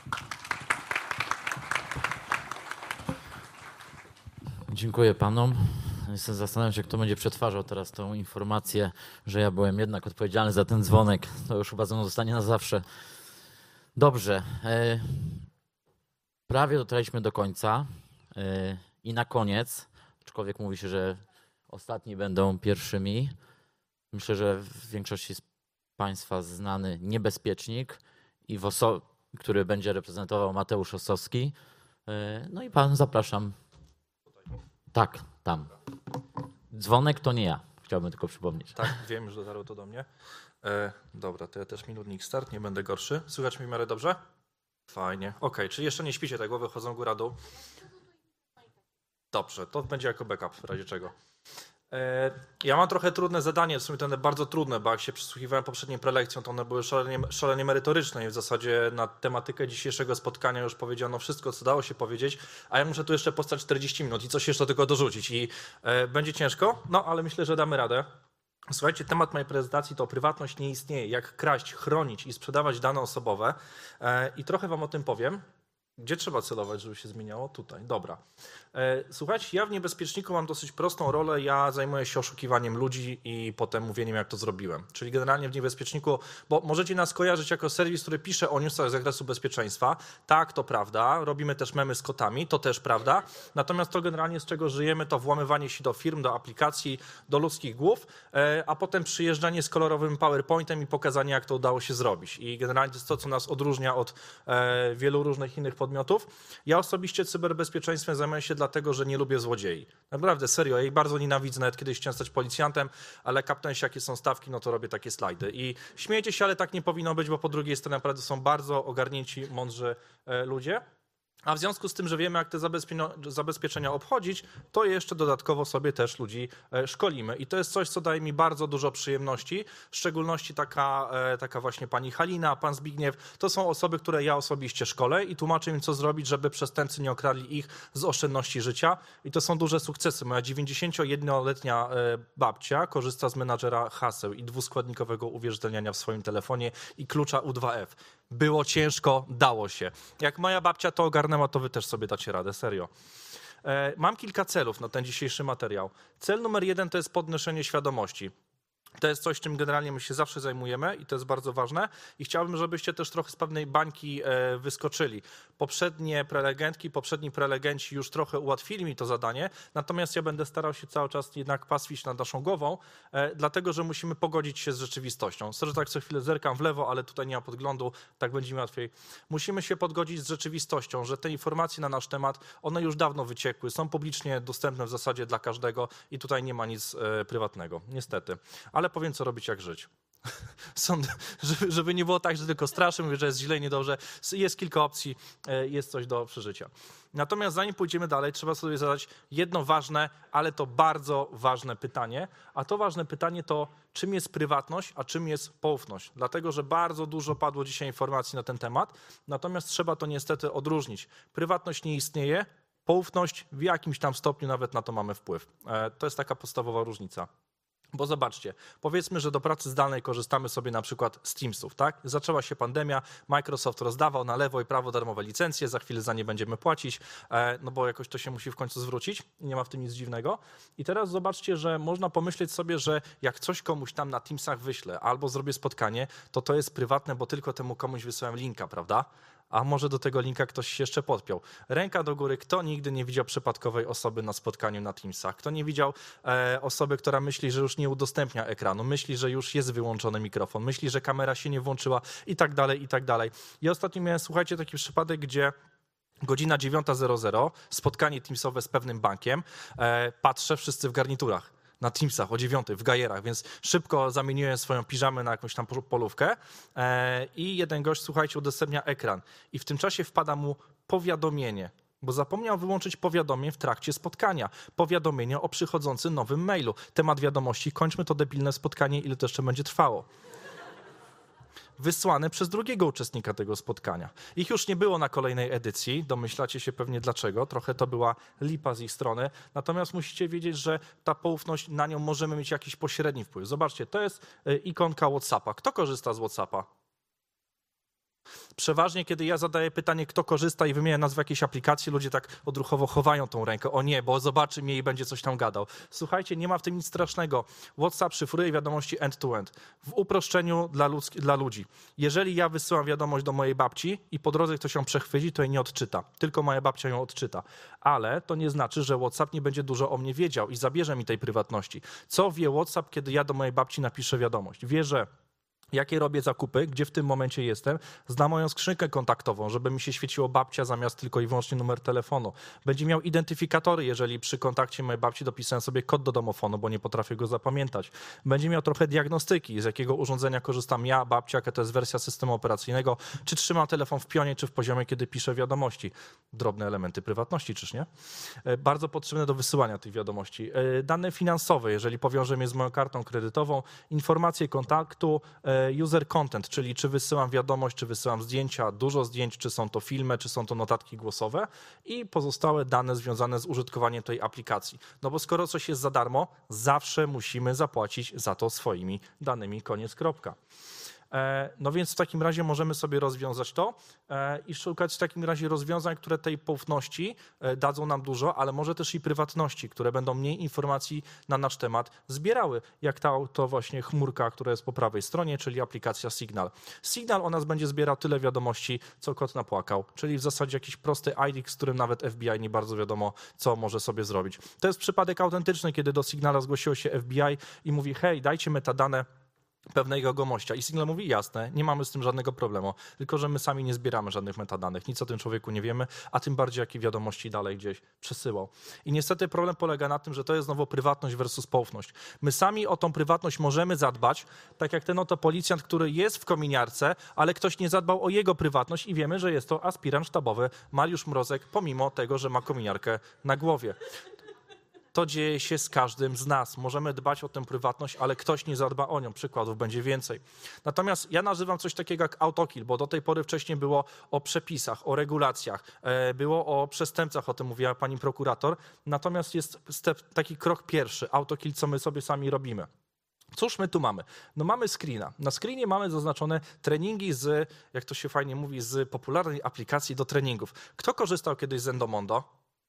Dziękuję panom. Jestem zastanawiam się, kto będzie przetwarzał teraz tą informację, że ja byłem jednak odpowiedzialny za ten dzwonek. To już chyba ze mną zostanie na zawsze. Dobrze. E, prawie dotarliśmy do końca. E, I na koniec, aczkolwiek mówi się, że ostatni będą pierwszymi. Myślę, że w większości z państwa znany niebezpiecznik, i w oso- który będzie reprezentował Mateusz Ossowski. E, no i pan, zapraszam. Tak, tam. Dzwonek to nie ja, chciałbym tylko przypomnieć. Tak, wiem, już dotarło to do mnie. E, dobra, to ja też minutnik start, nie będę gorszy. Słychać mnie w miarę dobrze? Fajnie. Okej, okay, czyli jeszcze nie śpicie, tak głowy chodzą góra-dół. Dobrze, to będzie jako backup w razie czego. E, ja mam trochę trudne zadanie, w sumie to one bardzo trudne, bo jak się przysłuchiwałem poprzednim prelekcjom, to one były szalenie, szalenie merytoryczne i w zasadzie na tematykę dzisiejszego spotkania już powiedziano wszystko, co dało się powiedzieć, a ja muszę tu jeszcze postać czterdzieści minut i coś jeszcze tylko dorzucić i e, będzie ciężko, no ale myślę, że damy radę. Słuchajcie, temat mojej prezentacji to prywatność nie istnieje, jak kraść, chronić i sprzedawać dane osobowe e, i trochę wam o tym powiem. Gdzie trzeba celować, żeby się zmieniało? Tutaj, dobra. Słuchajcie, ja w niebezpieczniku mam dosyć prostą rolę. Ja zajmuję się oszukiwaniem ludzi i potem mówieniem, jak to zrobiłem. Czyli generalnie w niebezpieczniku, bo możecie nas kojarzyć jako serwis, który pisze o newsach z zakresu bezpieczeństwa. Tak, to prawda. Robimy też memy z kotami, to też prawda. Natomiast to generalnie z czego żyjemy, to włamywanie się do firm, do aplikacji, do ludzkich głów, a potem przyjeżdżanie z kolorowym PowerPointem i pokazanie, jak to udało się zrobić. I generalnie to jest to, co nas odróżnia od wielu różnych innych podmiotów. Ja osobiście cyberbezpieczeństwem zajmuję się dlatego, że nie lubię złodziei. Naprawdę, serio, ja ich bardzo nienawidzę, nawet kiedyś chciałem stać policjantem, ale kaptensi, jakie są stawki, no to robię takie slajdy. I śmiejecie się, ale tak nie powinno być, bo po drugiej stronie naprawdę są bardzo ogarnięci, mądrzy ludzie. A w związku z tym, że wiemy, jak te zabezpieczenia obchodzić, to jeszcze dodatkowo sobie też ludzi szkolimy. I to jest coś, co daje mi bardzo dużo przyjemności, w szczególności taka, taka właśnie pani Halina, pan Zbigniew. To są osoby, które ja osobiście szkolę i tłumaczę im, co zrobić, żeby przestępcy nie okradli ich z oszczędności życia. I to są duże sukcesy. Moja dziewięćdziesięciojednoletnia babcia korzysta z menadżera haseł i dwuskładnikowego uwierzytelniania w swoim telefonie i klucza U dwa F. Było ciężko, dało się. Jak moja babcia to ogarnęła, to wy też sobie dacie radę, serio. E, mam kilka celów na ten dzisiejszy materiał. Cel numer jeden to jest podnoszenie świadomości. To jest coś, czym generalnie my się zawsze zajmujemy i to jest bardzo ważne. I chciałbym, żebyście też trochę z pewnej bańki e, wyskoczyli. Poprzednie prelegentki, poprzedni prelegenci już trochę ułatwili mi to zadanie, natomiast ja będę starał się cały czas jednak pastwić nad naszą głową, e, dlatego, że musimy pogodzić się z rzeczywistością. Sorry, tak co chwilę zerkam w lewo, ale tutaj nie ma podglądu, tak będzie mi łatwiej. Musimy się podgodzić z rzeczywistością, że te informacje na nasz temat, one już dawno wyciekły, są publicznie dostępne w zasadzie dla każdego i tutaj nie ma nic e, prywatnego, niestety. Ale powiem, co robić, jak żyć. Są, żeby, żeby nie było tak, że tylko straszę, mówię, że jest źle i niedobrze. Jest kilka opcji, jest coś do przeżycia. Natomiast zanim pójdziemy dalej, trzeba sobie zadać jedno ważne, ale to bardzo ważne pytanie. A to ważne pytanie to, czym jest prywatność, a czym jest poufność. Dlatego, że bardzo dużo padło dzisiaj informacji na ten temat, natomiast trzeba to niestety odróżnić. Prywatność nie istnieje, poufność w jakimś tam stopniu nawet na to mamy wpływ. To jest taka podstawowa różnica. Bo zobaczcie, powiedzmy, że do pracy zdalnej korzystamy sobie na przykład z Teamsów, tak? Zaczęła się pandemia, Microsoft rozdawał na lewo i prawo darmowe licencje, za chwilę za nie będziemy płacić, no bo jakoś to się musi w końcu zwrócić, nie ma w tym nic dziwnego. I teraz zobaczcie, że można pomyśleć sobie, że jak coś komuś tam na Teamsach wyślę albo zrobię spotkanie, to to jest prywatne, bo tylko temu komuś wysyłam linka, prawda? A może do tego linka ktoś się jeszcze podpiął. Ręka do góry, kto nigdy nie widział przypadkowej osoby na spotkaniu na Teamsach? Kto nie widział e, osoby, która myśli, że już nie udostępnia ekranu, myśli, że już jest wyłączony mikrofon, myśli, że kamera się nie włączyła i tak dalej, i tak dalej. Ja ostatnio miałem, słuchajcie, taki przypadek, gdzie godzina dziewiąta zero zero, spotkanie Teamsowe z pewnym bankiem, e, patrzę, wszyscy w garniturach. Na Teamsach o dziewiątej w gajerach, więc szybko zamieniłem swoją piżamę na jakąś tam polówkę e, i jeden gość, słuchajcie, udostępnia ekran i w tym czasie wpada mu powiadomienie, bo zapomniał wyłączyć powiadomień w trakcie spotkania. Powiadomienie o przychodzącym nowym mailu. Temat wiadomości, kończmy to debilne spotkanie, ile to jeszcze będzie trwało. Wysłane przez drugiego uczestnika tego spotkania. Ich już nie było na kolejnej edycji, domyślacie się pewnie dlaczego, trochę to była lipa z ich strony, natomiast musicie wiedzieć, że ta poufność, na nią możemy mieć jakiś pośredni wpływ. Zobaczcie, to jest ikonka WhatsAppa. Kto korzysta z WhatsAppa? Przeważnie, kiedy ja zadaję pytanie, kto korzysta i wymienia nazwę jakiejś aplikacji, ludzie tak odruchowo chowają tą rękę. O nie, bo zobaczy mnie i będzie coś tam gadał. Słuchajcie, nie ma w tym nic strasznego. WhatsApp szyfruje wiadomości end-to-end. W uproszczeniu dla, ludzki, dla ludzi. Jeżeli ja wysyłam wiadomość do mojej babci i po drodze ktoś ją przechwyci, to jej nie odczyta. Tylko moja babcia ją odczyta. Ale to nie znaczy, że WhatsApp nie będzie dużo o mnie wiedział i zabierze mi tej prywatności. Co wie WhatsApp, kiedy ja do mojej babci napiszę wiadomość? Wie, że jakie robię zakupy, gdzie w tym momencie jestem, zna moją skrzynkę kontaktową, żeby mi się świeciło babcia zamiast tylko i wyłącznie numer telefonu. Będzie miał identyfikatory, jeżeli przy kontakcie mojej babci dopisałem sobie kod do domofonu, bo nie potrafię go zapamiętać. Będzie miał trochę diagnostyki, z jakiego urządzenia korzystam ja, babcia, jaka to jest wersja systemu operacyjnego, czy trzymam telefon w pionie, czy w poziomie, kiedy piszę wiadomości. Drobne elementy prywatności, czyż nie? Bardzo potrzebne do wysyłania tych wiadomości. Dane finansowe, jeżeli powiążę je z moją kartą kredytową, informacje kontaktu, user content, czyli czy wysyłam wiadomość, czy wysyłam zdjęcia, dużo zdjęć, czy są to filmy, czy są to notatki głosowe i pozostałe dane związane z użytkowaniem tej aplikacji. No bo skoro coś jest za darmo, zawsze musimy zapłacić za to swoimi danymi, koniec, kropka. E, no więc w takim razie możemy sobie rozwiązać to e, i szukać w takim razie rozwiązań, które tej poufności e, dadzą nam dużo, ale może też i prywatności, które będą mniej informacji na nasz temat zbierały, jak ta to właśnie chmurka, która jest po prawej stronie, czyli aplikacja Signal. Signal o nas będzie zbierał tyle wiadomości, co kot napłakał, czyli w zasadzie jakiś prosty I D, z którym nawet F B I nie bardzo wiadomo, co może sobie zrobić. To jest przypadek autentyczny, kiedy do Signala zgłosiło się F B I i mówi, hej, dajcie metadane pewnego gomościa. I Signal mówi, jasne, nie mamy z tym żadnego problemu, tylko że my sami nie zbieramy żadnych metadanych, nic o tym człowieku nie wiemy, a tym bardziej jakie wiadomości dalej gdzieś przesyłał. I niestety problem polega na tym, że to jest znowu prywatność versus poufność. My sami o tą prywatność możemy zadbać, tak jak ten oto policjant, który jest w kominiarce, ale ktoś nie zadbał o jego prywatność i wiemy, że jest to aspirant sztabowy Mariusz Mrozek, pomimo tego, że ma kominiarkę na głowie. To dzieje się z każdym z nas. Możemy dbać o tę prywatność, ale ktoś nie zadba o nią. Przykładów będzie więcej. Natomiast ja nazywam coś takiego jak autokill, bo do tej pory wcześniej było o przepisach, o regulacjach, było o przestępcach, o tym mówiła pani prokurator. Natomiast jest step, taki krok pierwszy, autokill, co my sobie sami robimy. Cóż my tu mamy? No mamy screena. Na screenie mamy zaznaczone treningi z, jak to się fajnie mówi, z popularnej aplikacji do treningów. Kto korzystał kiedyś z Endomondo?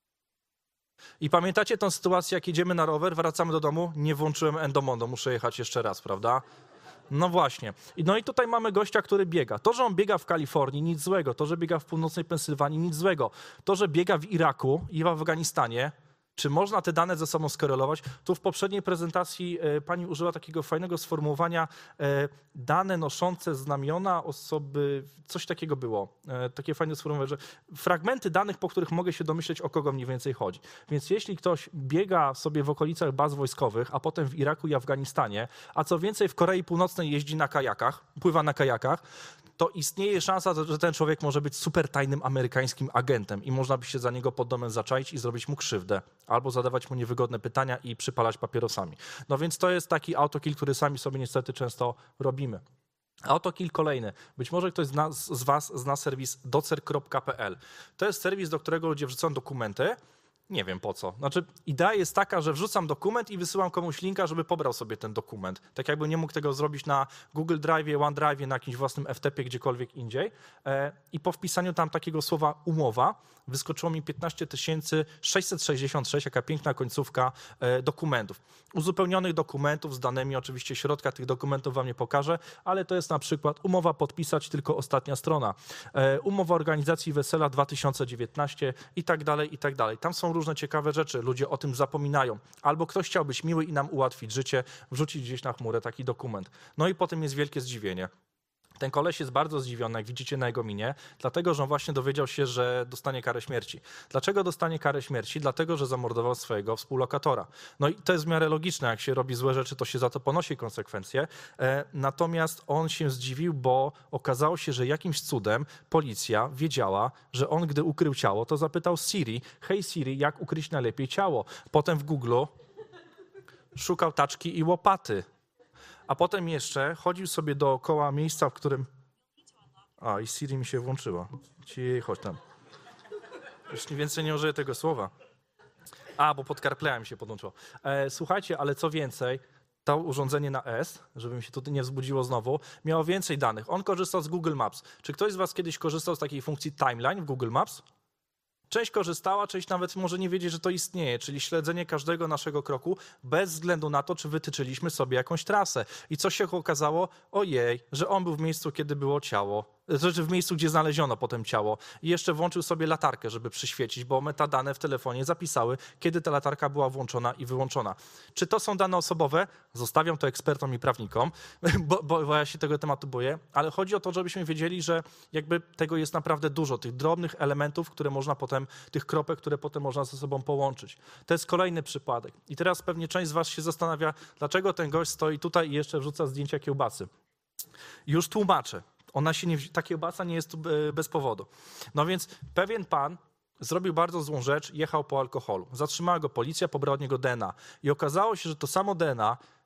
I pamiętacie tą sytuację, jak jedziemy na rower, wracamy do domu, nie włączyłem Endomondo, muszę jechać jeszcze raz, prawda? No właśnie. No i tutaj mamy gościa, który biega. To, że on biega w Kalifornii, nic złego. To, że biega w północnej Pensylwanii, nic złego. To, że biega w Iraku i w Afganistanie, czy można te dane ze sobą skorelować? Tu w poprzedniej prezentacji e, pani użyła takiego fajnego sformułowania e, dane noszące znamiona osoby, coś takiego było. E, takie fajne sformułowanie, że fragmenty danych, po których mogę się domyśleć, o kogo mniej więcej chodzi. Więc jeśli ktoś biega sobie w okolicach baz wojskowych, a potem w Iraku i Afganistanie, a co więcej w Korei Północnej jeździ na kajakach, pływa na kajakach, to istnieje szansa, że ten człowiek może być super tajnym amerykańskim agentem i można by się za niego pod domem zaczaić i zrobić mu krzywdę. Albo zadawać mu niewygodne pytania i przypalać papierosami. No więc to jest taki autokill, który sami sobie niestety często robimy. Autokill kolejny. Być może ktoś z, nas, z was zna serwis docer kropka p l. To jest serwis, do którego ludzie wrzucają dokumenty. Nie wiem po co. Znaczy idea jest taka, że wrzucam dokument i wysyłam komuś linka, żeby pobrał sobie ten dokument. Tak jakby nie mógł tego zrobić na Google Drive, OneDrive, na jakimś własnym F T P, gdziekolwiek indziej. E, I po wpisaniu tam takiego słowa umowa wyskoczyło mi piętnaście tysięcy sześćset sześćdziesiąt sześć, jaka piękna końcówka e, dokumentów. Uzupełnionych dokumentów z danymi, oczywiście środka tych dokumentów wam nie pokażę, ale to jest na przykład umowa podpisać, tylko ostatnia strona. E, umowa organizacji wesela dwa tysiące dziewiętnaście i tak dalej, i tak dalej. Tam są różne ciekawe rzeczy, ludzie o tym zapominają. Albo ktoś chciał być miły i nam ułatwić życie, wrzucić gdzieś na chmurę taki dokument. No i potem jest wielkie zdziwienie. Ten koleś jest bardzo zdziwiony, jak widzicie na jego minie, dlatego, że on właśnie dowiedział się, że dostanie karę śmierci. Dlaczego dostanie karę śmierci? Dlatego, że zamordował swojego współlokatora. No i to jest w miarę logiczne, jak się robi złe rzeczy, to się za to ponosi konsekwencje. E, natomiast on się zdziwił, bo okazało się, że jakimś cudem policja wiedziała, że on, gdy ukrył ciało, to zapytał Siri, hej Siri, jak ukryć najlepiej ciało? Potem w Google'u szukał taczki i łopaty. A potem jeszcze chodził sobie dookoła miejsca, w którym... A, i Siri mi się włączyła. Ci, chodź tam. Już więcej nie użyję tego słowa. A, bo pod CarPlayem się podłączyło. E, słuchajcie, ale co więcej, to urządzenie na S, żeby mi się tutaj nie wzbudziło znowu, miało więcej danych. On korzystał z Google Maps. Czy ktoś z was kiedyś korzystał z takiej funkcji timeline w Google Maps? Część korzystała, część nawet może nie wiedzieć, że to istnieje, czyli śledzenie każdego naszego kroku bez względu na to, czy wytyczyliśmy sobie jakąś trasę. I co się okazało? Ojej, że on był w miejscu, kiedy było ciało. Znaczy w miejscu, gdzie znaleziono potem ciało. I jeszcze włączył sobie latarkę, żeby przyświecić, bo metadane w telefonie zapisały, kiedy ta latarka była włączona i wyłączona. Czy to są dane osobowe? Zostawiam to ekspertom i prawnikom, bo, bo, bo ja się tego tematu boję. Ale chodzi o to, żebyśmy wiedzieli, że jakby tego jest naprawdę dużo, tych drobnych elementów, które można potem, tych kropek, które potem można ze sobą połączyć. To jest kolejny przypadek. I teraz pewnie część z was się zastanawia, dlaczego ten gość stoi tutaj i jeszcze wrzuca zdjęcia kiełbasy. Już tłumaczę. Ona się nie, ta kiełbasa nie jest tu bez powodu. No więc pewien pan zrobił bardzo złą rzecz, jechał po alkoholu. Zatrzymała go policja, pobrała od niego D N A. I okazało się, że to samo D N A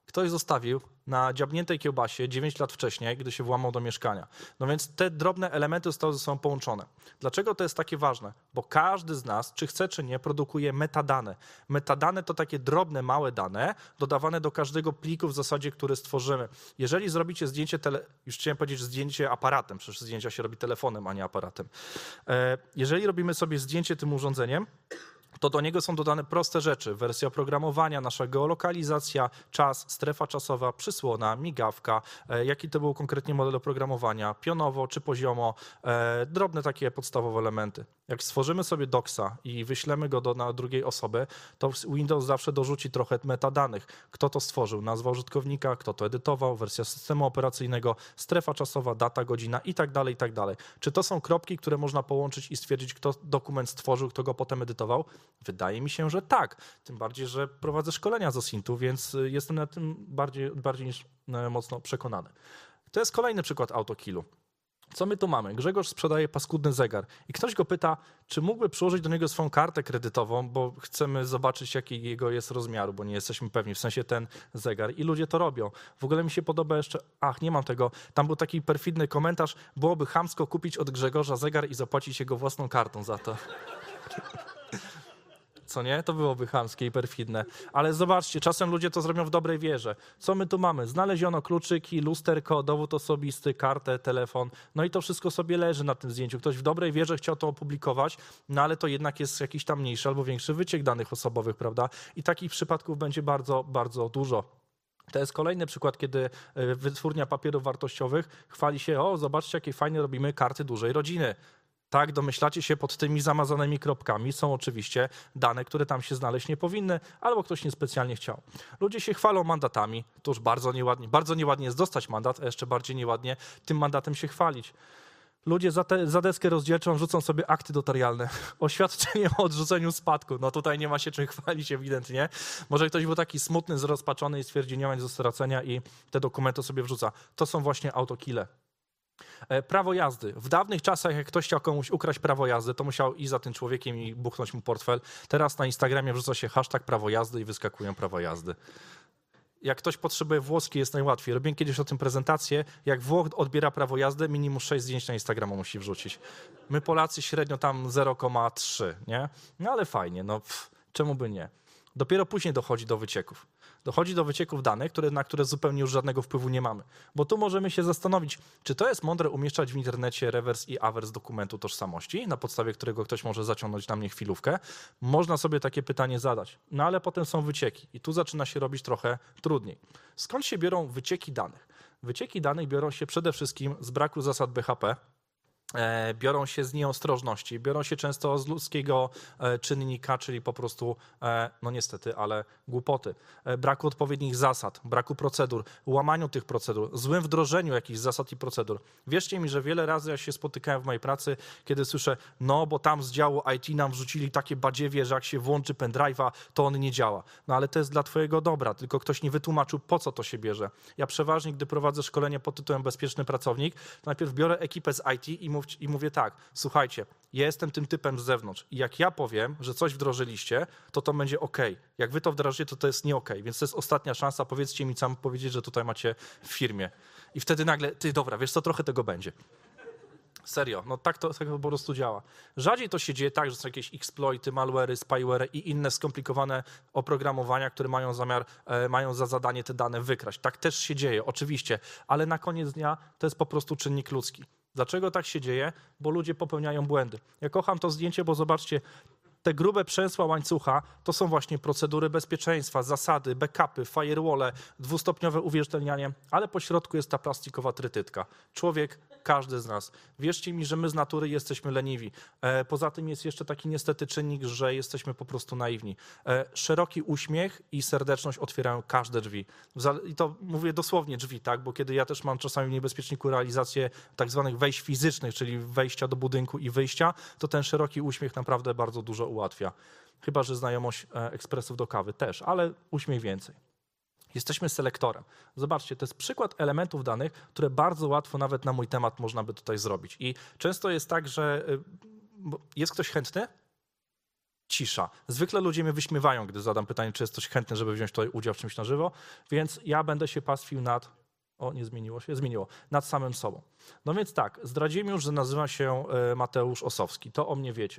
ktoś zostawił na dziabniętej kiełbasie dziewięć lat wcześniej, gdy się włamał do mieszkania. No więc te drobne elementy zostały ze sobą połączone. Dlaczego to jest takie ważne? Bo każdy z nas, czy chce, czy nie, produkuje metadane. Metadane to takie drobne, małe dane dodawane do każdego pliku w zasadzie, który stworzymy. Jeżeli zrobicie zdjęcie, tele... już chciałem powiedzieć, że zdjęcie aparatem, przecież zdjęcia się robi telefonem, a nie aparatem. Jeżeli robimy sobie zdjęcie tym urządzeniem, to do niego są dodane proste rzeczy. Wersja oprogramowania, nasza geolokalizacja, czas, strefa czasowa, przysłona, migawka, e, jaki to był konkretnie model oprogramowania, pionowo czy poziomo, e, drobne takie podstawowe elementy. Jak stworzymy sobie doksa i wyślemy go do na drugiej osoby, to Windows zawsze dorzuci trochę metadanych. Kto to stworzył, nazwa użytkownika, kto to edytował, wersja systemu operacyjnego, strefa czasowa, data, godzina i tak dalej, i tak dalej. Czy to są kropki, które można połączyć i stwierdzić, kto dokument stworzył, kto go potem edytował? Wydaje mi się, że tak. Tym bardziej, że prowadzę szkolenia z osintu, więc jestem na tym bardziej, bardziej niż mocno przekonany. To jest kolejny przykład autokillu. Co my tu mamy? Grzegorz sprzedaje paskudny zegar i ktoś go pyta, czy mógłby przyłożyć do niego swoją kartę kredytową, bo chcemy zobaczyć, jaki jego jest rozmiaru, bo nie jesteśmy pewni, w sensie ten zegar. I ludzie to robią. W ogóle mi się podoba jeszcze, ach, nie mam tego, tam był taki perfidny komentarz, byłoby chamsko kupić od Grzegorza zegar i zapłacić jego własną kartą za to. Co nie? To byłoby chamskie i perfidne. Ale zobaczcie, czasem ludzie to zrobią w dobrej wierze. Co my tu mamy? Znaleziono kluczyki, lusterko, dowód osobisty, kartę, telefon. No i to wszystko sobie leży na tym zdjęciu. Ktoś w dobrej wierze chciał to opublikować, no ale to jednak jest jakiś tam mniejszy albo większy wyciek danych osobowych, prawda? I takich przypadków będzie bardzo, bardzo dużo. To jest kolejny przykład, kiedy wytwórnia papierów wartościowych chwali się, o zobaczcie, jakie fajnie robimy karty dużej rodziny. Tak, domyślacie się, pod tymi zamazanymi kropkami są oczywiście dane, które tam się znaleźć nie powinny, albo ktoś niespecjalnie chciał. Ludzie się chwalą mandatami, to już bardzo nieładnie, bardzo nieładnie jest dostać mandat, a jeszcze bardziej nieładnie tym mandatem się chwalić. Ludzie za, te, za deskę rozdzielczą rzucą sobie akty notarialne, oświadczenie o odrzuceniu spadku. No tutaj nie ma się czym chwalić ewidentnie. Może ktoś był taki smutny, zrozpaczony i stwierdzi, nie ma nic do stracenia i te dokumenty sobie wrzuca. To są właśnie autokille. Prawo jazdy. W dawnych czasach, jak ktoś chciał komuś ukraść prawo jazdy, to musiał iść za tym człowiekiem i buchnąć mu portfel. Teraz na Instagramie wrzuca się hashtag prawo jazdy i wyskakują prawo jazdy. Jak ktoś potrzebuje włoski, jest najłatwiej. Robiłem kiedyś o tym prezentację. Jak Włoch odbiera prawo jazdy, minimum sześć zdjęć na Instagrama musi wrzucić. My Polacy średnio tam zero przecinek trzy, nie? No ale fajnie, no pff, czemu by nie? Dopiero później dochodzi do wycieków. Dochodzi do wycieków danych, które, na które zupełnie już żadnego wpływu nie mamy. Bo tu możemy się zastanowić, czy to jest mądre umieszczać w internecie rewers i awers dokumentu tożsamości, na podstawie którego ktoś może zaciągnąć na mnie chwilówkę. Można sobie takie pytanie zadać. No ale potem są wycieki i tu zaczyna się robić trochę trudniej. Skąd się biorą wycieki danych? Wycieki danych biorą się przede wszystkim z braku zasad B H P, biorą się z nieostrożności, biorą się często z ludzkiego czynnika, czyli po prostu, no niestety, ale głupoty. Braku odpowiednich zasad, braku procedur, łamaniu tych procedur, złym wdrożeniu jakichś zasad i procedur. Wierzcie mi, że wiele razy ja się spotykałem w mojej pracy, kiedy słyszę, no bo tam z działu I T nam wrzucili takie badziewie, że jak się włączy pendrive'a, to on nie działa. No ale to jest dla twojego dobra, tylko ktoś nie wytłumaczył, po co to się bierze. Ja przeważnie, gdy prowadzę szkolenie pod tytułem Bezpieczny Pracownik, to najpierw biorę ekipę z I T i mówię, I mówię tak, słuchajcie, ja jestem tym typem z zewnątrz i jak ja powiem, że coś wdrożyliście, to to będzie OK. Jak wy to wdrożycie, to to jest nie OK. Więc to jest ostatnia szansa, powiedzcie mi, co mam powiedzieć, że tutaj macie w firmie. I wtedy nagle, ty dobra, wiesz co, trochę tego będzie. Serio, no tak to, tak to po prostu działa. Rzadziej to się dzieje tak, że są jakieś exploity, malware'y, spyware'y i inne skomplikowane oprogramowania, które mają zamiar, e, mają za zadanie te dane wykraść. Tak też się dzieje, oczywiście, ale na koniec dnia to jest po prostu czynnik ludzki. Dlaczego tak się dzieje? Bo ludzie popełniają błędy. Ja kocham to zdjęcie, bo zobaczcie, te grube przęsła łańcucha to są właśnie procedury bezpieczeństwa, zasady, backupy, firewall, dwustopniowe uwierzytelnianie, ale po środku jest ta plastikowa trytytka. Człowiek, każdy z nas. Wierzcie mi, że my z natury jesteśmy leniwi. E, poza tym jest jeszcze taki niestety czynnik, że jesteśmy po prostu naiwni. E, szeroki uśmiech i serdeczność otwierają każde drzwi. I to mówię dosłownie drzwi, tak? Bo kiedy ja też mam czasami w niebezpieczniku realizację tak zwanych wejść fizycznych, czyli wejścia do budynku i wyjścia, to ten szeroki uśmiech naprawdę bardzo dużo ułatwia. Chyba że znajomość ekspresów do kawy też, ale uśmiech więcej. Jesteśmy selektorem. Zobaczcie, to jest przykład elementów danych, które bardzo łatwo nawet na mój temat można by tutaj zrobić. I często jest tak, że jest ktoś chętny? cisza. Zwykle ludzie mnie wyśmiewają, gdy zadam pytanie, czy jest ktoś chętny, żeby wziąć tutaj udział w czymś na żywo, więc ja będę się pastwił nad... O, nie zmieniło się? Zmieniło. Nad samym sobą. No więc tak, zdradziłem już, że nazywa się Mateusz Ossowski. To o mnie wiecie.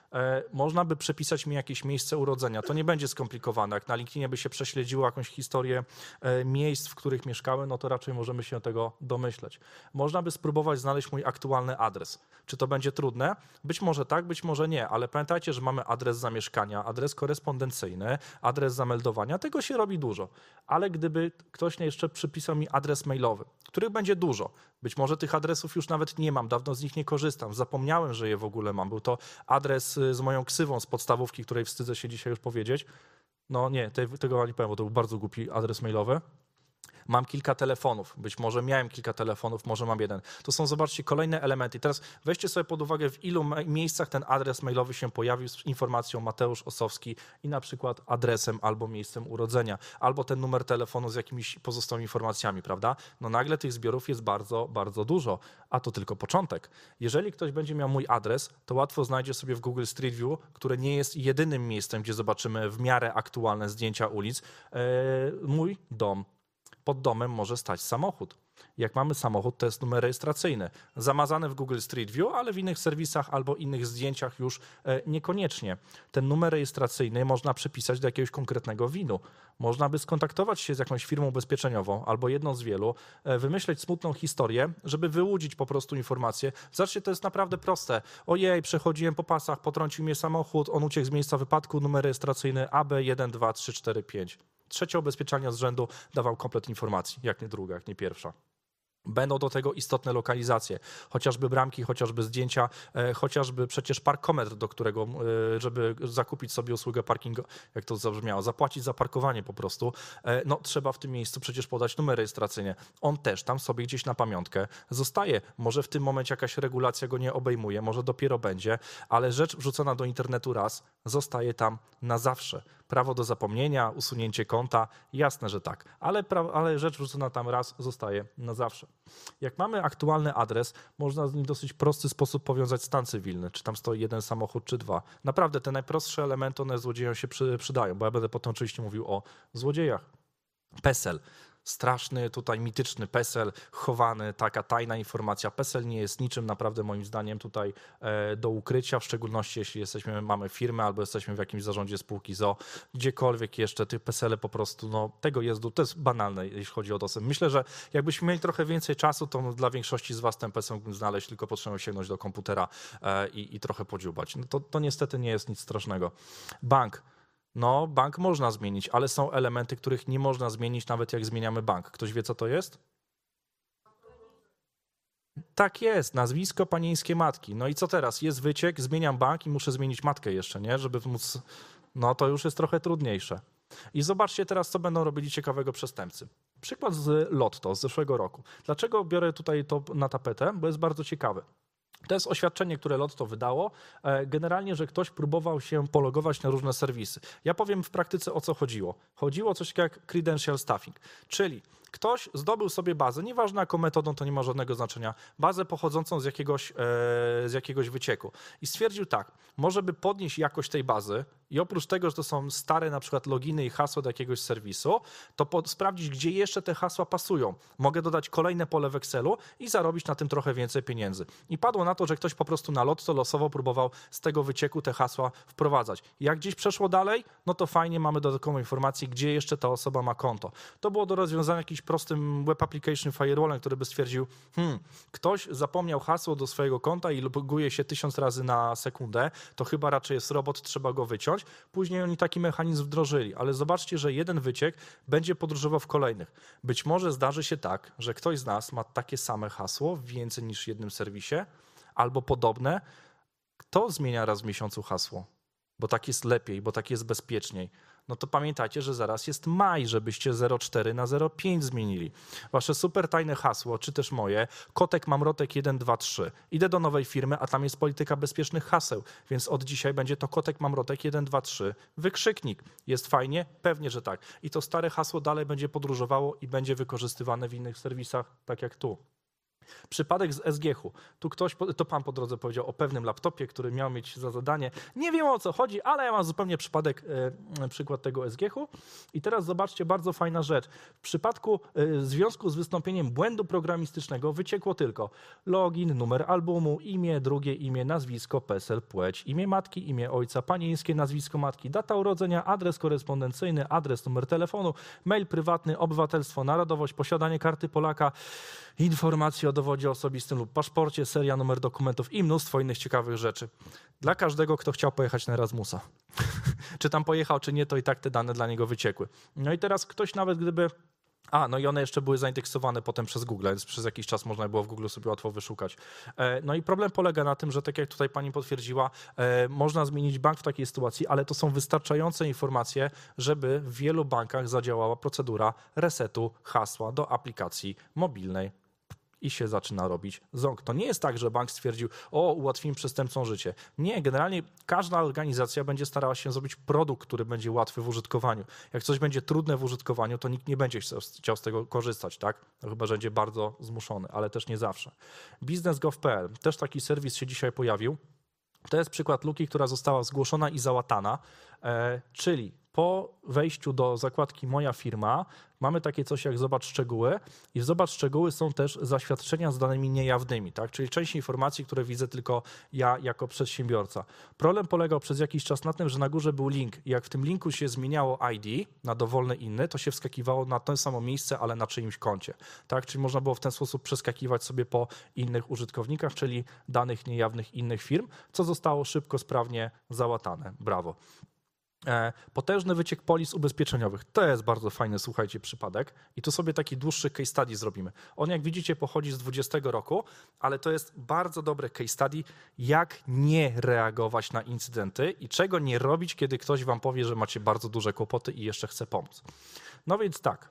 Można by przepisać mi jakieś miejsce urodzenia. To nie będzie skomplikowane. Jak na LinkedInie by się prześledziło jakąś historię miejsc, w których mieszkałem, no to raczej możemy się tego domyśleć. Można by spróbować znaleźć mój aktualny adres. Czy to będzie trudne? Być może tak, być może nie, ale pamiętajcie, że mamy adres zamieszkania, adres korespondencyjny, adres zameldowania. Tego się robi dużo. Ale gdyby ktoś jeszcze przypisał mi adres mailowy, których będzie dużo, być może tych adresów już nawet nie mam, dawno z nich nie korzystam, zapomniałem, że je w ogóle mam. Był to adres z moją ksywą z podstawówki, której wstydzę się dzisiaj już powiedzieć. No nie, tego nie powiem, bo to był bardzo głupi adres mailowy. Mam kilka telefonów, być może miałem kilka telefonów, może mam jeden. To są, zobaczcie, kolejne elementy. Teraz weźcie sobie pod uwagę, w ilu miejscach ten adres mailowy się pojawił z informacją Mateusz Ossowski i na przykład adresem albo miejscem urodzenia, albo ten numer telefonu z jakimiś pozostałymi informacjami, prawda? No nagle tych zbiorów jest bardzo, bardzo dużo, a to tylko początek. Jeżeli ktoś będzie miał mój adres, to łatwo znajdzie sobie w Google Street View, które nie jest jedynym miejscem, gdzie zobaczymy w miarę aktualne zdjęcia ulic, yy, mój dom. Pod domem może stać samochód. Jak mamy samochód, to jest numer rejestracyjny. Zamazany w Google Street View, ale w innych serwisach albo innych zdjęciach już niekoniecznie. Ten numer rejestracyjny można przypisać do jakiegoś konkretnego winu. Można by skontaktować się z jakąś firmą ubezpieczeniową albo jedną z wielu, wymyśleć smutną historię, żeby wyłudzić po prostu informację. Zobaczcie, to jest naprawdę proste. Ojej, przechodziłem po pasach, potrącił mnie samochód, on uciekł z miejsca wypadku, numer rejestracyjny A B jeden dwa trzy cztery pięć. Trzecie ubezpieczenie z rzędu dawał komplet informacji, jak nie druga, jak nie pierwsza. Będą do tego istotne lokalizacje, chociażby bramki, chociażby zdjęcia, e, chociażby przecież parkometr, do którego, e, żeby zakupić sobie usługę parkingu, jak to zabrzmiało, zapłacić za parkowanie po prostu, e, no trzeba w tym miejscu przecież podać numer rejestracyjny. On też tam sobie gdzieś na pamiątkę zostaje. Może w tym momencie jakaś regulacja go nie obejmuje, może dopiero będzie, ale rzecz wrzucona do internetu raz zostaje tam na zawsze. Prawo do zapomnienia, usunięcie konta, jasne, że tak, ale, ale rzecz wrzucona tam raz zostaje na zawsze. Jak mamy aktualny adres, można z nim w dosyć prosty sposób powiązać stan cywilny, czy tam stoi jeden samochód, czy dwa. Naprawdę te najprostsze elementy, one złodziejom się przy, przydają, bo ja będę potem oczywiście mówił o złodziejach. PESEL. Straszny, tutaj mityczny PESEL, chowany, taka tajna informacja. PESEL nie jest niczym naprawdę moim zdaniem tutaj e, do ukrycia, w szczególności jeśli jesteśmy, mamy firmę albo jesteśmy w jakimś zarządzie spółki z o o, gdziekolwiek jeszcze tych PESEL po prostu, no tego jest, to jest banalne, jeśli chodzi o dostęp. Myślę, że jakbyśmy mieli trochę więcej czasu, to dla większości z was ten PESEL mógłbym znaleźć, tylko potrzebuję sięgnąć do komputera e, i, i trochę podziubać. No to, to niestety nie jest nic strasznego. Bank. No, bank można zmienić, ale są elementy, których nie można zmienić, nawet jak zmieniamy bank. Ktoś wie, co to jest? Tak jest, nazwisko panieńskie matki. No i co teraz? Jest wyciek, zmieniam bank i muszę zmienić matkę jeszcze, nie? Żeby móc... No to już jest trochę trudniejsze. I zobaczcie teraz, co będą robili ciekawego przestępcy. Przykład z Lotto z zeszłego roku. Dlaczego biorę tutaj to na tapetę? Bo jest bardzo ciekawy. To jest oświadczenie, które Lotto wydało. Generalnie, że ktoś próbował się pologować na różne serwisy. Ja powiem w praktyce, o co chodziło. Chodziło o coś takiego jak credential stuffing, czyli ktoś zdobył sobie bazę, nieważne jaką metodą, to nie ma żadnego znaczenia, bazę pochodzącą z jakiegoś, e, z jakiegoś wycieku. I stwierdził tak, może by podnieść jakość tej bazy i oprócz tego, że to są stare na przykład loginy i hasła do jakiegoś serwisu, to pod, sprawdzić, gdzie jeszcze te hasła pasują. Mogę dodać kolejne pole w Excelu i zarobić na tym trochę więcej pieniędzy. I padło na to, że ktoś po prostu na Lotto losowo próbował z tego wycieku te hasła wprowadzać. Jak gdzieś przeszło dalej, no to fajnie, mamy dodatkową informację, gdzie jeszcze ta osoba ma konto. To było do rozwiązania jakiś prostym web application firewallem, który by stwierdził, hmm, ktoś zapomniał hasło do swojego konta i loguje się tysiąc razy na sekundę, to chyba raczej jest robot, trzeba go wyciąć. Później oni taki mechanizm wdrożyli, ale zobaczcie, że jeden wyciek będzie podróżował w kolejnych. Być może zdarzy się tak, że ktoś z nas ma takie same hasło w więcej niż jednym serwisie, albo podobne. Kto zmienia raz w miesiącu hasło? Bo tak jest lepiej, bo tak jest bezpieczniej. No to pamiętajcie, że zaraz jest maj, żebyście zero cztery na zero pięć zmienili. Wasze super tajne hasło, czy też moje, kotek mamrotek jeden dwa trzy. Idę do nowej firmy, a tam jest polityka bezpiecznych haseł, więc od dzisiaj będzie to kotek mamrotek jeden dwa trzy. Wykrzyknik. Jest fajnie? Pewnie, że tak. I to stare hasło dalej będzie podróżowało i będzie wykorzystywane w innych serwisach, tak jak tu. Przypadek z S G H-u. Tu ktoś, to pan po drodze powiedział o pewnym laptopie, który miał mieć za zadanie. Nie wiem, o co chodzi, ale ja mam zupełnie przypadek, e, przykład tego S G H-u. I teraz zobaczcie, bardzo fajna rzecz. W przypadku, e, w związku z wystąpieniem błędu programistycznego wyciekło tylko login, numer albumu, imię, drugie imię, nazwisko, PESEL, płeć, imię matki, imię ojca, panieńskie, nazwisko matki, data urodzenia, adres korespondencyjny, adres, numer telefonu, mail prywatny, obywatelstwo, narodowość, posiadanie karty Polaka, informacje o dowodzie osobistym lub paszporcie, seria, numer dokumentów i mnóstwo innych ciekawych rzeczy. Dla każdego, kto chciał pojechać na Erasmusa. Czy tam pojechał, czy nie, to i tak te dane dla niego wyciekły. No i teraz ktoś nawet gdyby... A, no i one jeszcze były zaindeksowane potem przez Google, więc przez jakiś czas można było w Google sobie łatwo wyszukać. No i problem polega na tym, że tak jak tutaj pani potwierdziła, można zmienić bank w takiej sytuacji, ale to są wystarczające informacje, żeby w wielu bankach zadziałała procedura resetu hasła do aplikacji mobilnej. I się zaczyna robić ząg. To nie jest tak, że bank stwierdził, o, ułatwimy przestępcom życie. Nie, generalnie każda organizacja będzie starała się zrobić produkt, który będzie łatwy w użytkowaniu. Jak coś będzie trudne w użytkowaniu, to nikt nie będzie chciał z tego korzystać, tak? No, chyba, że będzie bardzo zmuszony, ale też nie zawsze. biznes kropka gov kropka p l, też taki serwis się dzisiaj pojawił. To jest przykład luki, która została zgłoszona i załatana, e, czyli po wejściu do zakładki Moja firma mamy takie coś jak Zobacz szczegóły i w Zobacz szczegóły są też zaświadczenia z danymi niejawnymi, tak? Czyli część informacji, które widzę tylko ja jako przedsiębiorca. Problem polegał przez jakiś czas na tym, że na górze był link i jak w tym linku się zmieniało I D na dowolny inny, to się wskakiwało na to samo miejsce, ale na czyimś koncie, tak? Czyli można było w ten sposób przeskakiwać sobie po innych użytkownikach, czyli danych niejawnych innych firm, co zostało szybko, sprawnie załatane. Brawo. Potężny wyciek polis ubezpieczeniowych. To jest bardzo fajny, słuchajcie, przypadek. I tu sobie taki dłuższy case study zrobimy. On, jak widzicie, pochodzi z dwudziestego roku, ale to jest bardzo dobre case study, jak nie reagować na incydenty i czego nie robić, kiedy ktoś wam powie, że macie bardzo duże kłopoty i jeszcze chce pomóc. No więc tak.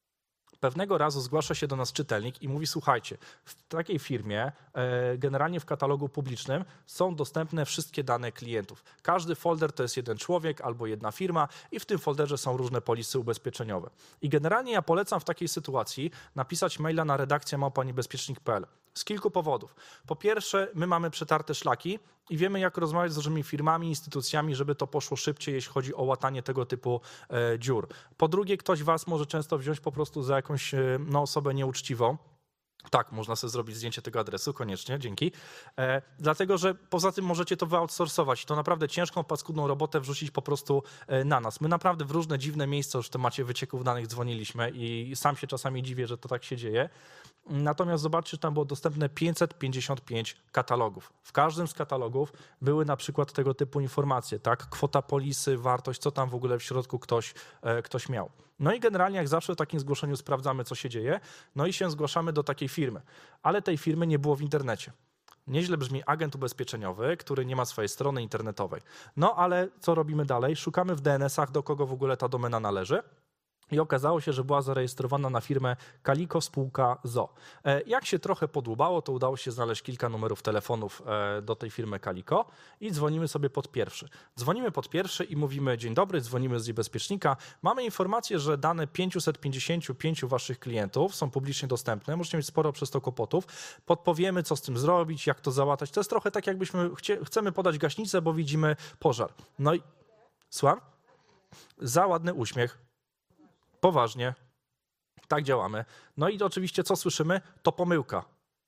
Pewnego razu zgłasza się do nas czytelnik i mówi, słuchajcie, w takiej firmie e, generalnie w katalogu publicznym są dostępne wszystkie dane klientów. Każdy folder to jest jeden człowiek albo jedna firma i w tym folderze są różne polisy ubezpieczeniowe. I generalnie ja polecam w takiej sytuacji napisać maila na redakcja małpa niebezpiecznik kropka p l. Z kilku powodów. Po pierwsze, my mamy przetarte szlaki i wiemy, jak rozmawiać z różnymi firmami, instytucjami, żeby to poszło szybciej, jeśli chodzi o łatanie tego typu e, dziur. Po drugie, ktoś was może często wziąć po prostu za jakąś e, no, osobę nieuczciwą. Tak, można sobie zrobić zdjęcie tego adresu, koniecznie, dzięki. E, dlatego, że poza tym możecie to wyoutsourcować. To naprawdę ciężką, paskudną robotę wrzucić po prostu e, na nas. My naprawdę w różne dziwne miejsca już w temacie wycieków danych dzwoniliśmy i sam się czasami dziwię, że to tak się dzieje. Natomiast zobaczcie, że tam było dostępne pięćset pięćdziesiąt pięć katalogów. W każdym z katalogów były na przykład tego typu informacje, tak? Kwota polisy, wartość, co tam w ogóle w środku ktoś, e, ktoś miał. No i generalnie jak zawsze w takim zgłoszeniu sprawdzamy, co się dzieje, no i się zgłaszamy do takiej firmy. Ale tej firmy nie było w internecie. Nieźle brzmi agent ubezpieczeniowy, który nie ma swojej strony internetowej. No ale co robimy dalej? Szukamy w D N S ach, do kogo w ogóle ta domena należy. I okazało się, że była zarejestrowana na firmę Kaliko Spółka z o o. Jak się trochę podłubało, to udało się znaleźć kilka numerów telefonów do tej firmy Kaliko i dzwonimy sobie pod pierwszy. Dzwonimy pod pierwszy i mówimy, dzień dobry, dzwonimy z niebezpiecznika. Mamy informację, że dane pięćset pięćdziesiąt pięć waszych klientów są publicznie dostępne. Możecie mieć sporo przez to kłopotów. Podpowiemy, co z tym zrobić, jak to załatać. To jest trochę tak, jakbyśmy chcie, chcemy podać gaśnicę, bo widzimy pożar. No i słucham? Za ładny uśmiech. Poważnie. Tak działamy. No i oczywiście co słyszymy? To pomyłka.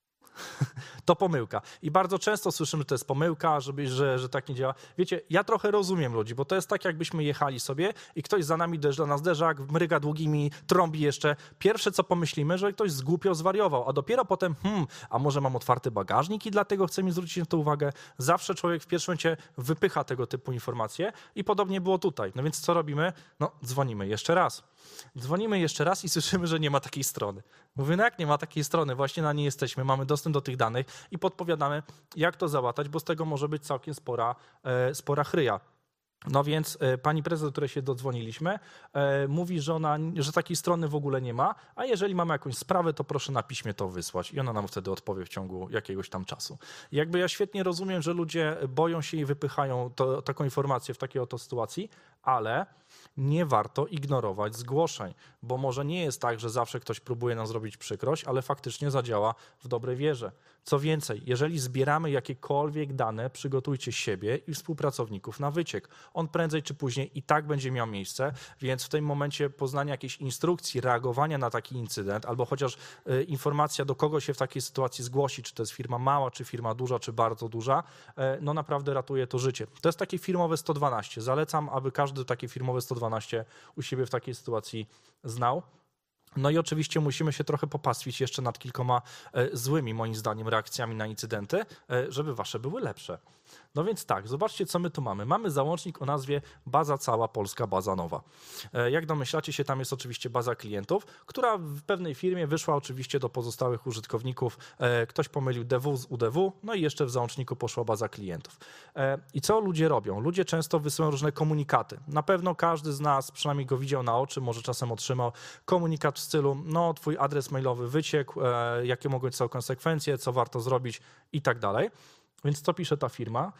To pomyłka. I bardzo często słyszymy, że to jest pomyłka, żeby, że, że tak nie działa. Wiecie, ja trochę rozumiem ludzi, bo to jest tak, jakbyśmy jechali sobie i ktoś za nami dojeżdża na zderzak, mryga długimi, trąbi jeszcze. Pierwsze, co pomyślimy, że ktoś zgłupiał, zwariował, a dopiero potem, hmm, a może mam otwarty bagażnik i dlatego chcę mi zwrócić na to uwagę. Zawsze człowiek w pierwszym momencie wypycha tego typu informacje i podobnie było tutaj. No więc co robimy? No, dzwonimy jeszcze raz. Dzwonimy jeszcze raz i słyszymy, że nie ma takiej strony. Mówię, no jak nie ma takiej strony? Właśnie na niej jesteśmy, mamy dostęp do tych danych i podpowiadamy, jak to załatać, bo z tego może być całkiem spora, e, spora chryja. No więc e, pani prezes, do której się dodzwoniliśmy, e, mówi, że, ona, że takiej strony w ogóle nie ma, a jeżeli mamy jakąś sprawę, to proszę na piśmie to wysłać i ona nam wtedy odpowie w ciągu jakiegoś tam czasu. I jakby ja świetnie rozumiem, że ludzie boją się i wypychają to, taką informację w takiej oto sytuacji, ale nie warto ignorować zgłoszeń, bo może nie jest tak, że zawsze ktoś próbuje nam zrobić przykrość, ale faktycznie zadziała w dobrej wierze. Co więcej, jeżeli zbieramy jakiekolwiek dane, przygotujcie siebie i współpracowników na wyciek. On prędzej czy później i tak będzie miał miejsce, więc w tym momencie poznania jakiejś instrukcji, reagowania na taki incydent, albo chociaż y, informacja, do kogo się w takiej sytuacji zgłosi, czy to jest firma mała, czy firma duża, czy bardzo duża, y, no naprawdę ratuje to życie. To jest takie firmowe sto dwanaście. Zalecam, aby każdy takie firmowe sto dwanaście u siebie w takiej sytuacji znał. No i oczywiście musimy się trochę popastwić jeszcze nad kilkoma e, złymi, moim zdaniem, reakcjami na incydenty, e, żeby wasze były lepsze. No więc tak, zobaczcie, co my tu mamy. Mamy załącznik o nazwie Baza Cała Polska Baza Nowa. E, jak domyślacie się, tam jest oczywiście baza klientów, która w pewnej firmie wyszła oczywiście do pozostałych użytkowników. E, ktoś pomylił D W z U D W, no i jeszcze w załączniku poszła baza klientów. E, I co ludzie robią? Ludzie często wysyłają różne komunikaty. Na pewno każdy z nas przynajmniej go widział na oczy, może czasem otrzymał komunikat w stylu, no twój adres mailowy wyciekł, e, jakie mogą być są konsekwencje, co warto zrobić i tak dalej. Więc co pisze ta firma?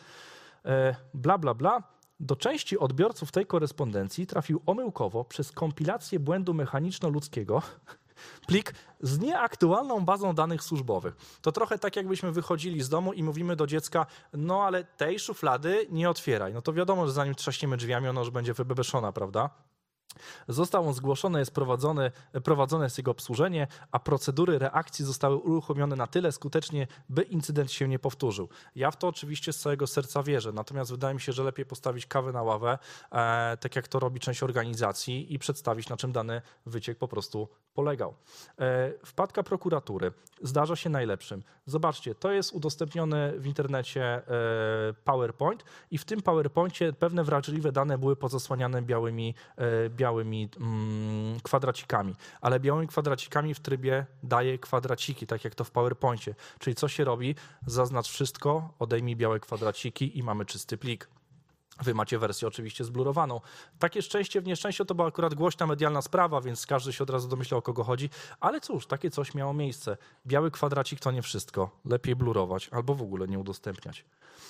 E, bla, bla, bla. Do części odbiorców tej korespondencji trafił omyłkowo przez kompilację błędu mechaniczno-ludzkiego plik z nieaktualną bazą danych służbowych. To trochę tak, jakbyśmy wychodzili z domu i mówimy do dziecka, no ale tej szuflady nie otwieraj. No to wiadomo, że zanim trzaśniemy drzwiami, ona już będzie wybebeszona, prawda? Został on zgłoszony, jest prowadzony, prowadzone jest jego obsłużenie, a procedury reakcji zostały uruchomione na tyle skutecznie, by incydent się nie powtórzył. Ja w to oczywiście z całego serca wierzę, natomiast wydaje mi się, że lepiej postawić kawę na ławę, e, tak jak to robi część organizacji i przedstawić, na czym dany wyciek po prostu polegał. E, wpadka prokuratury zdarza się najlepszym. Zobaczcie, to jest udostępnione w internecie e, PowerPoint i w tym PowerPoincie pewne wrażliwe dane były pozasłaniane białymi e, białymi mm, kwadracikami, ale białymi kwadracikami w trybie daje kwadraciki, tak jak to w PowerPoincie. Czyli co się robi? Zaznacz wszystko, odejmij białe kwadraciki i mamy czysty plik. Wy macie wersję oczywiście zblurowaną. Takie szczęście w nieszczęściu to była akurat głośna medialna sprawa, więc każdy się od razu domyślał, o kogo chodzi. Ale cóż, takie coś miało miejsce. Biały kwadracik to nie wszystko. Lepiej blurować albo w ogóle nie udostępniać.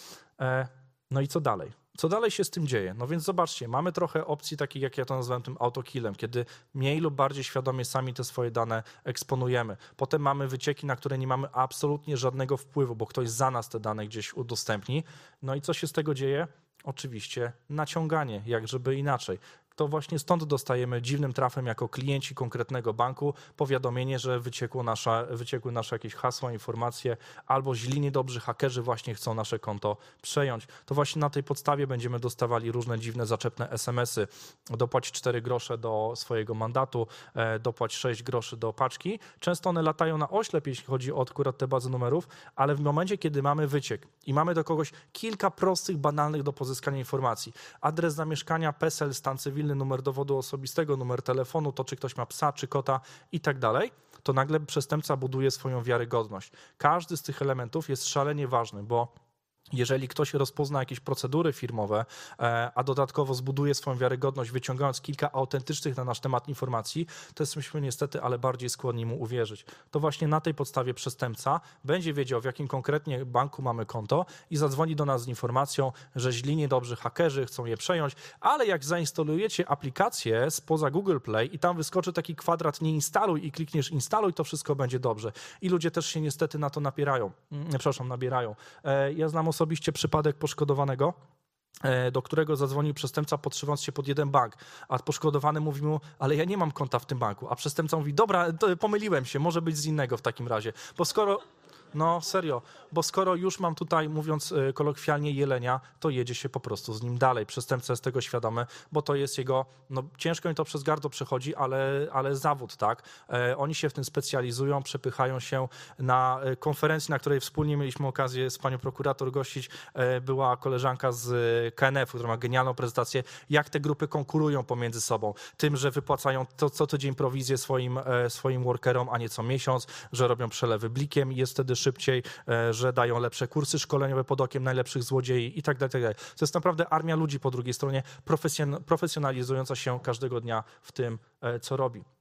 E, no i co dalej? Co dalej się z tym dzieje? No więc zobaczcie, mamy trochę opcji takich, jak ja to nazywam tym autokillem, kiedy mniej lub bardziej świadomie sami te swoje dane eksponujemy. Potem mamy wycieki, na które nie mamy absolutnie żadnego wpływu, bo ktoś za nas te dane gdzieś udostępni. No i co się z tego dzieje? Oczywiście naciąganie, jak żeby inaczej. To właśnie stąd dostajemy dziwnym trafem jako klienci konkretnego banku powiadomienie, że wyciekło nasza, wyciekły nasze jakieś hasła, informacje, albo źli niedobrzy hakerzy właśnie chcą nasze konto przejąć. To właśnie na tej podstawie będziemy dostawali różne dziwne, zaczepne es em esy. Dopłać cztery grosze do swojego mandatu, dopłać sześć groszy do paczki. Często one latają na oślep, jeśli chodzi o akurat te bazy numerów, ale w momencie, kiedy mamy wyciek i mamy do kogoś kilka prostych, banalnych do pozyskania informacji. Adres zamieszkania, PESEL, stan cywilny, numer dowodu osobistego, numer telefonu, to czy ktoś ma psa, czy kota i tak dalej, to nagle przestępca buduje swoją wiarygodność. Każdy z tych elementów jest szalenie ważny, bo jeżeli ktoś rozpozna jakieś procedury firmowe, a dodatkowo zbuduje swoją wiarygodność, wyciągając kilka autentycznych na nasz temat informacji, to jesteśmy niestety, ale bardziej skłonni mu uwierzyć. To właśnie na tej podstawie przestępca będzie wiedział, w jakim konkretnie banku mamy konto i zadzwoni do nas z informacją, że źli niedobrzy hakerzy chcą je przejąć, ale jak zainstalujecie aplikację spoza Google Play i tam wyskoczy taki kwadrat nie instaluj i klikniesz instaluj, to wszystko będzie dobrze. I ludzie też się niestety na to napierają. Przepraszam, nabierają. Ja znam osobiście przypadek poszkodowanego, do którego zadzwonił przestępca, podszywając się pod jeden bank, a poszkodowany mówi mu, ale ja nie mam konta w tym banku, a przestępca mówi, dobra, pomyliłem się, może być z innego w takim razie, bo skoro... No serio, bo skoro już mam tutaj, mówiąc kolokwialnie, jelenia, to jedzie się po prostu z nim dalej. Przestępca jest tego świadomy, bo to jest jego, no ciężko mi to przez gardło przechodzi, ale, ale zawód, tak? E, oni się w tym specjalizują, przepychają się. Na konferencji, na której wspólnie mieliśmy okazję z panią prokurator gościć, e, była koleżanka z K N F u, która ma genialną prezentację, jak te grupy konkurują pomiędzy sobą. Tym, że wypłacają to, co tydzień prowizję swoim, e, swoim workerom, a nie co miesiąc, że robią przelewy blikiem i jest wtedy szybciej, że dają lepsze kursy szkoleniowe pod okiem najlepszych złodziei i tak dalej, tak dalej. To jest naprawdę armia ludzi po drugiej stronie, profesjonalizująca się każdego dnia w tym, co robi.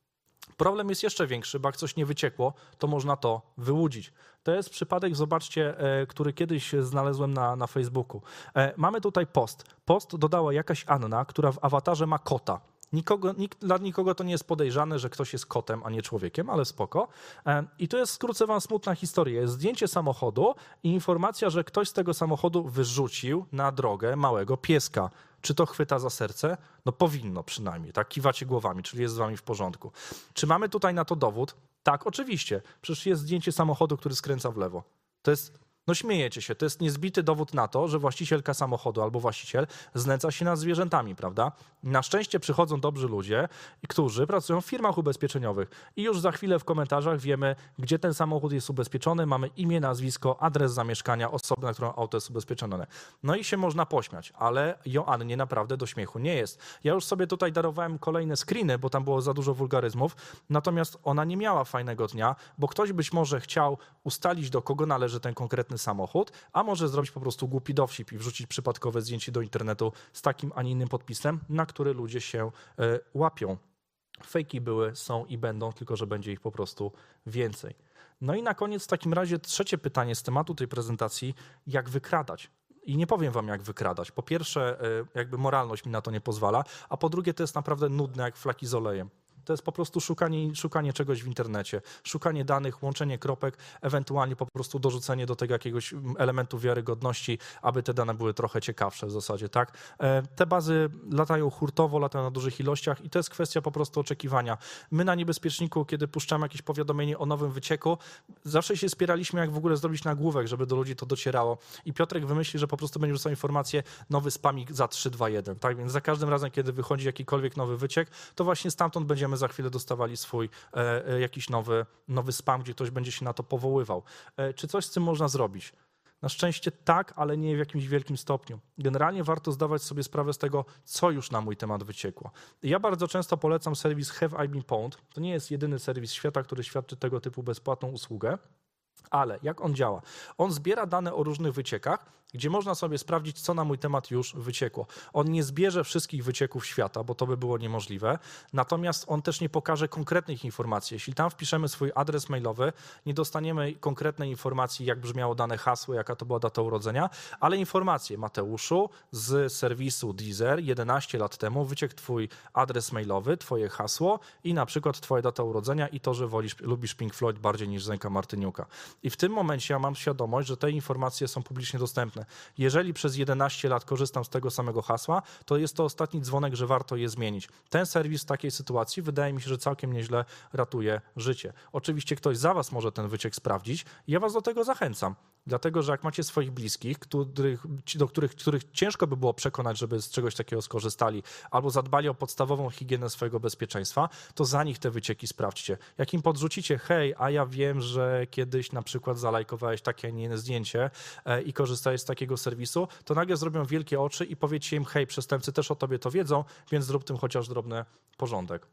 Problem jest jeszcze większy, bo jak coś nie wyciekło, to można to wyłudzić. To jest przypadek, zobaczcie, e, który kiedyś znalazłem na, na Facebooku. E, mamy tutaj post. Post dodała jakaś Anna, która w awatarze ma kota. Nikogo, nikt, dla nikogo to nie jest podejrzane, że ktoś jest kotem, a nie człowiekiem, ale spoko. E, I tu jest, skrócę wam, smutna historia. Jest zdjęcie samochodu i informacja, że ktoś z tego samochodu wyrzucił na drogę małego pieska. Czy to chwyta za serce? No powinno przynajmniej, tak? Kiwacie głowami, czyli jest z wami w porządku. Czy mamy tutaj na to dowód? Tak, oczywiście. Przecież jest zdjęcie samochodu, który skręca w lewo. To jest, no śmiejecie się, to jest niezbity dowód na to, że właścicielka samochodu albo właściciel znęca się nad zwierzętami, prawda? Na szczęście przychodzą dobrzy ludzie, którzy pracują w firmach ubezpieczeniowych i już za chwilę w komentarzach wiemy, gdzie ten samochód jest ubezpieczony, mamy imię, nazwisko, adres zamieszkania osoby, na którą auto jest ubezpieczone. No i się można pośmiać, ale Joannie naprawdę do śmiechu nie jest. Ja już sobie tutaj darowałem kolejne screeny, bo tam było za dużo wulgaryzmów, natomiast ona nie miała fajnego dnia, bo ktoś być może chciał ustalić, do kogo należy ten konkretny samochód, a może zrobić po prostu głupi dowcip i wrzucić przypadkowe zdjęcie do internetu z takim, a nie innym podpisem, na który ludzie się y, łapią. Fejki były, są i będą, tylko że będzie ich po prostu więcej. No i na koniec w takim razie trzecie pytanie z tematu tej prezentacji, jak wykradać. I nie powiem wam, jak wykradać. Po pierwsze, y, jakby moralność mi na to nie pozwala, a po drugie, to jest naprawdę nudne jak flaki z olejem. To jest po prostu szukanie, szukanie czegoś w internecie, szukanie danych, łączenie kropek, ewentualnie po prostu dorzucenie do tego jakiegoś elementu wiarygodności, aby te dane były trochę ciekawsze w zasadzie, tak? Te bazy latają hurtowo, latają na dużych ilościach i to jest kwestia po prostu oczekiwania. My na Niebezpieczniku, kiedy puszczamy jakieś powiadomienie o nowym wycieku, zawsze się spieraliśmy, jak w ogóle zrobić nagłówek, żeby do ludzi to docierało. I Piotrek wymyśli, że po prostu będzie rzucał informację, nowy spamik za trzy, dwa, jeden, tak? Więc za każdym razem, kiedy wychodzi jakikolwiek nowy wyciek, to właśnie stamtąd będziemy za chwilę dostawali swój e, jakiś nowy, nowy spam, gdzie ktoś będzie się na to powoływał. E, czy coś z tym można zrobić? Na szczęście tak, ale nie w jakimś wielkim stopniu. Generalnie warto zdawać sobie sprawę z tego, co już na mój temat wyciekło. Ja bardzo często polecam serwis Have I Been Pwned. To nie jest jedyny serwis świata, który świadczy tego typu bezpłatną usługę. Ale jak on działa? On zbiera dane o różnych wyciekach, gdzie można sobie sprawdzić, co na mój temat już wyciekło. On nie zbierze wszystkich wycieków świata, bo to by było niemożliwe, natomiast on też nie pokaże konkretnych informacji. Jeśli tam wpiszemy swój adres mailowy, nie dostaniemy konkretnej informacji, jak brzmiało dane hasło, jaka to była data urodzenia, ale informacje, Mateuszu, z serwisu Deezer jedenaście lat temu wyciekł twój adres mailowy, twoje hasło i na przykład twoja data urodzenia i to, że wolisz, lubisz Pink Floyd bardziej niż Zenka Martyniuka. I w tym momencie ja mam świadomość, że te informacje są publicznie dostępne. Jeżeli przez jedenaście lat korzystam z tego samego hasła, to jest to ostatni dzwonek, że warto je zmienić. Ten serwis w takiej sytuacji wydaje mi się, że całkiem nieźle ratuje życie. Oczywiście ktoś za was może ten wyciek sprawdzić i ja was do tego zachęcam. Dlatego, że jak macie swoich bliskich, których, do których, których ciężko by było przekonać, żeby z czegoś takiego skorzystali, albo zadbali o podstawową higienę swojego bezpieczeństwa, to za nich te wycieki sprawdźcie. Jak im podrzucicie, hej, a ja wiem, że kiedyś na przykład zalajkowałeś takie, nie inne zdjęcie e, i korzystałeś z takiego serwisu, to nagle zrobią wielkie oczy i powiedzcie im, hej, przestępcy też o tobie to wiedzą, więc zrób tym chociaż drobny porządek.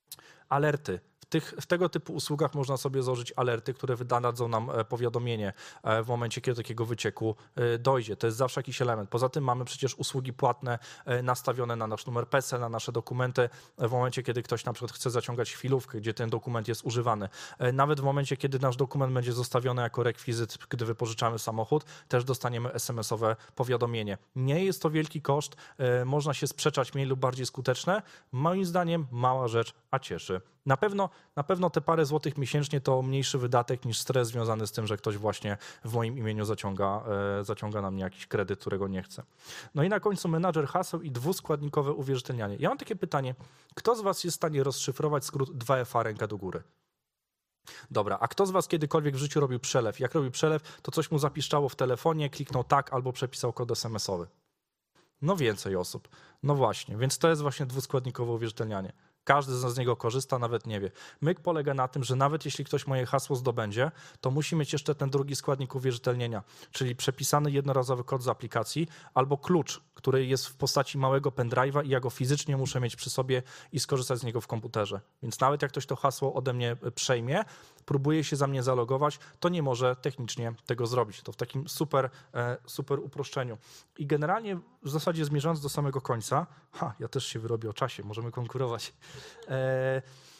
Alerty. W, tych, w tego typu usługach można sobie założyć alerty, które wydadzą nam powiadomienie w momencie, kiedy do takiego wycieku dojdzie. To jest zawsze jakiś element. Poza tym mamy przecież usługi płatne nastawione na nasz numer PESEL, na nasze dokumenty w momencie, kiedy ktoś na przykład chce zaciągać chwilówkę, gdzie ten dokument jest używany. Nawet w momencie, kiedy nasz dokument będzie zostawiony jako rekwizyt, gdy wypożyczamy samochód, też dostaniemy es em esowe powiadomienie. Nie jest to wielki koszt, można się sprzeczać, mniej lub bardziej skuteczne. Moim zdaniem mała rzecz, a cieszy. Na pewno, na pewno te parę złotych miesięcznie to mniejszy wydatek niż stres związany z tym, że ktoś właśnie w moim imieniu zaciąga, e, zaciąga na mnie jakiś kredyt, którego nie chce. No i na końcu menadżer haseł i dwuskładnikowe uwierzytelnianie. Ja mam takie pytanie, kto z was jest w stanie rozszyfrować skrót dwa F A ręka do góry? Dobra, a kto z was kiedykolwiek w życiu robił przelew? Jak robił przelew, to coś mu zapiszczało w telefonie, kliknął tak albo przepisał kod es em esowy. No więcej osób. No właśnie, więc to jest właśnie dwuskładnikowe uwierzytelnianie. Każdy z niego korzysta, nawet nie wie. Myk polega na tym, że nawet jeśli ktoś moje hasło zdobędzie, to musi mieć jeszcze ten drugi składnik uwierzytelnienia, czyli przepisany jednorazowy kod z aplikacji albo klucz, który jest w postaci małego pendrive'a i ja go fizycznie muszę mieć przy sobie i skorzystać z niego w komputerze. Więc nawet jak ktoś to hasło ode mnie przejmie, próbuje się za mnie zalogować, to nie może technicznie tego zrobić. To w takim super, super uproszczeniu. I generalnie w zasadzie zmierzając do samego końca, ha, ja też się wyrobię o czasie, możemy konkurować. E,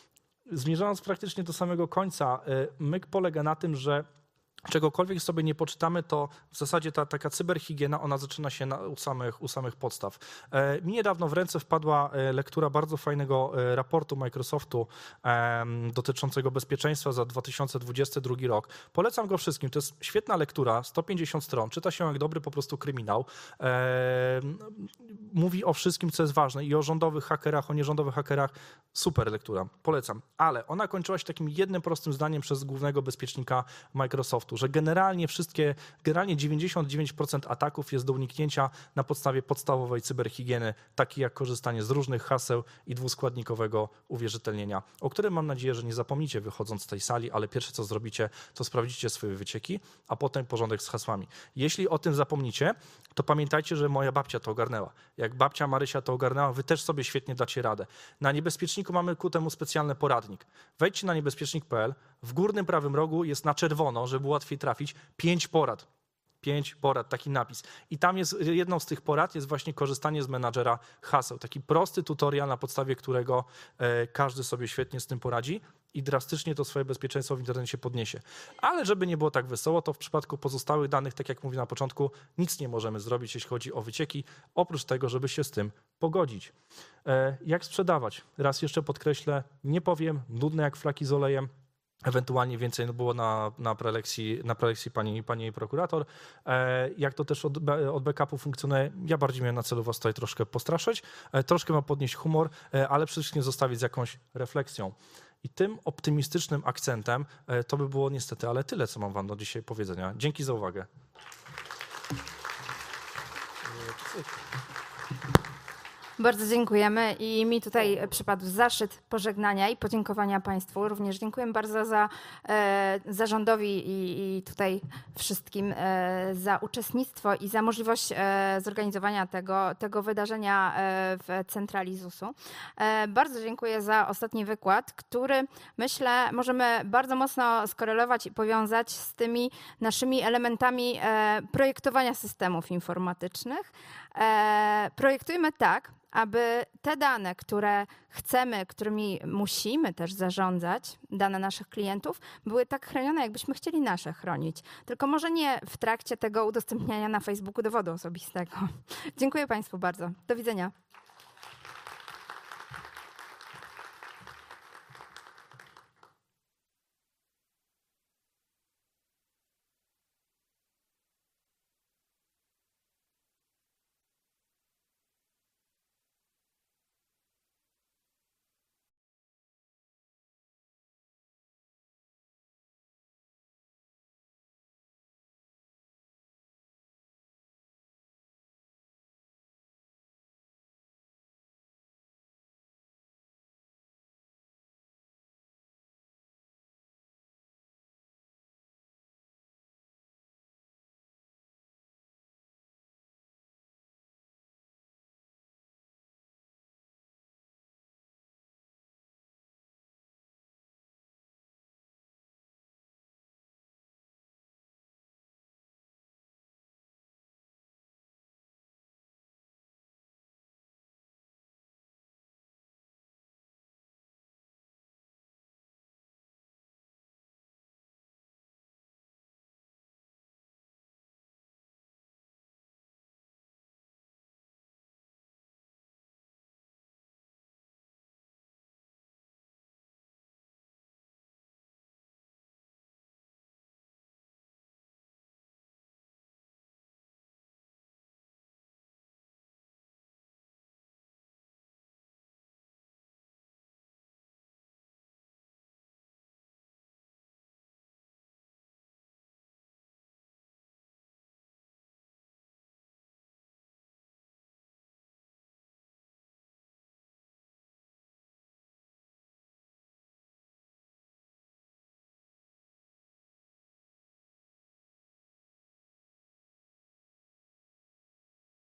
zmierzając praktycznie do samego końca, myk polega na tym, że czegokolwiek sobie nie poczytamy, to w zasadzie ta taka cyberhigiena, ona zaczyna się na, u, samych, u samych podstaw. E, mi niedawno w ręce wpadła e, lektura bardzo fajnego e, raportu Microsoftu e, dotyczącego bezpieczeństwa za dwa tysiące dwudziesty drugi rok. Polecam go wszystkim. To jest świetna lektura, sto pięćdziesiąt stron. Czyta się jak dobry po prostu kryminał. E, mówi o wszystkim, co jest ważne i o rządowych hakerach, o nierządowych hakerach. Super lektura. Polecam. Ale ona kończyła się takim jednym prostym zdaniem przez głównego bezpiecznika Microsoftu, że generalnie wszystkie, generalnie dziewięćdziesiąt dziewięć procent ataków jest do uniknięcia na podstawie podstawowej cyberhigieny, takiej jak korzystanie z różnych haseł i dwuskładnikowego uwierzytelnienia, o którym mam nadzieję, że nie zapomnicie wychodząc z tej sali, ale pierwsze co zrobicie, to sprawdzicie swoje wycieki, a potem porządek z hasłami. Jeśli o tym zapomnicie, to pamiętajcie, że moja babcia to ogarnęła. Jak babcia Marysia to ogarnęła, wy też sobie świetnie dacie radę. Na Niebezpieczniku mamy ku temu specjalny poradnik. Wejdźcie na niebezpiecznik kropka p l, w górnym prawym rogu jest na czerwono, żeby było łatwiej trafić, pięć porad. Pięć porad, taki napis. I tam jest, jedną z tych porad jest właśnie korzystanie z menadżera haseł. Taki prosty tutorial, na podstawie którego e, każdy sobie świetnie z tym poradzi i drastycznie to swoje bezpieczeństwo w internecie podniesie. Ale żeby nie było tak wesoło, to w przypadku pozostałych danych, tak jak mówię na początku, nic nie możemy zrobić, jeśli chodzi o wycieki, oprócz tego, żeby się z tym pogodzić. E, jak sprzedawać? Raz jeszcze podkreślę, nie powiem, nudne jak flaki z olejem. Ewentualnie więcej było na, na prelekcji, na prelekcji pani, pani prokurator. E, jak to też od, od backupu funkcjonuje, ja bardziej miałem na celu was tutaj troszkę postraszyć, e, troszkę ma podnieść humor, e, ale przede wszystkim zostawić z jakąś refleksją. I tym optymistycznym akcentem e, to by było niestety, ale tyle, co mam wam do dzisiaj powiedzenia. Dzięki za uwagę. Bardzo dziękujemy i mi tutaj przypadł zaszczyt pożegnania i podziękowania Państwu. Również dziękuję bardzo za e, zarządowi i, i tutaj wszystkim e, za uczestnictwo i za możliwość e, zorganizowania tego, tego wydarzenia e, w centrali zusu. E, bardzo dziękuję za ostatni wykład, który myślę możemy bardzo mocno skorelować i powiązać z tymi naszymi elementami e, projektowania systemów informatycznych. E, projektujmy tak, aby te dane, które chcemy, którymi musimy też zarządzać, dane naszych klientów, były tak chronione, jakbyśmy chcieli nasze chronić. Tylko może nie w trakcie tego udostępniania na Facebooku dowodu osobistego. Dziękuję Państwu bardzo. Do widzenia.